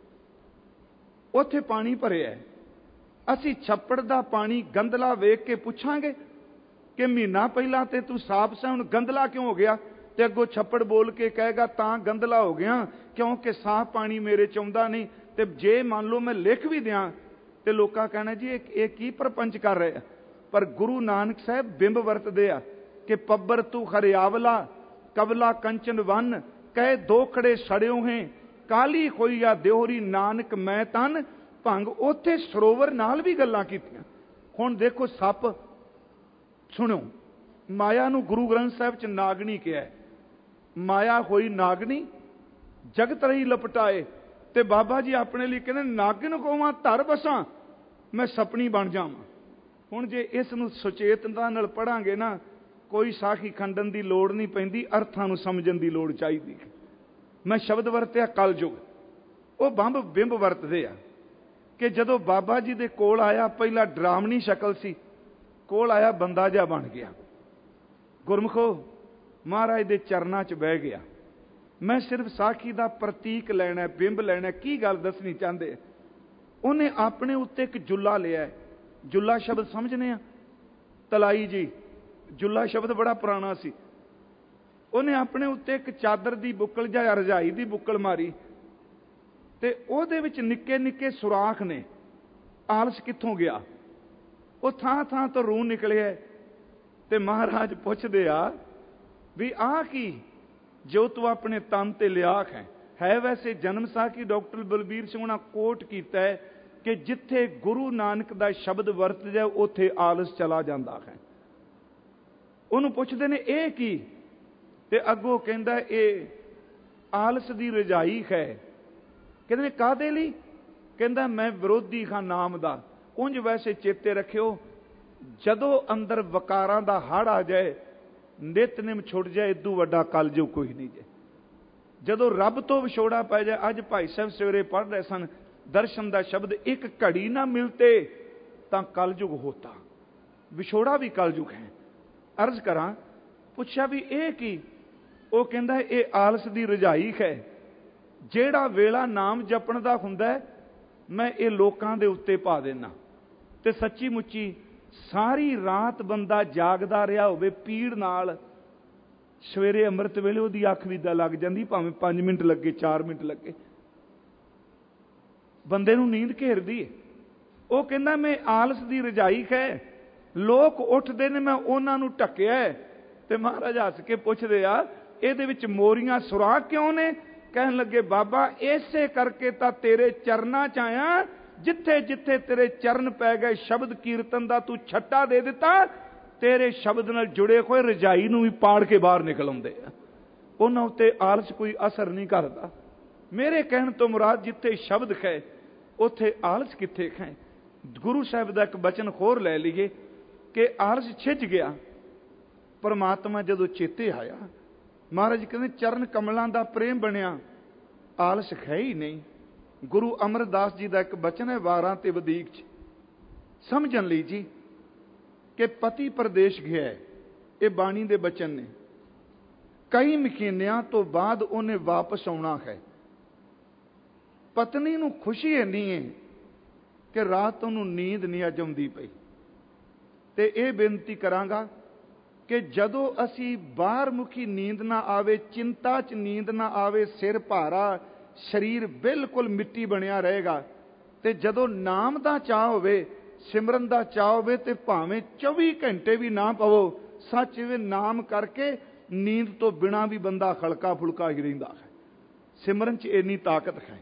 A: ਉੱਥੇ ਪਾਣੀ ਭਰਿਆ, ਅਸੀਂ ਛੱਪੜ ਦਾ ਪਾਣੀ ਗੰਦਲਾ ਵੇਖ ਕੇ ਪੁੱਛਾਂਗੇ ਕਿ ਮਹੀਨਾ ਪਹਿਲਾਂ ਤੇ ਤੂੰ ਸਾਫ਼ ਸੀ, ਹੁਣ ਗੰਦਲਾ ਕਿਉਂ ਹੋ ਗਿਆ? ਤੇ ਅੱਗੋਂ ਛੱਪੜ ਬੋਲ ਕੇ ਕਹੇਗਾ ਤਾਂ ਗੰਦਲਾ ਹੋ ਗਿਆ ਕਿਉਂਕਿ ਸਾਫ਼ ਪਾਣੀ ਮੇਰੇ 'ਚ ਆਉਂਦਾ ਨਹੀਂ। ਤੇ ਜੇ ਮੰਨ ਲਓ ਮੈਂ ਲਿਖ ਵੀ ਦਿਆਂ ਤੇ ਲੋਕਾਂ ਕਹਿਣਾ ਜੀ ਇਹ ਕੀ ਪ੍ਰਪੰਚ ਕਰ ਰਹੇ ਆ। ਪਰ ਗੁਰੂ ਨਾਨਕ ਸਾਹਿਬ ਬਿੰਬ ਵਰਤਦੇ ਆ ਕਿ ਪੱਬਰ ਤੂੰ ਹਰਿਆਵਲਾ ਕਬਲਾ ਕੰਚਨ ਵੰਨ, ਕਹੇ ਦੋ ਖੜੇ ਸੜਿਓ ਹੈ, ਕਾਲੀ ਹੋਈਆ ਦਿਓਰੀ ਨਾਨਕ ਮੈਂ ਤਨ ਭੰਗ। ਉੱਥੇ ਸਰੋਵਰ ਨਾਲ ਵੀ ਗੱਲਾਂ ਕੀਤੀਆਂ। ਹੁਣ ਦੇਖੋ ਸੱਪ, ਸੁਣੋ, ਮਾਇਆ ਨੂੰ ਗੁਰੂ ਗ੍ਰੰਥ ਸਾਹਿਬ 'ਚ ਨਾਗਣੀ ਕਿਹਾ। ਮਾਇਆ ਹੋਈ ਨਾਗਣੀ ਜਗਤ ਰਹੀ ਲਪਟਾਏ, ਤੇ ਬਾਬਾ ਜੀ ਆਪਣੇ ਲਈ ਕਹਿੰਦੇ ਨਾਗਨ ਕੋਵਾਂ ਧਰ ਬਸਾਂ, ਮੈਂ ਸਪਣੀ ਬਣ ਜਾਵਾਂ। ਹੁਣ ਜੇ ਇਸ ਨੂੰ ਸੁਚੇਤਤਾ ਨਾਲ ਪੜਾਂਗੇ ਨਾ, ਕੋਈ ਸਾਖੀ ਖੰਡਨ ਦੀ ਲੋੜ ਨਹੀਂ ਪੈਂਦੀ, ਅਰਥਾਂ ਨੂੰ ਸਮਝਣ ਦੀ ਲੋੜ ਚਾਹੀਦੀ। ਮੈਂ ਸ਼ਬਦ ਵਰਤਿਆ ਕਲਯੁਗ, ਉਹ ਬਿੰਬ ਵਰਤਦੇ ਆ ਕਿ ਜਦੋਂ ਬਾਬਾ ਜੀ ਦੇ ਕੋਲ ਆਇਆ, ਪਹਿਲਾਂ ਡਰਾਵਣੀ ਸ਼ਕਲ ਸੀ, ਕੋਲ ਆਇਆ ਬੰਦਾ ਜਿਹਾ ਬਣ ਗਿਆ। ਗੁਰਮੁਖੋ, ਮਹਾਰਾਜ ਦੇ ਚਰਨਾਂ 'ਚ ਬਹਿ ਗਿਆ। ਮੈਂ ਸਿਰਫ ਸਾਖੀ ਦਾ ਪ੍ਰਤੀਕ ਲੈਣਾ, ਬਿੰਬ ਲੈਣਾ, ਕੀ ਗੱਲ ਦੱਸਣੀ ਚਾਹੁੰਦੇ। ਉਹਨੇ ਆਪਣੇ ਉੱਤੇ ਇੱਕ ਜੁੱਲਾ ਲਿਆ। ਜੁੱਲਾ ਸ਼ਬਦ ਸਮਝਦੇ ਆ, ਤਲਾਈ ਜੀ, ਜੁੱਲਾ ਸ਼ਬਦ ਬੜਾ ਪੁਰਾਣਾ ਸੀ। ਉਹਨੇ ਆਪਣੇ ਉੱਤੇ ਇੱਕ ਚਾਦਰ ਦੀ ਬੁੱਕਲ ਜਾਂ ਰਜਾਈ ਦੀ ਬੁੱਕਲ ਮਾਰੀ, ਤੇ ਉਹਦੇ ਵਿੱਚ ਨਿੱਕੇ ਨਿੱਕੇ ਸੁਰਾਖ ਨੇ। ਆਲਸ ਕਿੱਥੋਂ ਗਿਆ? ਉਹ ਥਾਂ ਥਾਂ ਤੋਂ ਰੂਹ ਨਿਕਲਿਆ। ਤੇ ਮਹਾਰਾਜ ਪੁੱਛਦੇ ਆ ਵੀ ਆਹ ਕੀ ਜੋ ਤੂੰ ਆਪਣੇ ਤਨ ਤੇ ਲਿਆ ਹੈ। ਵੈਸੇ ਜਨਮ ਸਾਖੀ ਡਾਕਟਰ ਬਲਬੀਰ ਸਿੰਘ ਉਹਨਾਂ ਕੋਟ ਕੀਤਾ ਹੈ ਕਿ ਜਿੱਥੇ ਗੁਰੂ ਨਾਨਕ ਦਾ ਸ਼ਬਦ ਵਰਤ ਜਾਏ ਉੱਥੇ ਆਲਸ ਚਲਾ ਜਾਂਦਾ ਹੈ। ਉਹਨੂੰ ਪੁੱਛਦੇ ਨੇ ਇਹ ਕੀ? ਤੇ ਅੱਗੋਂ ਕਹਿੰਦਾ ਇਹ ਆਲਸ ਦੀ ਰਜਾਈ ਹੈ। ਕਹਿੰਦੇ ਨੇ ਕਾਹਦੇ ਲਈ? ਕਹਿੰਦਾ ਮੈਂ ਵਿਰੋਧੀ ਹਾਂ ਨਾਮ ਦਾ। ਉਂਝ ਵੈਸੇ ਚੇਤੇ ਰੱਖਿਓ, ਜਦੋਂ ਅੰਦਰ ਵਕਾਰਾਂ ਦਾ ਹੜ ਆ ਜਾਏ, ਨਿਤਨੇਮ ਛੁੱਟ ਜਾਏ, ਇਦੋਂ ਵੱਡਾ ਕਲਯੁਗ ਕੋਈ ਨਹੀਂ ਜੇ। ਜਦੋਂ ਰੱਬ ਤੋਂ ਵਿਛੋੜਾ ਪੈ ਜਾਏ, ਅੱਜ ਭਾਈ ਸਾਹਿਬ ਸਵੇਰੇ ਪੜ੍ਹ ਰਹੇ ਸਨ ਦਰਸ਼ਨ ਦਾ ਸ਼ਬਦ, ਇੱਕ ਘੜੀ ਨਾ ਮਿਲਤੇ ਤਾਂ ਕਲਯੁਗ ਹੋਤਾ। ਵਿਛੋੜਾ ਵੀ ਕਲਯੁਗ ਹੈ। ਅਰਜ਼ ਕਰਾਂ, ਪੁੱਛਿਆ ਵੀ ਇਹ ਕੀ? ਉਹ ਕਹਿੰਦਾ ਇਹ ਆਲਸ ਦੀ ਰਜਾਈ ਹੈ। ਜਿਹੜਾ ਵੇਲਾ ਨਾਮ ਜਪਣ ਦਾ ਹੁੰਦਾ ਮੈਂ ਇਹ ਲੋਕਾਂ ਦੇ ਉੱਤੇ ਪਾ ਦੇਣਾ। ਤੇ ਸੱਚੀ ਮੁੱਚੀ ਸਾਰੀ ਰਾਤ ਬੰਦਾ ਜਾਗਦਾ ਰਿਹਾ ਹੋਵੇ ਪੀੜ ਨਾਲ, ਸਵੇਰੇ ਅੰਮ੍ਰਿਤ ਵੇਲੇ ਉਹਦੀ ਅੱਖ ਵੀ ਲੱਗ ਜਾਂਦੀ, ਭਾਵੇਂ 5 ਮਿੰਟ ਲੱਗੇ, 4 ਮਿੰਟ ਲੱਗੇ, ਬੰਦੇ ਨੂੰ ਨੀਂਦ ਘੇਰਦੀ ਹੈ। ਉਹ ਕਹਿੰਦਾ ਮੈਂ ਆਲਸ ਦੀ ਰਜਾਈ ਹੈ, ਲੋਕ ਉੱਠਦੇ ਨੇ ਮੈਂ ਉਹਨਾਂ ਨੂੰ ਢੱਕਿਆ। ਤੇ ਮਹਾਰਾਜ ਹੱਸ ਕੇ ਪੁੱਛਦੇ ਆ ਇਹਦੇ ਵਿੱਚ ਮੋਰੀਆਂ ਸੁਰਾਖ ਕਿਉਂ ਨੇ? ਕਹਿਣ ਲੱਗੇ ਬਾਬਾ ਇਸੇ ਕਰਕੇ ਤਾਂ ਤੇਰੇ ਚਰਨਾਂ 'ਚ ਆਇਆ, ਜਿੱਥੇ ਜਿੱਥੇ ਤੇਰੇ ਚਰਨ ਪੈ ਗਏ ਸ਼ਬਦ ਕੀਰਤਨ ਦਾ ਤੂੰ ਛੱਟਾ ਦੇ ਦਿੱਤਾ, ਤੇਰੇ ਸ਼ਬਦ ਨਾਲ ਜੁੜੇ ਹੋਏ ਰਜਾਈ ਨੂੰ ਵੀ ਪਾੜ ਕੇ ਬਾਹਰ ਨਿਕਲ ਆਉਂਦੇ ਆ। ਉਹਨਾਂ ਉੱਤੇ ਆਲਸ ਕੋਈ ਅਸਰ ਨਹੀਂ ਕਰਦਾ। ਮੇਰੇ ਕਹਿਣ ਤੋਂ ਮੁਰਾਦ ਜਿੱਥੇ ਸ਼ਬਦ ਹੈ ਉੱਥੇ ਆਲਸ ਕਿੱਥੇ ਹੈ? ਗੁਰੂ ਸਾਹਿਬ ਦਾ ਇੱਕ ਬਚਨ ਹੋਰ ਲੈ ਲਈਏ ਕਿ ਆਲਸ ਛਿੱਜ ਗਿਆ। ਪਰਮਾਤਮਾ ਜਦੋਂ ਚੇਤੇ ਆਇਆ ਮਹਾਰਾਜ ਕਹਿੰਦੇ ਚਰਨ ਕਮਲਾਂ ਦਾ ਪ੍ਰੇਮ ਬਣਿਆ, ਆਲਸ ਹੈ ਹੀ ਨਹੀਂ। ਗੁਰੂ ਅਮਰਦਾਸ ਜੀ ਦਾ ਇੱਕ ਬਚਨ ਹੈ 12 ਤੇ ਵਧੀਕ 'ਚ, ਸਮਝਣ ਲਈ ਜੀ, ਕਿ ਪਤੀ ਪ੍ਰਦੇਸ਼ ਗਿਆ। ਇਹ ਬਾਣੀ ਦੇ ਬਚਨ ਨੇ। ਕਈ ਮਹੀਨਿਆਂ ਤੋਂ ਬਾਅਦ ਉਹਨੇ ਵਾਪਸ ਆਉਣਾ ਹੈ। ਪਤਨੀ ਨੂੰ ਖੁਸ਼ੀ ਇੰਨੀ ਹੈ ਕਿ ਰਾਤ ਉਹਨੂੰ ਨੀਂਦ ਨਹੀਂ ਅੱਜ ਆਉਂਦੀ ਪਈ। ਤੇ ਇਹ ਬੇਨਤੀ ਕਰਾਂਗਾ ਕਿ ਜਦੋਂ ਅਸੀਂ ਬਾਹਰਮੁਖੀ ਨੀਂਦ ਨਾ ਆਵੇ, ਚਿੰਤਾ 'ਚ ਨੀਂਦ ਨਾ ਆਵੇ, ਸਿਰ ਭਾਰਾ, ਸਰੀਰ ਬਿਲਕੁਲ ਮਿੱਟੀ ਬਣਿਆ ਰਹੇਗਾ, ਤੇ ਜਦੋਂ ਨਾਮ ਦਾ ਚਾਅ ਹੋਵੇ, ਸਿਮਰਨ ਦਾ ਚਾਅ ਹੋਵੇ, ਤੇ ਭਾਵੇਂ 24 ਘੰਟੇ ਵੀ ਨਾ ਪਵੋ, ਸੱਚ ਇਹ ਨਾਮ ਕਰਕੇ ਨੀਂਦ ਤੋਂ ਬਿਨਾਂ ਵੀ ਬੰਦਾ ਹਲਕਾ ਫੁਲਕਾ ਹੀ ਰਹਿੰਦਾ ਹੈ। ਸਿਮਰਨ 'ਚ ਇੰਨੀ ਤਾਕਤ ਹੈ।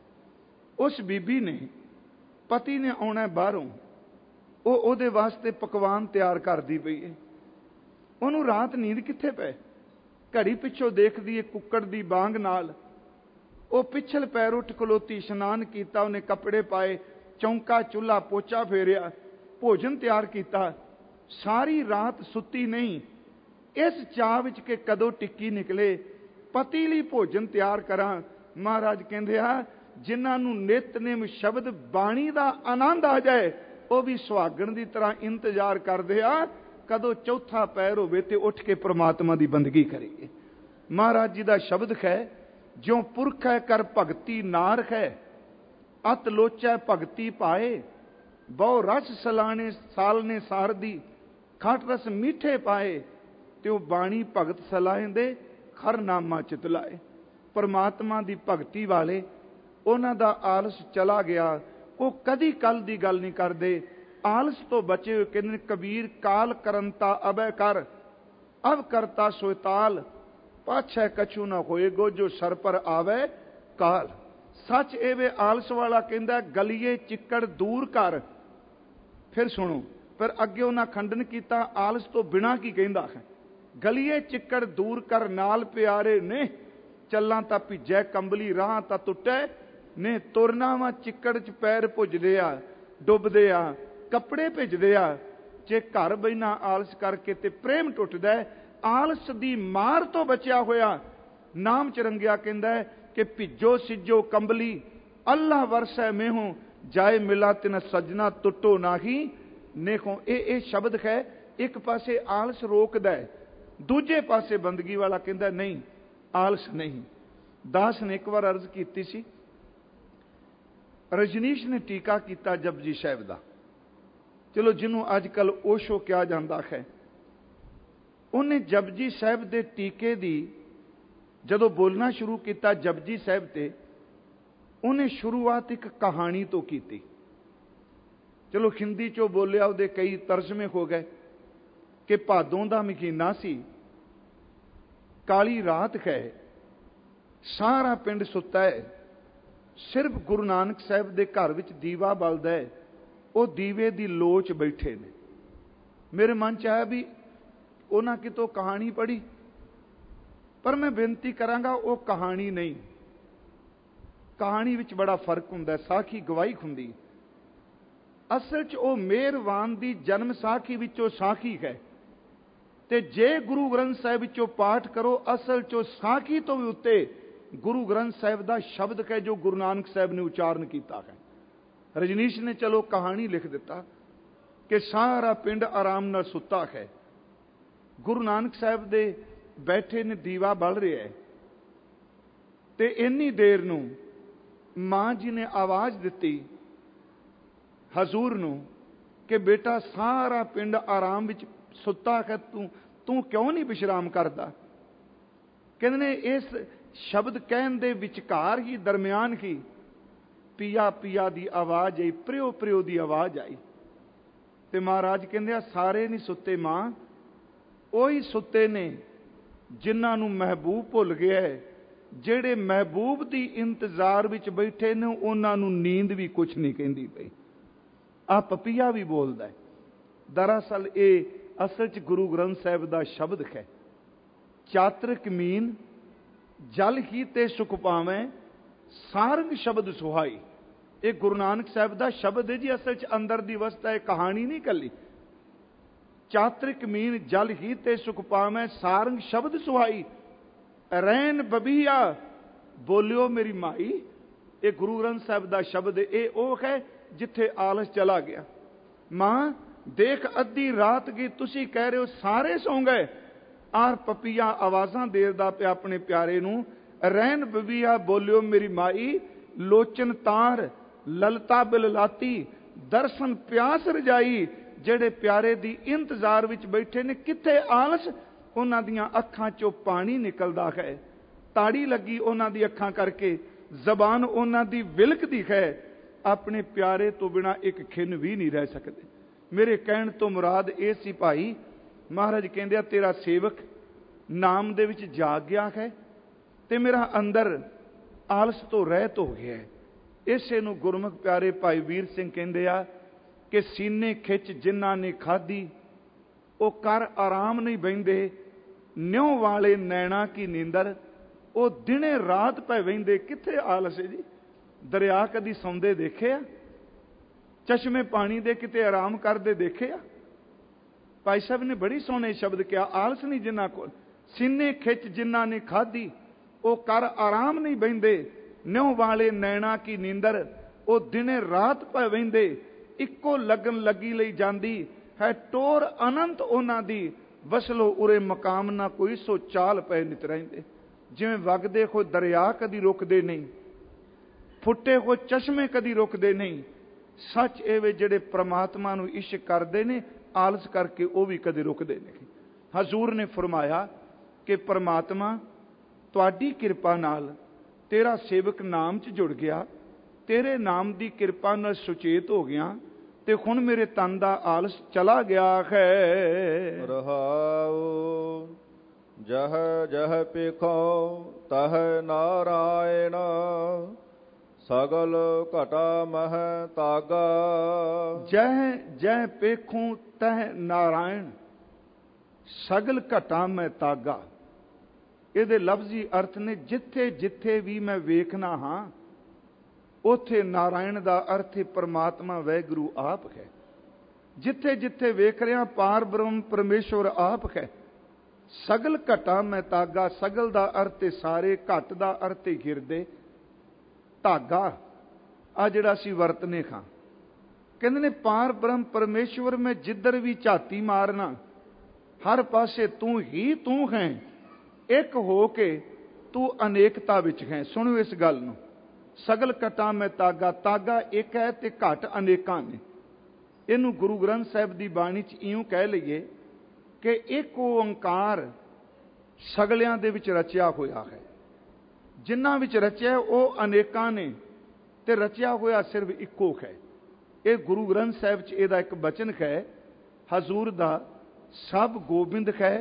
A: ਉਸ ਬੀਬੀ ਨੇ, ਪਤੀ ਨੇ ਆਉਣਾ ਬਾਹਰੋਂ, ਉਹ ਉਹਦੇ ਵਾਸਤੇ ਪਕਵਾਨ ਤਿਆਰ ਕਰਦੀ ਪਈ ਹੈ। ਉਹਨੂੰ ਰਾਤ ਨੀਂਦ ਕਿੱਥੇ ਪਏ? ਘੜੀ ਪਿੱਛੋਂ ਦੇਖਦੀ ਹੈ ਕੁੱਕੜ ਦੀ ਬਾਂਗ ਨਾਲ। ਉਹ ਪਿਛਲ ਪੈਰ ਉੱਠ ਖਲੋਤੀ, ਇਸ਼ਨਾਨ ਕੀਤਾ, ਉਹਨੇ ਕੱਪੜੇ ਪਾਏ, ਚੌਂਕਾ ਚੁੱਲ੍ਹਾ ਪੋਚਾ ਫੇਰਿਆ, ਭੋਜਨ ਤਿਆਰ ਕੀਤਾ। ਸਾਰੀ ਰਾਤ ਸੁੱਤੀ ਨਹੀਂ, ਇਸ ਚਾਅ ਵਿੱਚ ਕਿ ਕਦੋਂ ਟਿੱਕੀ ਨਿਕਲੇ, ਪਤੀ ਲਈ ਭੋਜਨ ਤਿਆਰ ਕਰਾਂ। ਮਹਾਰਾਜ ਕਹਿੰਦੇ ਆ, ਜਿਨ੍ਹਾਂ ਨੂੰ ਨਿਤਨੇਮ ਸ਼ਬਦ ਬਾਣੀ ਦਾ ਆਨੰਦ ਆ ਜਾਏ, ਉਹ ਵੀ ਸੁਹਾਗਣ ਦੀ ਤਰ੍ਹਾਂ ਇੰਤਜ਼ਾਰ ਕਰਦੇ ਆ ਕਦੋਂ ਚੌਥਾ ਪੈਰ ਹੋਵੇ ਤੇ ਉੱਠ ਕੇ ਪ੍ਰਮਾਤਮਾ ਦੀ ਬੰਦਗੀ ਕਰੀਏ। ਮਹਾਰਾਜ ਜੀ ਦਾ ਸ਼ਬਦ ਹੈ, ਜਿਉ ਪੁਰਖ ਹੈ ਕਰ ਭਗਤੀ ਨਾਰ ਹੈ, ਅਤ ਲੋਚੈ ਭਗਤੀ ਪਾਏ, ਬਹੁ ਰਸ ਸਲਾਣੇ ਸਾਲਨੇ ਸਾਰਦੀ, ਖਟ ਰਸ ਮੀਠੇ ਪਾਏ, ਤੇ ਉਹ ਬਾਣੀ ਭਗਤ ਸਲਾਹਿੰਦੇ, ਖਰ ਨਾਮਾ ਚਿਤ ਲਾਏ। ਪਰਮਾਤਮਾ ਦੀ ਭਗਤੀ ਵਾਲੇ, ਉਹਨਾਂ ਦਾ ਆਲਸ ਚਲਾ ਗਿਆ। ਉਹ ਕਦੀ ਕੱਲ ਦੀ ਗੱਲ ਨਹੀਂ ਕਰਦੇ, ਆਲਸ ਤੋਂ ਬਚੇ ਹੋਏ। ਕਹਿੰਦੇ ਕਬੀਰ, ਕਾਲ ਕਰੰਤਾ ਅਬੈ ਕਰ, ਅਬ ਕਰਤਾ ਸੋਇਤਾਲ, ਪਾਛੈ ਕਛੂ ਨਾ ਹੋਏਗੋ, ਜੋ ਸਰ ਪਰ ਆਵੇ ਕਾਲ। ਸੱਚ ਇਹ ਵੇ ਆਲਸ ਵਾਲਾ ਕਹਿੰਦਾ, ਗਲੀਏ ਚਿੱਕੜ ਦੂਰ ਕਰ। ਫਿਰ ਸੁਣੋ, ਫਿਰ ਅੱਗੇ ਉਹਨਾਂ ਖੰਡਨ ਕੀਤਾ ਆਲਸ ਤੋਂ ਬਿਨਾਂ ਕੀ ਕਹਿੰਦਾ ਹੈ। ਗਲੀਏ ਚਿੱਕੜ ਦੂਰ ਕਰ, ਨਾਲ ਪਿਆਰੇ ਨੇ, ਚੱਲਾਂ ਤਾਂ ਭਿੱਜੈ ਕੰਬਲੀ, ਰਾਹ ਤਾਂ ਟੁੱਟੈ ਨੇ, ਤੁਰਨਾ ਵਾ ਚਿੱਕੜ 'ਚ ਪੈਰ ਭੁੱਜਦੇ ਆ, ਡੁੱਬਦੇ ਆ, ਕੱਪੜੇ ਭਿੱਜਦੇ ਆ। ਜੇ ਘਰ ਬੈਠਾ ਆਲਸ ਕਰਕੇ ਤੇ ਪ੍ਰੇਮ ਟੁੱਟਦਾ। ਆਲਸ ਦੀ ਮਾਰ ਤੋਂ ਬਚਿਆ ਹੋਇਆ ਨਾਮ 'ਚ ਰੰਗਿਆ ਕਹਿੰਦਾ ਹੈ ਕਿ ਭਿੱਜੋ ਸਿੱਜੋ ਕੰਬਲੀ, ਅੱਲਾ ਵਰਸੈ ਮੇਹੋਂ, ਜਾਏ ਮਿਲਾ ਤਿਨ ਸੱਜਣਾ, ਟੁੱਟੋ ਨਾਹੀ ਨੇਖੋਂ। ਇਹ ਸ਼ਬਦ ਹੈ। ਇੱਕ ਪਾਸੇ ਆਲਸ ਰੋਕਦਾ ਹੈ, ਦੂਜੇ ਪਾਸੇ ਬੰਦਗੀ ਵਾਲਾ ਕਹਿੰਦਾ ਨਹੀਂ, ਆਲਸ ਨਹੀਂ। ਦਾਸ ਨੇ ਇੱਕ ਵਾਰ ਅਰਜ਼ ਕੀਤੀ ਸੀ, ਰਜਨੀਸ਼ ਨੇ ਟੀਕਾ ਕੀਤਾ ਜਪਜੀ ਸਾਹਿਬ ਦਾ। ਚਲੋ, ਜਿਹਨੂੰ ਅੱਜ ਕੱਲ ਓਸ਼ੋ ਕਿਹਾ ਜਾਂਦਾ ਹੈ, ਉਹਨੇ ਜਪਜੀ ਸਾਹਿਬ ਦੇ ਟੀਕੇ ਦੀ ਜਦੋਂ ਬੋਲਣਾ ਸ਼ੁਰੂ ਕੀਤਾ ਜਪਜੀ ਸਾਹਿਬ ਤੇ, ਉਹਨੇ ਸ਼ੁਰੂਆਤ ਇੱਕ ਕਹਾਣੀ ਤੋਂ ਕੀਤੀ। ਚਲੋ, ਹਿੰਦੀ 'ਚੋਂ ਬੋਲਿਆ, ਉਹਦੇ ਕਈ ਤਰਜਮੇ ਹੋ ਗਏ ਕਿ ਭਾਦੋਂ ਦਾ ਮਹੀਨਾ ਸੀ, ਕਾਲੀ ਰਾਤ ਹੈ, ਸਾਰਾ ਪਿੰਡ ਸੁੱਤਾ ਹੈ, ਸਿਰਫ ਗੁਰੂ ਨਾਨਕ ਸਾਹਿਬ ਦੇ ਘਰ ਵਿੱਚ ਦੀਵਾ ਬਲਦਾ ਹੈ, ਉਹ ਦੀਵੇ ਦੀ ਲੋ 'ਚ ਬੈਠੇ ਨੇ। ਮੇਰੇ ਮਨ 'ਚ ਆਇਆ ਵੀ ਉਹਨਾਂ ਕਿਤੋਂ ਕਹਾਣੀ ਪੜ੍ਹੀ, ਪਰ ਮੈਂ ਬੇਨਤੀ ਕਰਾਂਗਾ ਉਹ ਕਹਾਣੀ ਨਹੀਂ। ਕਹਾਣੀ ਵਿੱਚ ਬੜਾ ਫਰਕ ਹੁੰਦਾ, ਸਾਖੀ ਗਵਾਹੀ ਹੁੰਦੀ। ਅਸਲ 'ਚ ਉਹ ਮਿਹਰਬਾਨ ਦੀ ਜਨਮ ਸਾਖੀ ਵਿੱਚੋਂ ਸਾਖੀ ਹੈ। ਤੇ ਜੇ ਗੁਰੂ ਗ੍ਰੰਥ ਸਾਹਿਬ ਵਿੱਚੋਂ ਪਾਠ ਕਰੋ, ਅਸਲ 'ਚੋਂ ਸਾਖੀ ਤੋਂ ਵੀ ਉੱਤੇ ਗੁਰੂ ਗ੍ਰੰਥ ਸਾਹਿਬ ਦਾ ਸ਼ਬਦ ਹੈ ਜੋ ਗੁਰੂ ਨਾਨਕ ਸਾਹਿਬ ਨੇ ਉਚਾਰਨ ਕੀਤਾ ਹੈ। ਰਜਨੀਸ਼ ਨੇ ਚਲੋ ਕਹਾਣੀ ਲਿਖ ਦਿੱਤਾ ਕਿ ਸਾਰਾ ਪਿੰਡ ਆਰਾਮ ਨਾਲ ਸੁੱਤਾ ਹੈ, ਗੁਰੂ ਨਾਨਕ ਸਾਹਿਬ ਦੇ ਬੈਠੇ ਨੇ, ਦੀਵਾ ਬਲ ਰਿਹਾ ਹੈ, ਤੇ ਇੰਨੀ ਦੇਰ ਨੂੰ ਮਾਂ ਜੀ ਨੇ ਆਵਾਜ਼ ਦਿੱਤੀ ਹਜ਼ੂਰ ਨੂੰ ਕਿ ਬੇਟਾ ਸਾਰਾ ਪਿੰਡ ਆਰਾਮ ਵਿੱਚ ਸੁੱਤਾ ਹੈ, ਤੂੰ ਕਿਉਂ ਨਹੀਂ ਵਿਸ਼ਰਾਮ ਕਰਦਾ? ਕਹਿੰਦੇ ਨੇ ਇਸ ਸ਼ਬਦ ਕਹਿਣ ਦੇ ਵਿਚਕਾਰ ਹੀ, ਦਰਮਿਆਨ ਹੀ, ਪੀਆ ਪੀਆ ਦੀ ਆਵਾਜ਼ ਆਈ, ਪ੍ਰਿਓ ਪ੍ਰਿਓ ਦੀ ਆਵਾਜ਼ ਆਈ। ਤੇ ਮਹਾਰਾਜ ਕਹਿੰਦੇ ਆ ਸਾਰੇ ਨਹੀਂ ਸੁੱਤੇ ਮਾਂ, ਉਹੀ ਸੁੱਤੇ ਨੇ ਜਿਨ੍ਹਾਂ ਨੂੰ ਮਹਿਬੂਬ ਭੁੱਲ ਗਿਆ ਹੈ। ਜਿਹੜੇ ਮਹਿਬੂਬ ਦੀ ਇੰਤਜ਼ਾਰ ਵਿੱਚ ਬੈਠੇ ਨੇ, ਉਹਨਾਂ ਨੂੰ ਨੀਂਦ ਵੀ ਕੁਛ ਨਹੀਂ ਕਹਿੰਦੀ ਪਈ। ਆ ਪਪੀਆ ਵੀ ਬੋਲਦਾ ਹੈ। ਦਰਅਸਲ ਇਹ ਅਸਲ 'ਚ ਗੁਰੂ ਗ੍ਰੰਥ ਸਾਹਿਬ ਦਾ ਸ਼ਬਦ ਹੈ। ਚਾਤਰਿਕ ਮੀਨ ਜਲ ਹੀ ਤੇ ਸੁਖ ਪਾਵੇਂ, ਸਾਰੰਗ ਸ਼ਬਦ ਸੁਹਾਈ। ਇਹ ਗੁਰੂ ਨਾਨਕ ਸਾਹਿਬ ਦਾ ਸ਼ਬਦ ਹੈ ਜੀ। ਅਸਲ 'ਚ ਅੰਦਰ ਦੀ ਅਵਸਥਾ ਹੈ, ਕਹਾਣੀ ਨਹੀਂ ਕੱਲੀ। ਚਾਤਰਿਕ ਮੀਨ ਜਲ ਹੀ ਤੇ ਸੁਖ ਪਾਵੇਂ, ਸਾਰੰਗ ਸ਼ਬਦ ਸੁਹਾਈ। ਰੈਣ ਬਬੀਆ ਬੋਲਿਓ ਮੇਰੀ ਮਾਈ। ਇਹ ਗੁਰੂ ਗ੍ਰੰਥ ਸਾਹਿਬ ਦਾ ਸ਼ਬਦ, ਇਹ ਉਹ ਹੈ ਜਿੱਥੇ ਆਲਸ ਚਲਾ ਗਿਆ। ਮਾਂ ਦੇਖ ਅੱਧੀ ਰਾਤ ਗਈ, ਤੁਸੀਂ ਕਹਿ ਰਹੇ ਹੋ ਸਾਰੇ ਸੌਂ ਗਏ, ਆਰ ਪਪੀਆ ਆਵਾਜ਼ਾਂ ਦੇਦਾ ਪਿਆ ਆਪਣੇ ਪਿਆਰੇ ਨੂੰ, ਰਹਿਣ ਬਬੀਆ ਬੋਲਿਓ ਮੇਰੀ ਮਾਈ। ਲੋਚਨ ਤਾਰ ਲਲਤਾ ਬਿਲਲਾਤੀ, ਦਰਸ਼ਨ ਪਿਆਸ ਰਜਾਈ। ਜਿਹੜੇ ਪਿਆਰੇ ਦੀ ਇੰਤਜ਼ਾਰ ਵਿੱਚ ਬੈਠੇ ਨੇ, ਕਿੱਥੇ ਆਲਸ? ਉਹਨਾਂ ਦੀਆਂ ਅੱਖਾਂ ਚੋਂ ਪਾਣੀ ਨਿਕਲਦਾ ਹੈ, ਤਾੜੀ ਲੱਗੀ ਉਹਨਾਂ ਦੀ ਅੱਖਾਂ ਕਰਕੇ, ਜ਼ਬਾਨ ਉਹਨਾਂ ਦੀ ਵਿਲਕਦੀ ਹੈ। ਆਪਣੇ ਪਿਆਰੇ ਤੋਂ ਬਿਨਾਂ ਇੱਕ ਖਿੰਨ ਵੀ ਨਹੀਂ ਰਹਿ ਸਕਦੇ। ਮੇਰੇ ਕਹਿਣ ਤੋਂ ਮੁਰਾਦ ਇਹ ਸੀ ਭਾਈ, ਮਹਾਰਾਜ ਕਹਿੰਦੇ ਆ ਤੇਰਾ ਸੇਵਕ ਨਾਮ ਦੇ ਵਿੱਚ ਜਾਗ ਗਿਆ ਹੈ ਤੇ ਮੇਰਾ ਅੰਦਰ ਆਲਸ ਤੋਂ ਰਹਿਤ ਹੋ ਗਿਆ ਹੈ। ਇਸੇ ਨੂੰ ਗੁਰਮੁਖ ਪਿਆਰੇ ਭਾਈ ਵੀਰ ਸਿੰਘ ਕਹਿੰਦੇ ਆ ਕਿ ਸੀਨੇ ਖਿੱਚ ਜਿਨ੍ਹਾਂ ਨੇ ਖਾਧੀ, ਉਹ ਕਰ ਆਰਾਮ ਨਹੀਂ ਬਹਿੰਦੇ। ਨਿਉ ਵਾਲੇ ਨੈਣਾ ਕੀ ਨੀਂਦਰ, ਉਹ ਦਿਨੇ ਰਾਤ ਪੈ ਵਹਿੰਦੇ। ਕਿੱਥੇ ਆਲਸ ਹੈ ਜੀ? ਦਰਿਆ ਕਦੀ ਸੌਂਦੇ ਦੇਖੇ ਆ? ਚਸ਼ਮੇ ਪਾਣੀ ਦੇ ਕਿਤੇ ਆਰਾਮ ਕਰਦੇ ਦੇਖੇ ਆ? ਭਾਈ ਸਾਹਿਬ ਨੇ ਬੜੀ ਸੋਹਣੇ ਸ਼ਬਦ ਕਿਹਾ, ਆਲਸ ਨਹੀਂ ਜਿਨ੍ਹਾਂ ਕੋਲ। ਸੀਨੇ ਖਿੱਚ ਜਿਨ੍ਹਾਂ ਨੇ ਖਾਧੀ, ਉਹ ਕਰ ਆਰਾਮ ਨਹੀਂ ਬਹਿੰਦੇ। ਨਿਉ ਵਾਲੇ ਨੈਣਾ ਕੀ ਨੀਂਦਰ, ਉਹ ਦਿਨੇ ਰਾਤ ਪੈ ਵਹਿੰਦੇ। ਇੱਕੋ ਲਗਨ ਲੱਗੀ ਲਈ ਜਾਂਦੀ ਹੈ, ਟੋਰ ਅਨੰਤ ਉਹਨਾਂ ਦੀ। ਵਸਲੋ ਉਰੇ ਮਕਾਮ ਨਾ ਕੋਈ, ਸੋ ਚਾਲ ਪਏ ਨਿਤ ਰਹਿੰਦੇ। ਜਿਵੇਂ ਵਗਦੇ ਹੋਏ ਦਰਿਆ ਕਦੀ ਰੁਕਦੇ ਨਹੀਂ, ਫੁੱਟੇ ਹੋਏ ਚਸ਼ਮੇ ਕਦੀ ਰੁਕਦੇ ਨਹੀਂ। ਸੱਚ ਇਹ ਵੇ ਜਿਹੜੇ ਪ੍ਰਮਾਤਮਾ ਨੂੰ ਇਸ਼ਕ ਕਰਦੇ ਨੇ, ਆਲਸ ਕਰਕੇ ਉਹ ਵੀ ਕਦੇ ਰੁਕਦੇ ਨਹੀਂ। ਹਜ਼ੂਰ ਨੇ ਫਰਮਾਇਆ ਕਿ ਪ੍ਰਮਾਤਮਾ ਤੁਹਾਡੀ ਕਿਰਪਾ ਨਾਲ ਤੇਰਾ ਸੇਵਕ ਨਾਮ 'ਚ ਜੁੜ ਗਿਆ, ਤੇਰੇ ਨਾਮ ਦੀ ਕਿਰਪਾ ਨਾਲ ਸੁਚੇਤ ਹੋ ਗਿਆ ਤੇ ਹੁਣ ਮੇਰੇ ਤਨ ਦਾ ਆਲਸ ਚਲਾ ਗਿਆ ਹੈ।
B: ਰਹਾਉ ਜਹ ਜਹ ਪੇਖੋ ਤਹ ਨਾਰਾਇਣ, ਸਗਲ ਘਟਾ ਮਹ ਤਾਗਾ।
A: ਜਹ ਜਹ ਪੇਖੂ ਤਹ ਨਾਰਾਇਣ, ਸਗਲ ਘਟਾ ਮੈਂ ਤਾਗਾ। ਇਹਦੇ ਲਫ਼ਜ਼ੀ ਅਰਥ ਨੇ ਜਿੱਥੇ ਜਿੱਥੇ ਵੀ ਮੈਂ ਵੇਖਣਾ ਹਾਂ, ਉੱਥੇ ਨਾਰਾਇਣ ਦਾ ਅਰਥ ਹੈ ਪਰਮਾਤਮਾ ਵੈਗੁਰੂ ਆਪ ਹੈ। ਜਿੱਥੇ ਜਿੱਥੇ ਵੇਖ ਰਿਹਾ ਪਾਰ ਬ੍ਰਹਮ ਪਰਮੇਸ਼ਵਰ ਆਪ ਹੈ। ਸਗਲ ਘਟਾ ਮੈਂ ਤਾਗਾ, ਸਗਲ ਦਾ ਅਰਥ ਹੈ ਸਾਰੇ, ਘਟ ਦਾ ਅਰਥ ਹੈ ਹਿਰਦੇ। ਧਾਗਾ ਆ ਜਿਹੜਾ ਅਸੀਂ ਵਰਤਨੇ ਖਾਂ, ਕਹਿੰਦੇ ਨੇ ਪਾਰ ਬ੍ਰਹਮ ਪਰਮੇਸ਼ਵਰ ਮੈਂ ਜਿੱਧਰ ਵੀ ਝਾਤੀ ਮਾਰਨਾ, ਹਰ ਪਾਸੇ ਤੂੰ ਹੀ ਤੂੰ ਹੈ। ਇੱਕ ਹੋ ਕੇ ਤੂੰ ਅਨੇਕਤਾ ਵਿੱਚ ਹੈ। ਸੁਣੋ ਇਸ ਗੱਲ ਨੂੰ, ਸਗਲ ਘਟਾ ਮੈਂ ਤਾਗਾ। ਤਾਗਾ ਇੱਕ ਹੈ ਤੇ ਘਟ ਅਨੇਕਾਂ ਨੇ। ਇਹਨੂੰ ਗੁਰੂ ਗ੍ਰੰਥ ਸਾਹਿਬ ਦੀ ਬਾਣੀ 'ਚ ਇਉਂ ਕਹਿ ਲਈਏ ਕਿ ਇੱਕ ਓੰਕਾਰ ਸਗਲਿਆਂ ਦੇ ਵਿੱਚ ਰਚਿਆ ਹੋਇਆ ਹੈ। ਜਿਨ੍ਹਾਂ ਵਿੱਚ ਰਚਿਆ ਉਹ ਅਨੇਕਾਂ ਨੇ ਤੇ ਰਚਿਆ ਹੋਇਆ ਸਿਰਫ ਇੱਕੋ ਹੈ। ਇਹ ਗੁਰੂ ਗ੍ਰੰਥ ਸਾਹਿਬ 'ਚ ਇਹਦਾ ਇੱਕ ਬਚਨ ਹੈ ਹਜ਼ੂਰ ਦਾ, ਸਭ ਗੋਬਿੰਦ ਹੈ,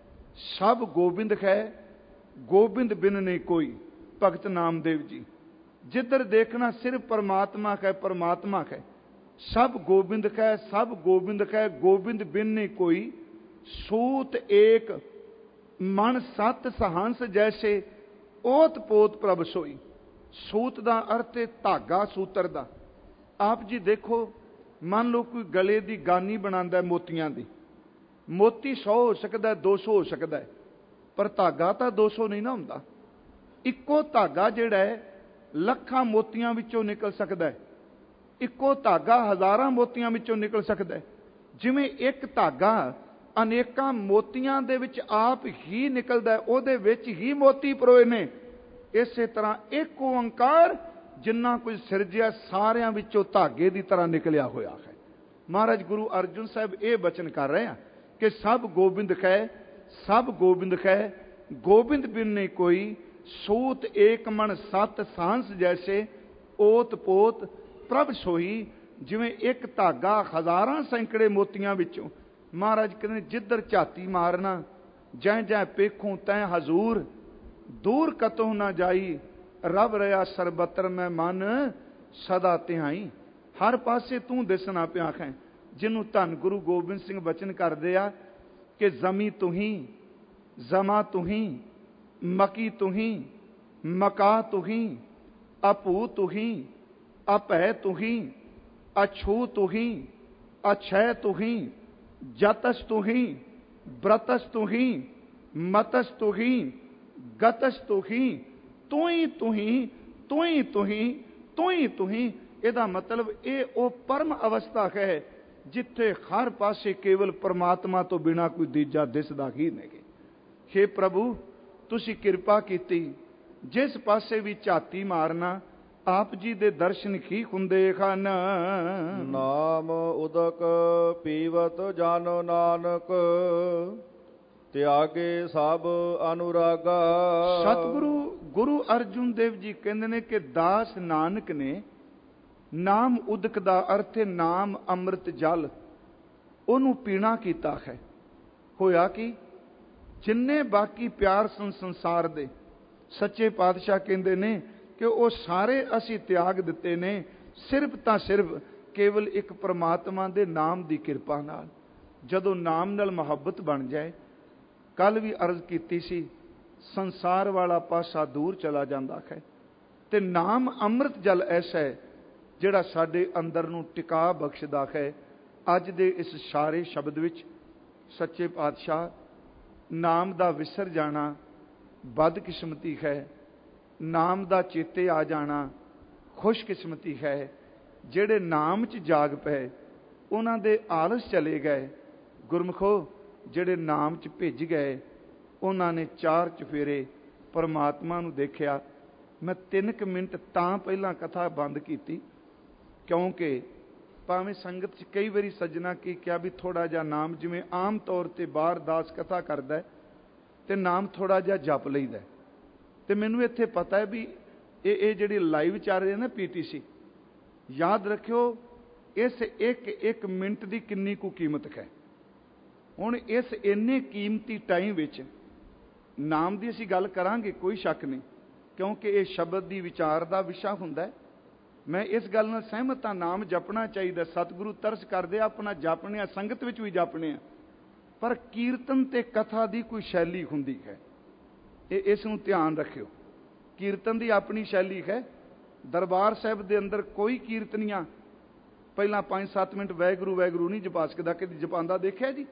A: ਸਭ ਗੋਬਿੰਦ ਹੈ, ਗੋਬਿੰਦ ਬਿਨ ਨਹੀਂ ਕੋਈ। ਭਗਤ ਨਾਮਦੇਵ ਜੀ, ਜਿੱਧਰ ਦੇਖਣਾ ਸਿਰਫ ਪਰਮਾਤਮਾ ਹੈ, ਪਰਮਾਤਮਾ ਹੈ। ਸਭ ਗੋਬਿੰਦ ਹੈ, ਸਭ ਗੋਬਿੰਦ ਹੈ, ਗੋਬਿੰਦ ਬਿਨ ਨਹੀਂ ਕੋਈ। ਸੂਤ ਏਕ ਮਨ ਸਤ ਸਹੰਸ ਜੈਸੇ, ਓਤ ਪੋਤ ਪ੍ਰਭ ਸੋਈ। ਸੂਤ ਦਾ ਅਰਥ ਹੈ ਧਾਗਾ, ਸੂਤਰ ਦਾ। ਆਪ ਜੀ ਦੇਖੋ, ਮੰਨ ਲਓ ਕੋਈ ਗਲੇ ਦੀ ਗਾਨੀ ਬਣਾਉਂਦਾ ਮੋਤੀਆਂ ਦੀ, ਮੋਤੀ 100 ਹੋ ਸਕਦਾ, 200 ਹੋ ਸਕਦਾ, ਪਰ ਧਾਗਾ ਤਾਂ 200 ਨਹੀਂ ਨਾ ਹੁੰਦਾ। ਇੱਕੋ ਧਾਗਾ ਜਿਹੜਾ ਹੈ ਲੱਖਾਂ ਮੋਤੀਆਂ ਵਿੱਚੋਂ ਨਿਕਲ ਸਕਦਾ ਹੈ। ਇੱਕੋ ਧਾਗਾ ਹਜ਼ਾਰਾਂ ਮੋਤੀਆਂ ਵਿੱਚੋਂ ਨਿਕਲ ਸਕਦਾ ਹੈ। ਜਿਵੇਂ ਇੱਕ ਧਾਗਾ ਅਨੇਕਾਂ ਮੋਤੀਆਂ ਦੇ ਵਿੱਚ ਆਪ ਹੀ ਨਿਕਲਦਾ ਹੈ, ਉਹਦੇ ਵਿੱਚ ਹੀ ਮੋਤੀ ਪਰੋਏ ਨੇ। ਇਸੇ ਤਰ੍ਹਾਂ ਇੱਕ ਓੰਕਾਰ ਜਿੰਨਾ ਕੁਝ ਸਿਰਜਿਆ ਸਾਰਿਆਂ ਵਿੱਚੋਂ ਧਾਗੇ ਦੀ ਤਰ੍ਹਾਂ ਨਿਕਲਿਆ ਹੋਇਆ ਹੈ। ਮਹਾਰਾਜ ਗੁਰੂ ਅਰਜਨ ਸਾਹਿਬ ਇਹ ਬਚਨ ਕਰ ਰਹੇ ਆ ਕਿ ਸਭ ਗੋਬਿੰਦ ਹੈ, ਸਭ ਗੋਬਿੰਦ ਹੈ, ਗੋਬਿੰਦ ਬਿਨ ਨਹੀਂ ਕੋਈ। ਸੂਤ ਏਕ ਮਨ ਸਤ ਸਾਂਸ ਜੈਸੇ, ਓਤ ਪੋਤ ਪ੍ਰਭ ਸੋਈ। ਜਿਵੇਂ ਇੱਕ ਧਾਗਾ ਹਜ਼ਾਰਾਂ ਸੈਂਕੜੇ ਮੋਤੀਆਂ ਵਿੱਚੋਂ, ਮਹਾਰਾਜ ਕਹਿੰਦੇ ਜਿੱਧਰ ਝਾਤੀ ਮਾਰਨਾ, ਜੈ ਜੈ ਪੇਖੋਂ ਤੈ ਹਜ਼ੂਰ, ਦੂਰ ਕਤੋਂ ਨਾ ਜਾਈ। ਰਬ ਰਿਹਾ ਸਰਬਤਰ ਮੈਂ ਮਨ ਸਦਾ ਧਿਆਈ। ਹਰ ਪਾਸੇ ਤੂੰ ਦਿਸਣਾ ਪਿਆ ਹੈ। ਜਿਹਨੂੰ ਧੰਨ ਗੁਰੂ ਗੋਬਿੰਦ ਸਿੰਘ ਬਚਨ ਕਰਦੇ ਆ ਕਿ ਜ਼ਮੀ ਤੁਹੀਂ, ਜ਼ਮਾ ਤੁਹੀਂ, ਮਕੀ ਤੁਹੀਂ, ਮਕਾ ਤੁਹੀਂ, ਅਭੂ ਤੁਹੀਂ, ਅਭੈ ਤੁਹੀਂ, ਅਛੂ ਤੁਹੀਂ, ਅਛੈ ਤੁਹੀਂ, ਜਤਸ ਤੁਹੀਂ, ਬ੍ਰਤਸ ਤੁਹੀਂ, ਮਤਸ ਤੁਹੀਂ, ਗਤਸ ਤੁਹੀ, ਤੂੰ ਹੀ ਤੁਹੀ, ਤੂੰ ਹੀ ਤੁਹੀ, ਤੂੰ ਹੀ ਤੁਹੀ। ਇਹਦਾ ਮਤਲਬ ਇਹ ਉਹ ਪਰਮ ਅਵਸਥਾ ਹੈ ਜਿੱਥੇ ਹਰ ਪਾਸੇ ਕੇਵਲ ਪਰਮਾਤਮਾ ਤੋਂ ਬਿਨਾ ਕੋਈ ਦੂਜਾ ਦਿਸਦਾ ਹੀ ਨਹੀਂ। ਹੇ ਪ੍ਰਭੂ, ਤੁਸੀਂ ਕਿਰਪਾ ਕੀਤੀ, ਜਿਸ ਪਾਸੇ ਵੀ ਝਾਤੀ ਮਾਰਨਾ ਆਪ ਜੀ ਦੇ ਦਰਸ਼ਨ ਹੀ ਹੁੰਦੇ ਹਨ।
B: ਨਾਮ ਉਦਕ ਪੀਵਤ ਜਨ ਨਾਨਕ, ਤਿਆਗੇ ਸਭ ਅਨੁਰਾਗਾ।
A: ਸਤਿਗੁਰੂ ਗੁਰੂ ਅਰਜੁਨ ਦੇਵ ਜੀ ਕਹਿੰਦੇ ਨੇ ਕਿ ਦਾਸ ਨਾਨਕ ਨੇ ਨਾਮ ਉਦਕ ਦਾ ਅਰਥ ਹੈ ਨਾਮ ਅੰਮ੍ਰਿਤ ਜਲ, ਉਹਨੂੰ ਪੀਣਾ ਕੀਤਾ ਹੈ। ਹੋਇਆ ਕਿ ਜਿੰਨੇ ਬਾਕੀ ਪਿਆਰ ਸੰਸਾਰ ਦੇ, ਸੱਚੇ ਪਾਤਸ਼ਾਹ ਕਹਿੰਦੇ ਨੇ ਕਿ ਉਹ ਸਾਰੇ ਅਸੀਂ ਤਿਆਗ ਦਿੱਤੇ ਨੇ, ਸਿਰਫ ਤਾਂ ਸਿਰਫ ਕੇਵਲ ਇੱਕ ਪਰਮਾਤਮਾ ਦੇ ਨਾਮ ਦੀ ਕਿਰਪਾ ਨਾਲ। ਜਦੋਂ ਨਾਮ ਨਾਲ ਮੁਹੱਬਤ ਬਣ ਜਾਏ, ਕੱਲ ਵੀ ਅਰਜ਼ ਕੀਤੀ ਸੀ, ਸੰਸਾਰ ਵਾਲਾ ਪਾਸਾ ਦੂਰ ਚਲਾ ਜਾਂਦਾ ਹੈ। ਤੇ ਨਾਮ ਅੰਮ੍ਰਿਤ ਜਲ ਐਸਾ ਹੈ ਜਿਹੜਾ ਸਾਡੇ ਅੰਦਰ ਨੂੰ ਟਿਕਾ ਬਖਸ਼ਦਾ ਹੈ। ਅੱਜ ਦੇ ਇਸ ਸਾਰੇ ਸ਼ਬਦ ਵਿੱਚ ਸੱਚੇ ਪਾਤਸ਼ਾਹ ਨਾਮ ਦਾ ਵਿਸਰ ਜਾਣਾ ਬਦਕਿਸਮਤੀ ਹੈ, ਨਾਮ ਦਾ ਚੇਤੇ ਆ ਜਾਣਾ ਖੁਸ਼ਕਿਸਮਤੀ ਹੈ। ਜਿਹੜੇ ਨਾਮ 'ਚ ਜਾਗ ਪਏ ਉਹਨਾਂ ਦੇ ਆਲਸ ਚਲੇ ਗਏ। ਗੁਰਮੁਖੋ, ਜਿਹੜੇ ਨਾਮ 'ਚ ਭਿੱਜ ਗਏ ਉਹਨਾਂ ਨੇ ਚਾਰ ਚੁਫੇਰੇ ਪਰਮਾਤਮਾ ਨੂੰ ਦੇਖਿਆ। ਮੈਂ 3 ਮਿੰਟ ਤਾਂ ਪਹਿਲਾਂ ਕਥਾ ਬੰਦ ਕੀਤੀ ਕਿਉਂਕਿ ਭਾਵੇਂ ਸੰਗਤ 'ਚ ਕਈ ਵਾਰੀ ਸੱਜਣਾ ਕੀ ਕਿਹਾ ਵੀ ਥੋੜ੍ਹਾ ਜਿਹਾ ਨਾਮ, ਜਿਵੇਂ ਆਮ ਤੌਰ 'ਤੇ ਬਾਹਰ ਦਾਸ ਕਥਾ ਕਰਦਾ ਤੇ ਨਾਮ ਥੋੜ੍ਹਾ ਜਿਹਾ ਜਪ ਲਈਦਾ। ਤੇ ਮੈਨੂੰ ਇੱਥੇ ਪਤਾ ਹੈ ਵੀ ਇਹ ਜਿਹੜੀ ਲਾਈਵ ਚੱਲ ਰਹੀ ਹੈ ਨਾ PTC, ਯਾਦ ਰੱਖਿਓ ਇਸ ਇੱਕ ਮਿੰਟ ਦੀ ਕਿੰਨੀ ਕੁ ਕੀਮਤ ਹੈ। ਹੁਣ ਇਸ ਇੰਨੇ ਕੀਮਤੀ ਟਾਈਮ ਵਿੱਚ ਨਾਮ ਦੀ ਅਸੀਂ ਗੱਲ ਕਰਾਂਗੇ, ਕੋਈ ਸ਼ੱਕ ਨਹੀਂ, ਕਿਉਂਕਿ ਇਹ ਸ਼ਬਦ ਦੀ ਵਿਚਾਰ ਦਾ ਵਿਸ਼ਾ ਹੁੰਦਾ ਹੈ। ਮੈਂ ਇਸ ਗੱਲ ਨਾਲ ਸਹਿਮਤ ਹਾਂ, ਨਾਮ ਜਪਣਾ ਚਾਹੀਦਾ। ਸਤਿਗੁਰੂ ਤਰਸ ਕਰਦੇ ਆਪਣਾ ਜਪਣੇ ਆ, ਸੰਗਤ ਵਿੱਚ ਵੀ ਜਪਣੇ ਆ, ਪਰ ਕੀਰਤਨ ਤੇ ਕਥਾ ਦੀ ਕੋਈ ਸ਼ੈਲੀ ਹੁੰਦੀ ਹੈ। ਇਸ ਨੂੰ ਧਿਆਨ ਰੱਖਿਓ। ਕੀਰਤਨ ਦੀ ਆਪਣੀ ਸ਼ੈਲੀ ਹੈ। ਦਰਬਾਰ ਸਾਹਿਬ ਦੇ ਅੰਦਰ ਕੋਈ ਕੀਰਤਨੀਆਂ ਪਹਿਲਾਂ 5-7 ਮਿੰਟ ਵਾਹਿਗੁਰੂ ਵਾਹਿਗੁਰੂ ਨਹੀਂ ਜਪਾ ਸਕਦਾ। ਕਦੀ ਜਪਾਉਂਦਾ ਦੇਖਿਆ ਜੀ?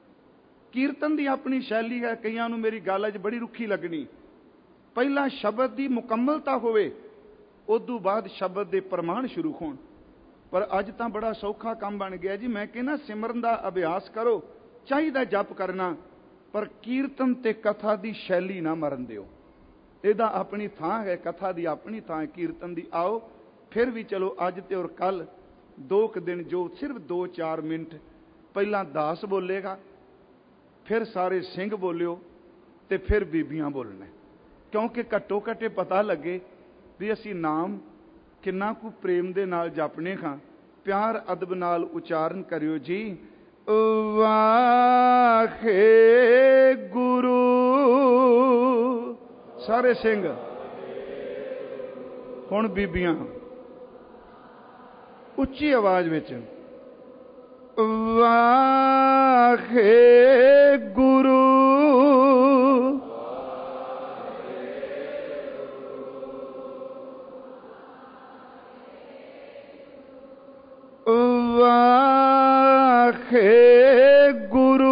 A: ਕੀਰਤਨ ਦੀ ਆਪਣੀ ਸ਼ੈਲੀ ਹੈ। ਕਈਆਂ ਨੂੰ ਮੇਰੀ ਗੱਲ ਅੱਜ ਬੜੀ ਰੁੱਖੀ ਲੱਗਣੀ, ਪਹਿਲਾਂ ਸ਼ਬਦ ਦੀ ਮੁਕੰਮਲਤਾ ਹੋਵੇ, ਉਦੋਂ ਬਾਅਦ ਸ਼ਬਦ ਦੇ ਪ੍ਰਮਾਣ ਸ਼ੁਰੂ ਹੋਣ। ਪਰ ਅੱਜ ਤਾਂ ਬੜਾ ਸੌਖਾ ਕੰਮ ਬਣ ਗਿਆ ਜੀ। ਮੈਂ ਕਹਿੰਦਾ ਸਿਮਰਨ ਦਾ ਅਭਿਆਸ ਕਰੋ, ਚਾਹੀਦਾ ਜਪ ਕਰਨਾ, ਪਰ ਕੀਰਤਨ ਤੇ ਕਥਾ ਦੀ ਸ਼ੈਲੀ ਨਾ ਮਰਨ ਦਿਓ। ਇਹਦਾ ਆਪਣੀ ਥਾਂ ਹੈ, ਕਥਾ ਦੀ ਆਪਣੀ ਥਾਂ ਹੈ, ਕੀਰਤਨ ਦੀ। ਆਓ ਫਿਰ ਵੀ ਚਲੋ ਅੱਜ ਤੇ ਔਰ ਕੱਲ 2 ਦਿਨ ਜੋ ਸਿਰਫ 2-4 ਮਿੰਟ ਪਹਿਲਾਂ ਦਾਸ ਬੋਲੇਗਾ, ਫਿਰ ਸਾਰੇ ਸਿੰਘ ਬੋਲਿਓ ਤੇ ਫਿਰ ਬੀਬੀਆਂ ਬੋਲਣਾ, ਕਿਉਂਕਿ ਘੱਟੋ ਘੱਟੇ ਪਤਾ ਲੱਗੇ ਵੀ ਅਸੀਂ ਨਾਮ ਕਿੰਨਾ ਕੁ ਪ੍ਰੇਮ ਦੇ ਨਾਲ ਜਪਨੇ ਹਾਂ। ਪਿਆਰ ਅਦਬ ਨਾਲ ਉਚਾਰਨ ਕਰਿਓ ਜੀ। ਵਾਹਿਗੁਰੂ। ਸਾਰੇ ਸਿੰਘ, ਹੁਣ ਬੀਬੀਆਂ ਉੱਚੀ ਆਵਾਜ਼ ਵਿੱਚ ਵਾਹਿਗੁਰੂ। ਵਾਹਿਗੁਰੂ।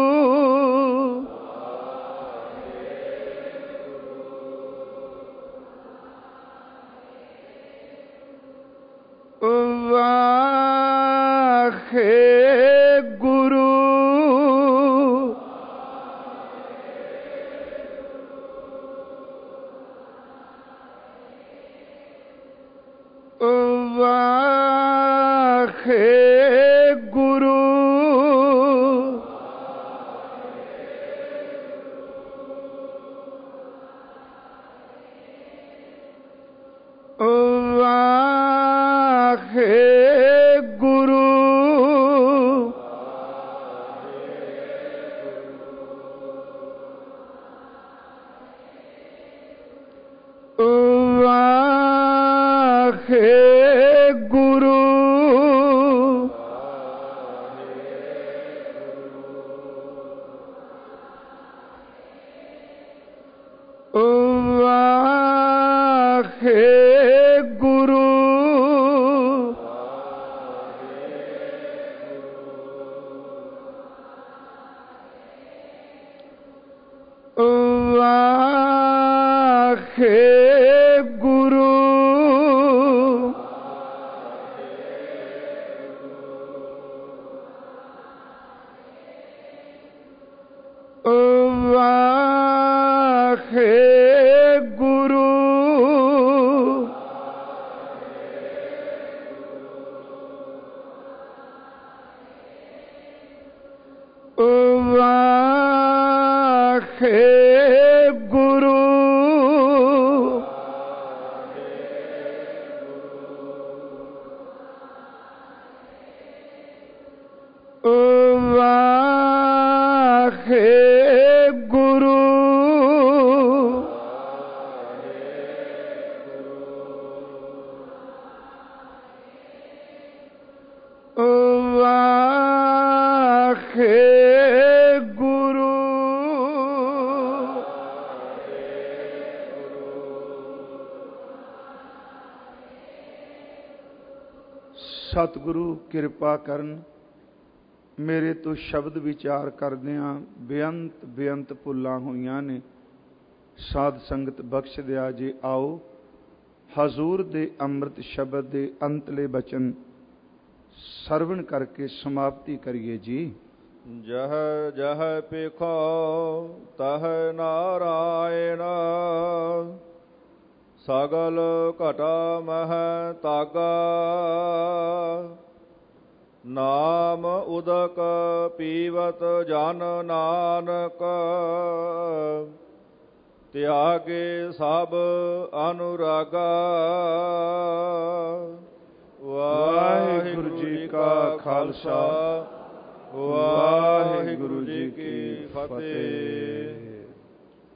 A: ਵਾਹਿਗੁਰੂ। ਵਾਹਿਗੁਰੂ। ਵਾਹਿਗੁਰੂ। ਵਾਹਿਗੁਰੂ। ਵਾਹਿਗੁਰੂ। ਵਾਹਿਗੁਰੂ। ਵਾਹਿ ਗੁਰੂ। ਸਤਿਗੁਰੂ ਕਿਰਪਾ ਕਰਨ, ਮੇਰੇ ਤੋਂ ਸ਼ਬਦ ਵਿਚਾਰ ਕਰਦਿਆਂ ਬੇਅੰਤ ਬੇਅੰਤ ਭੁੱਲਾਂ ਹੋਈਆਂ ਨੇ। ਸਾਧ ਸੰਗਤ ਬਖਸ਼ ਦਿਆ ਜੇ। ਆਓ ਹਜ਼ੂਰ ਦੇ ਅੰਮ੍ਰਿਤ ਸ਼ਬਦ ਦੇ ਅੰਤਲੇ ਬਚਨ ਸਰਵਣ ਕਰਕੇ ਸਮਾਪਤੀ ਕਰੀਏ ਜੀ।
B: ਜਹ ਜਹ ਪੇਖੋ ਤਹ ਨਾਰਾਇਣ, ਸਗਲ ਘਟਾ ਮਹ ਤਾਗਾ। ਨਾਮ ਉਦਕ ਪੀਵਤ ਜਨ ਨਾਨਕ, ਤਿਆਗੇ ਸਭ ਅਨੁਰਾਗਾ। ਵਾਹਿਗੁਰੂ ਜੀ ਕਾ ਖਾਲਸਾ, ਵਾਹਿਗੁਰੂ ਜੀ ਕੀ ਫਤਿਹ।